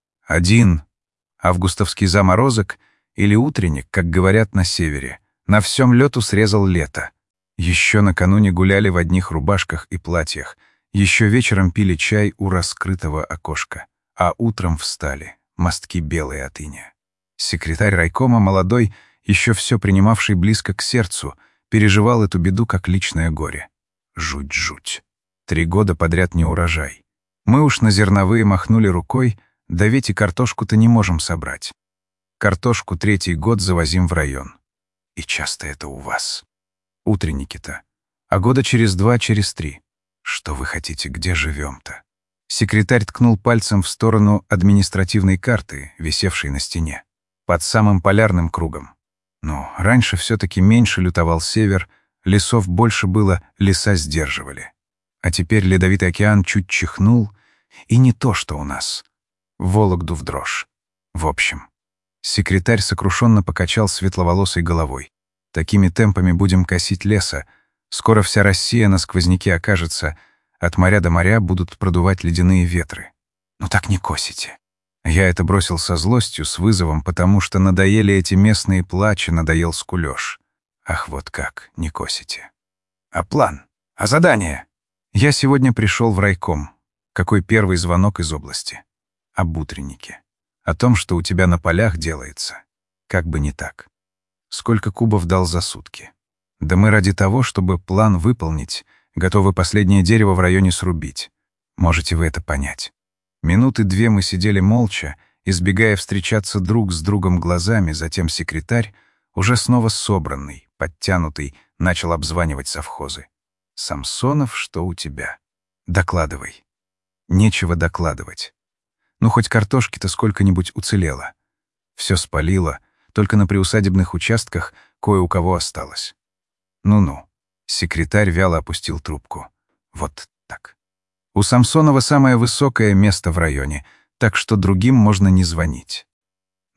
Один. Августовский заморозок или утренник, как говорят на севере, на всем лету срезал лето. Еще накануне гуляли в одних рубашках и платьях, еще вечером пили чай у раскрытого окошка, а утром встали, мостки белые от иния. Секретарь райкома, молодой, еще все принимавший близко к сердцу, переживал эту беду как личное горе. Жуть-жуть. Три года подряд не урожай. Мы уж на зерновые махнули рукой, да ведь и картошку-то не можем собрать. Картошку третий год завозим в район. И часто это у вас. Утренники-то. А года через два, через три. Что вы хотите, где живем-то? Секретарь ткнул пальцем в сторону административной карты, висевшей на стене. Под самым полярным кругом. Ну, раньше все-таки меньше лютовал север, лесов больше было, леса сдерживали. А теперь ледовитый океан чуть чихнул, и не то, что у нас. Вологду в дрожь. В общем. Секретарь сокрушенно покачал светловолосой головой. Такими темпами будем косить леса. Скоро вся Россия на сквозняке окажется. От моря до моря будут продувать ледяные ветры. Ну так не косите. Я это бросил со злостью, с вызовом, потому что надоели эти местные плачи, надоел скулёж. Ах, вот как, не косите. А план? А задание? Я сегодня пришел в райком. Какой первый звонок из области? Об утреннике. О том, что у тебя на полях делается. Как бы не так. Сколько кубов дал за сутки? Да мы ради того, чтобы план выполнить, готовы последнее дерево в районе срубить. Можете вы это понять. Минуты две мы сидели молча, избегая встречаться друг с другом глазами, затем секретарь, уже снова собранный, подтянутый, начал обзванивать совхозы. «Самсонов, что у тебя? Докладывай». Нечего докладывать. Ну, хоть картошки-то сколько-нибудь уцелело. Все спалило, только на приусадебных участках кое у кого осталось. Ну-ну. Секретарь вяло опустил трубку. Вот так. У Самсонова самое высокое место в районе, так что другим можно не звонить.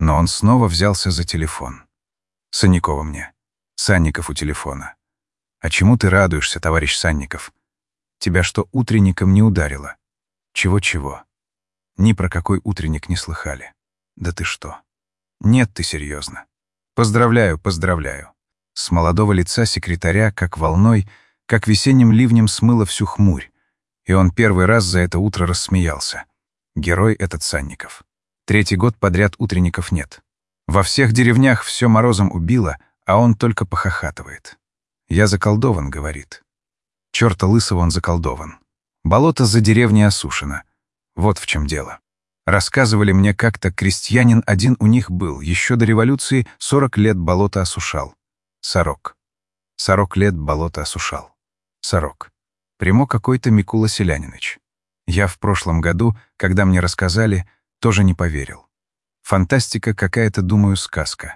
Но он снова взялся за телефон. «Санникова мне. Санников у телефона. А чему ты радуешься, товарищ Санников? Тебя что, утренником не ударило? Чего-чего? Ни про какой утренник не слыхали. Да ты что? Нет, ты серьезно. Поздравляю, поздравляю». С молодого лица секретаря, как волной, как весенним ливнем смыло всю хмурь, и он первый раз за это утро рассмеялся. Герой этот Санников. Третий год подряд утренников нет. Во всех деревнях все морозом убило, а он только похохатывает. «Я заколдован», — говорит. Чёрта лысого он заколдован. Болото за деревней осушено. Вот в чем дело. Рассказывали мне как-то, крестьянин один у них был, еще до революции сорок лет болото осушал. Сорок. Сорок лет болото осушал. Сорок. Прямо какой-то Микула Селяниныч. Я в прошлом году, когда мне рассказали, тоже не поверил. Фантастика какая-то, думаю, сказка.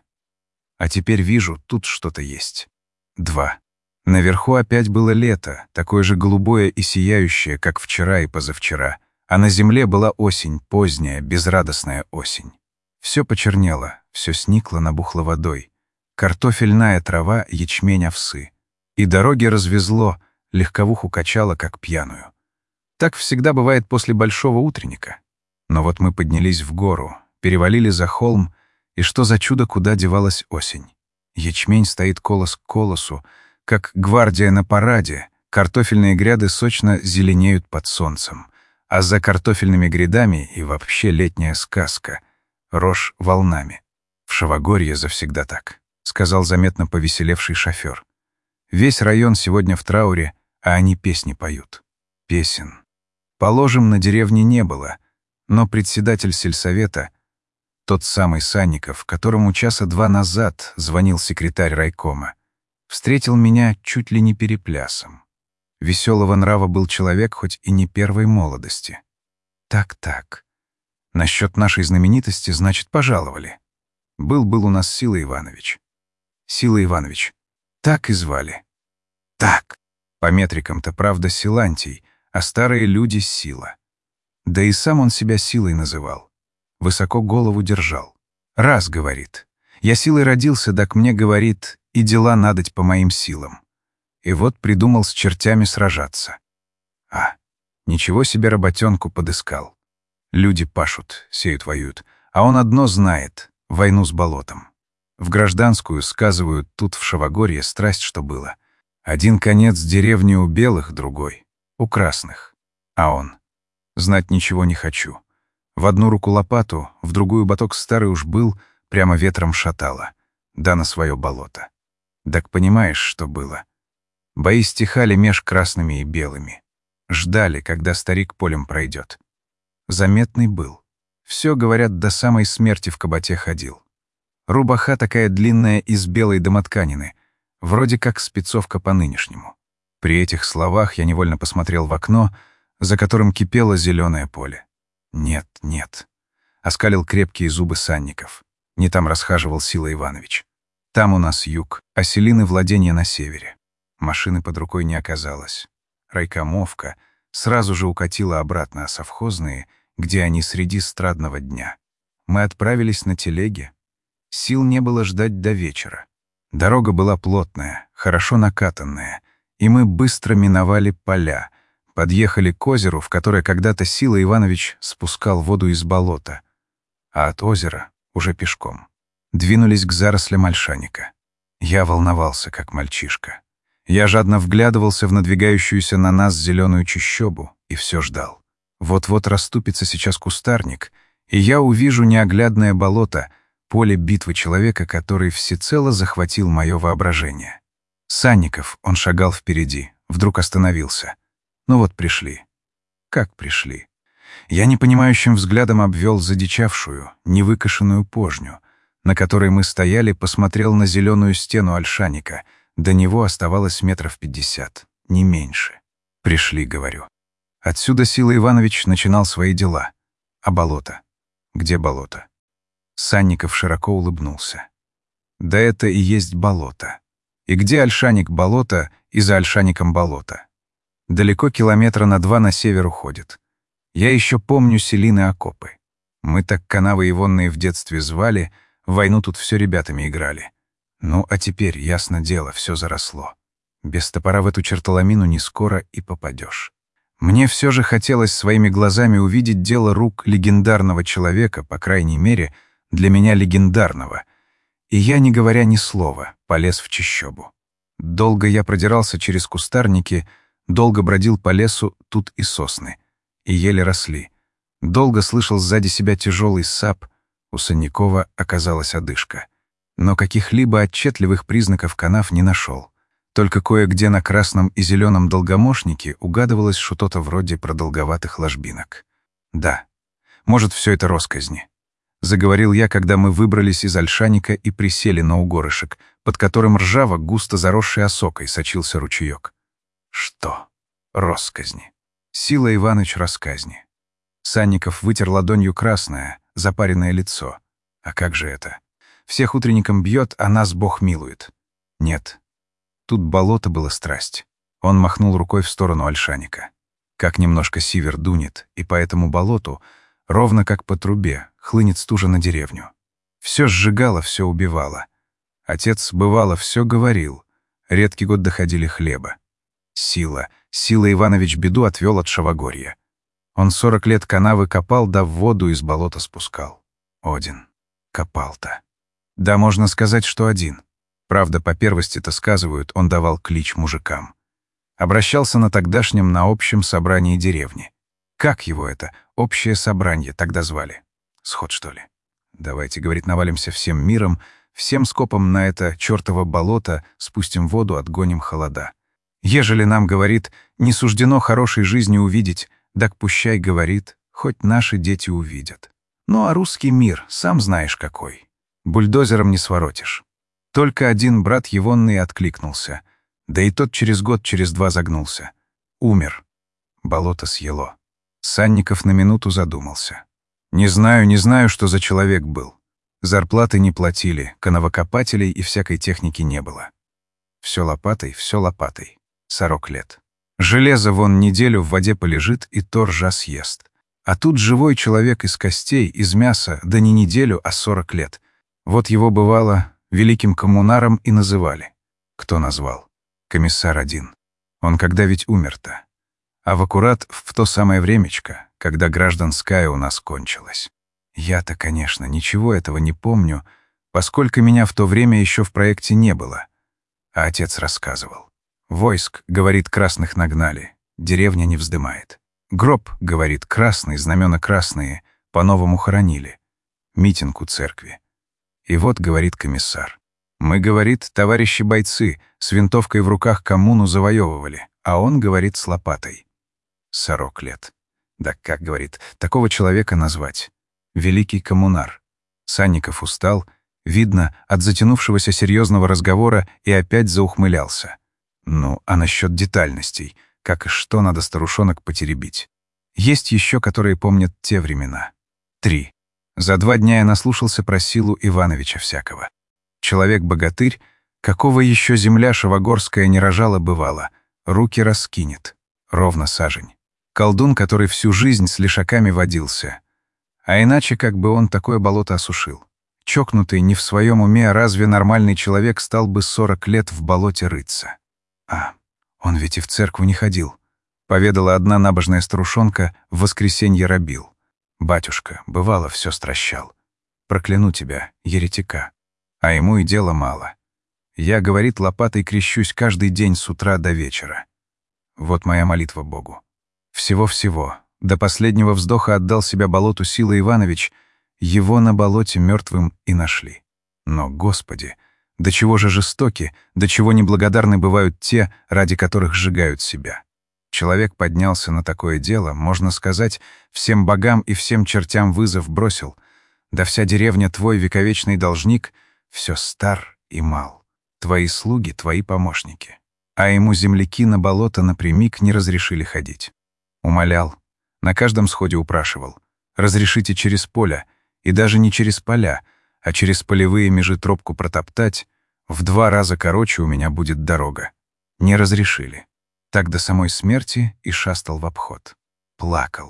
А теперь вижу, тут что-то есть. Два. Наверху опять было лето, такое же голубое и сияющее, как вчера и позавчера, а на земле была осень, поздняя, безрадостная осень. Все почернело, все сникло, набухло водой. Картофельная трава, ячмень, овсы. И дороги развезло, легковуху качало, как пьяную. Так всегда бывает после большого утренника. Но вот мы поднялись в гору, перевалили за холм, и что за чудо, куда девалась осень? Ячмень стоит колос к колосу, как гвардия на параде, картофельные гряды сочно зеленеют под солнцем, а за картофельными грядами и вообще летняя сказка — рожь волнами. В Шавогорье завсегда так, — сказал заметно повеселевший шофер. Весь район сегодня в трауре, а они песни поют. Песен. Положим, на деревне не было, но председатель сельсовета, тот самый Санников, которому часа два назад звонил секретарь райкома, встретил меня чуть ли не переплясом. Веселого нрава был человек, хоть и не первой молодости. Так-так. Насчет нашей знаменитости, значит, пожаловали. Был-был у нас Сила Иванович. Сила Иванович. Так и звали. Так. По метрикам-то, правда, Силантий, а старые люди — Сила. Да и сам он себя Силой называл. Высоко голову держал. Раз говорит: «Я силой родился, так мне, говорит, и дела надоть по моим силам». И вот придумал с чертями сражаться. А, ничего себе работенку подыскал. Люди пашут, сеют, воюют, а он одно знает — войну с болотом. В гражданскую, сказывают, тут в Шавогорье страсть что было. Один конец деревни у белых, другой — у красных. А он: знать ничего не хочу. В одну руку лопату, в другую баток старый уж был, прямо ветром шатало. Да на свое болото. Так понимаешь, что было? Бои стихали меж красными и белыми. Ждали, когда старик полем пройдет. Заметный был. Все, говорят, до самой смерти в кабате ходил. Рубаха такая длинная из белой домотканины, вроде как спецовка по-нынешнему. При этих словах я невольно посмотрел в окно, за которым кипело зеленое поле. Нет, нет. Оскалил крепкие зубы Санников. Не там расхаживал Сила Иванович. Там у нас юг, а селины владения на севере. Машины под рукой не оказалось. Райкомовка сразу же укатила обратно, а совхозные, где они среди страдного дня. Мы отправились на телеге. Сил не было ждать до вечера. Дорога была плотная, хорошо накатанная, и мы быстро миновали поля, подъехали к озеру, в которое когда-то Сила Иванович спускал воду из болота, а от озера уже пешком. Двинулись к зарослям ольшаника. Я волновался, как мальчишка. Я жадно вглядывался в надвигающуюся на нас зеленую чащобу и все ждал. Вот-вот расступится сейчас кустарник, и я увижу неоглядное болото, поле битвы человека, который всецело захватил мое воображение. Санников, он шагал впереди, вдруг остановился. Ну вот пришли. Как пришли? Я непонимающим взглядом обвел задичавшую, невыкошенную пожню, на которой мы стояли, посмотрел на зеленую стену ольшаника. До него оставалось метров пятьдесят, не меньше. Пришли, говорю. Отсюда Сила Иванович начинал свои дела. А болото? Где болото? Санников широко улыбнулся. Да это и есть болото. И где ольшаник болото, и за ольшаником болото? Далеко километра на два на север уходит. Я еще помню селины окопы. Мы так канавы ивонные в детстве звали, в войну тут все ребятами играли. Ну, а теперь, ясно дело, все заросло. Без топора в эту чертоломину не скоро и попадешь. Мне все же хотелось своими глазами увидеть дело рук легендарного человека, по крайней мере, для меня легендарного. И я, не говоря ни слова, полез в чащобу. Долго я продирался через кустарники, долго бродил по лесу, тут и сосны, и еле росли. Долго слышал сзади себя тяжелый сап, у Санникова оказалась одышка. Но каких-либо отчетливых признаков канав не нашел. Только кое-где на красном и зеленом долгомошнике угадывалось что-то вроде продолговатых ложбинок. Да, может, все это росказни. Заговорил я, когда мы выбрались из ольшаника и присели на угорышек, под которым ржаво, густо заросшей осокой, сочился ручеек. Что? Росказни. Сила Иваныч рассказни. Санников вытер ладонью красное, запаренное лицо. А как же это? Всех утренником бьет, а нас Бог милует. Нет. Тут болото было страсть. Он махнул рукой в сторону ольшаника. Как немножко сивер дунет, и по этому болоту, ровно как по трубе, хлынет стужа на деревню. Все сжигало, все убивало. Отец, бывало, все говорил. Редкий год доходили хлеба. Сила, Сила Иванович беду отвел от Шавогорья. Он сорок лет канавы копал, да в воду из болота спускал. Один. Копал-то. Да, можно сказать, что один. Правда, по первости-то сказывают, он давал клич мужикам. Обращался на тогдашнем на общем собрании деревни. Как его это, общее собрание, тогда звали? Сход, что ли? Давайте, говорит, навалимся всем миром, всем скопом на это чертово болото, спустим воду, отгоним холода. Ежели нам, говорит, не суждено хорошей жизни увидеть, так пущай, говорит, хоть наши дети увидят. Ну а русский мир, сам знаешь какой. Бульдозером не своротишь. Только один брат Егонный откликнулся. Да и тот через год, через два загнулся. Умер. Болото съело. Санников на минуту задумался. Не знаю, не знаю, что за человек был. Зарплаты не платили, канавокопателей и всякой техники не было. Все лопатой, все лопатой. Сорок лет. Железо вон неделю в воде полежит и то ржа съест. А тут живой человек из костей, из мяса, да не неделю, а сорок лет. Вот его, бывало, великим коммунаром и называли. Кто назвал? Комиссар один. Он когда ведь умер-то? А в аккурат в то самое времечко, когда гражданская у нас кончилась. Я-то, конечно, ничего этого не помню, поскольку меня в то время еще в проекте не было. А отец рассказывал. Войск, говорит, красных нагнали, деревня не вздымает. Гроб, говорит, красный, знамена красные, по-новому хоронили. Митинг у церкви. И вот, говорит комиссар, мы, говорит, товарищи бойцы, с винтовкой в руках коммуну завоевывали, а он, говорит, с лопатой. Сорок лет. Да как, говорит, такого человека назвать? Великий коммунар. Санников устал, видно, от затянувшегося серьезного разговора и опять заухмылялся. Ну, а насчет детальностей, как и что надо старушонок потеребить. Есть еще, которые помнят те времена. Три. За два дня я наслушался про Силу Ивановича всякого. Человек-богатырь, какого еще земля шавогорская не рожала бывало, руки раскинет, ровно сажень. Колдун, который всю жизнь с лишаками водился. А иначе как бы он такое болото осушил. Чокнутый, не в своем уме, а разве нормальный человек стал бы сорок лет в болоте рыться? А, он ведь и в церковь не ходил, поведала одна набожная старушонка, в воскресенье робил. Батюшка, бывало, все стращал. Прокляну тебя, еретика. А ему и дела мало. Я, говорит, лопатой крещусь каждый день с утра до вечера. Вот моя молитва Богу. Всего-всего, до последнего вздоха отдал себя болоту Сила Иванович, его на болоте мертвым и нашли. Но, Господи, до чего же жестоки, до чего неблагодарны бывают те, ради которых сжигают себя. Человек поднялся на такое дело, можно сказать, всем богам и всем чертям вызов бросил. Да вся деревня твой вековечный должник, все стар и мал. Твои слуги, твои помощники. А ему земляки на болото напрямик не разрешили ходить. Умолял, на каждом сходе упрашивал. Разрешите через поля, и даже не через поля, а через полевые межи тропку протоптать, в два раза короче у меня будет дорога. Не разрешили. Так до самой смерти и шастал в обход. Плакал.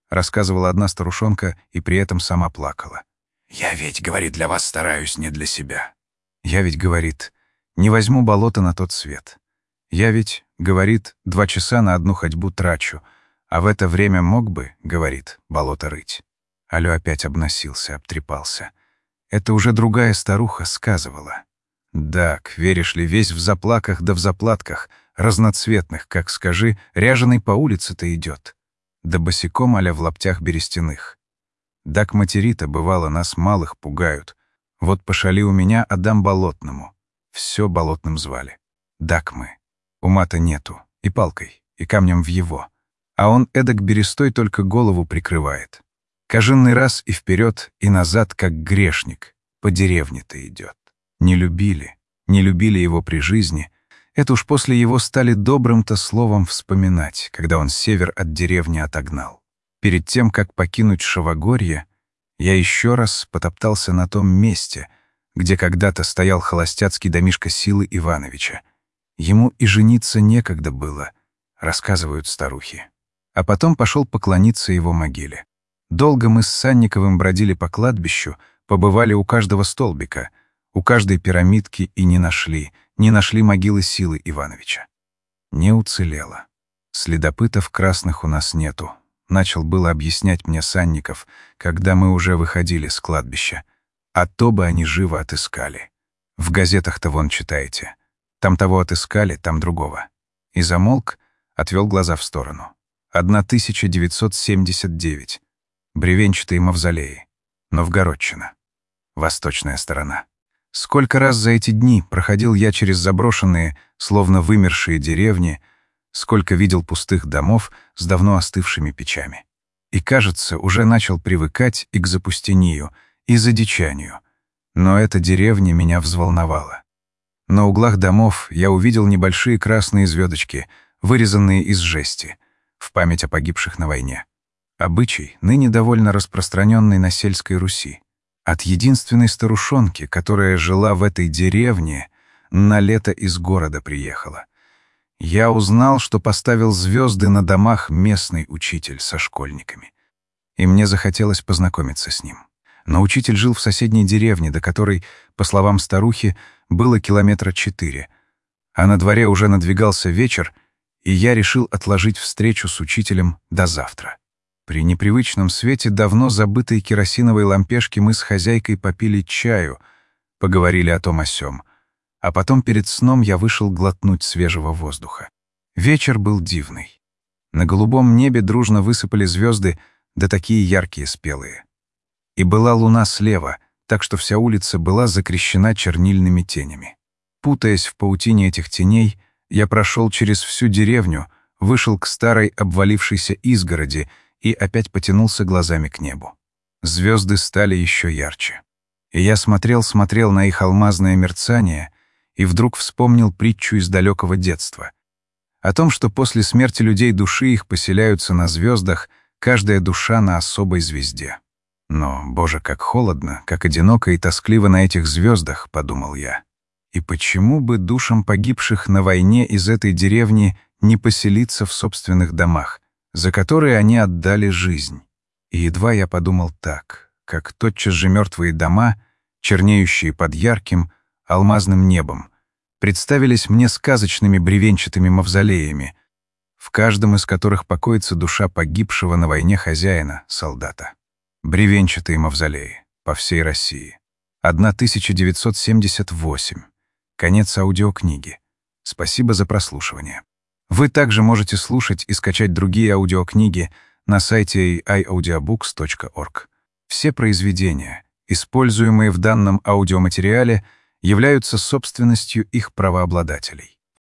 — рассказывала одна старушонка и при этом сама плакала. «Я ведь, — говорит, — для вас стараюсь, не для себя. Я ведь, — говорит, — не возьму болото на тот свет. Я ведь, — говорит, — два часа на одну ходьбу трачу, а в это время мог бы, — говорит, — болото рыть». Алё опять обносился, обтрепался. Это уже другая старуха сказывала. «Дак, веришь ли, весь в заплаках да в заплатках, разноцветных, как, скажи, ряженый по улице-то идет. Да босиком аля в лаптях берестяных. Дак матери-то, бывало, нас малых пугают. Вот пошали у меня Адам Болотному. Все болотным звали. Дак мы. Ума-то нету. И палкой, и камнем в его. А он эдак берестой только голову прикрывает. Каждый раз и вперед, и назад, как грешник, по деревне-то идет. Не любили, не любили его при жизни. Это уж после его стали добрым-то словом вспоминать, когда он север от деревни отогнал. Перед тем, как покинуть Шавогорье, я еще раз потоптался на том месте, где когда-то стоял холостяцкий домишко Силы Ивановича. Ему и жениться некогда было, рассказывают старухи. А потом пошел поклониться его могиле. Долго мы с Санниковым бродили по кладбищу, побывали у каждого столбика, у каждой пирамидки и не нашли, не нашли могилы Силы Ивановича. Не уцелело. Следопытов красных у нас нету. Начал было объяснять мне Санников, когда мы уже выходили с кладбища. А то бы они живо отыскали. В газетах-то вон читаете. Там того отыскали, там другого. И замолк, отвел глаза в сторону. тысяча девятьсот семьдесят девять. Бревенчатые мавзолеи. Новгородчина. Восточная сторона. Сколько раз за эти дни проходил я через заброшенные, словно вымершие деревни, сколько видел пустых домов с давно остывшими печами. И, кажется, уже начал привыкать и к запустению, и задичанию. Но эта деревня меня взволновала. На углах домов я увидел небольшие красные звездочки, вырезанные из жести, в память о погибших на войне. Обычай, ныне довольно распространенный на сельской Руси. От единственной старушонки, которая жила в этой деревне, на лето из города приехала. Я узнал, что поставил звезды на домах местный учитель со школьниками. И мне захотелось познакомиться с ним. Но учитель жил в соседней деревне, до которой, по словам старухи, было километра четыре. А на дворе уже надвигался вечер, и я решил отложить встречу с учителем до завтра. При непривычном свете давно забытой керосиновой лампешки мы с хозяйкой попили чаю, поговорили о том о сём. А потом перед сном я вышел глотнуть свежего воздуха. Вечер был дивный. На голубом небе дружно высыпали звезды, да такие яркие, спелые. И была луна слева, так что вся улица была закрещена чернильными тенями. Путаясь в паутине этих теней, я прошел через всю деревню, вышел к старой обвалившейся изгороди и опять потянулся глазами к небу. Звезды стали еще ярче. И я смотрел-смотрел на их алмазное мерцание и вдруг вспомнил притчу из далекого детства. О том, что после смерти людей души их поселяются на звездах, каждая душа на особой звезде. Но, боже, как холодно, как одиноко и тоскливо на этих звездах, подумал я. И почему бы душам погибших на войне из этой деревни не поселиться в собственных домах, за которые они отдали жизнь? И едва я подумал так, как тотчас же мертвые дома, чернеющие под ярким, алмазным небом, представились мне сказочными бревенчатыми мавзолеями, в каждом из которых покоится душа погибшего на войне хозяина, солдата. Бревенчатые мавзолеи по всей России. тысяча девятьсот семьдесят восемь. Конец аудиокниги. Спасибо за прослушивание. Вы также можете слушать и скачать другие аудиокниги на сайте эй ай аудиобукс точка орг. Все произведения, используемые в данном аудиоматериале, являются собственностью их правообладателей.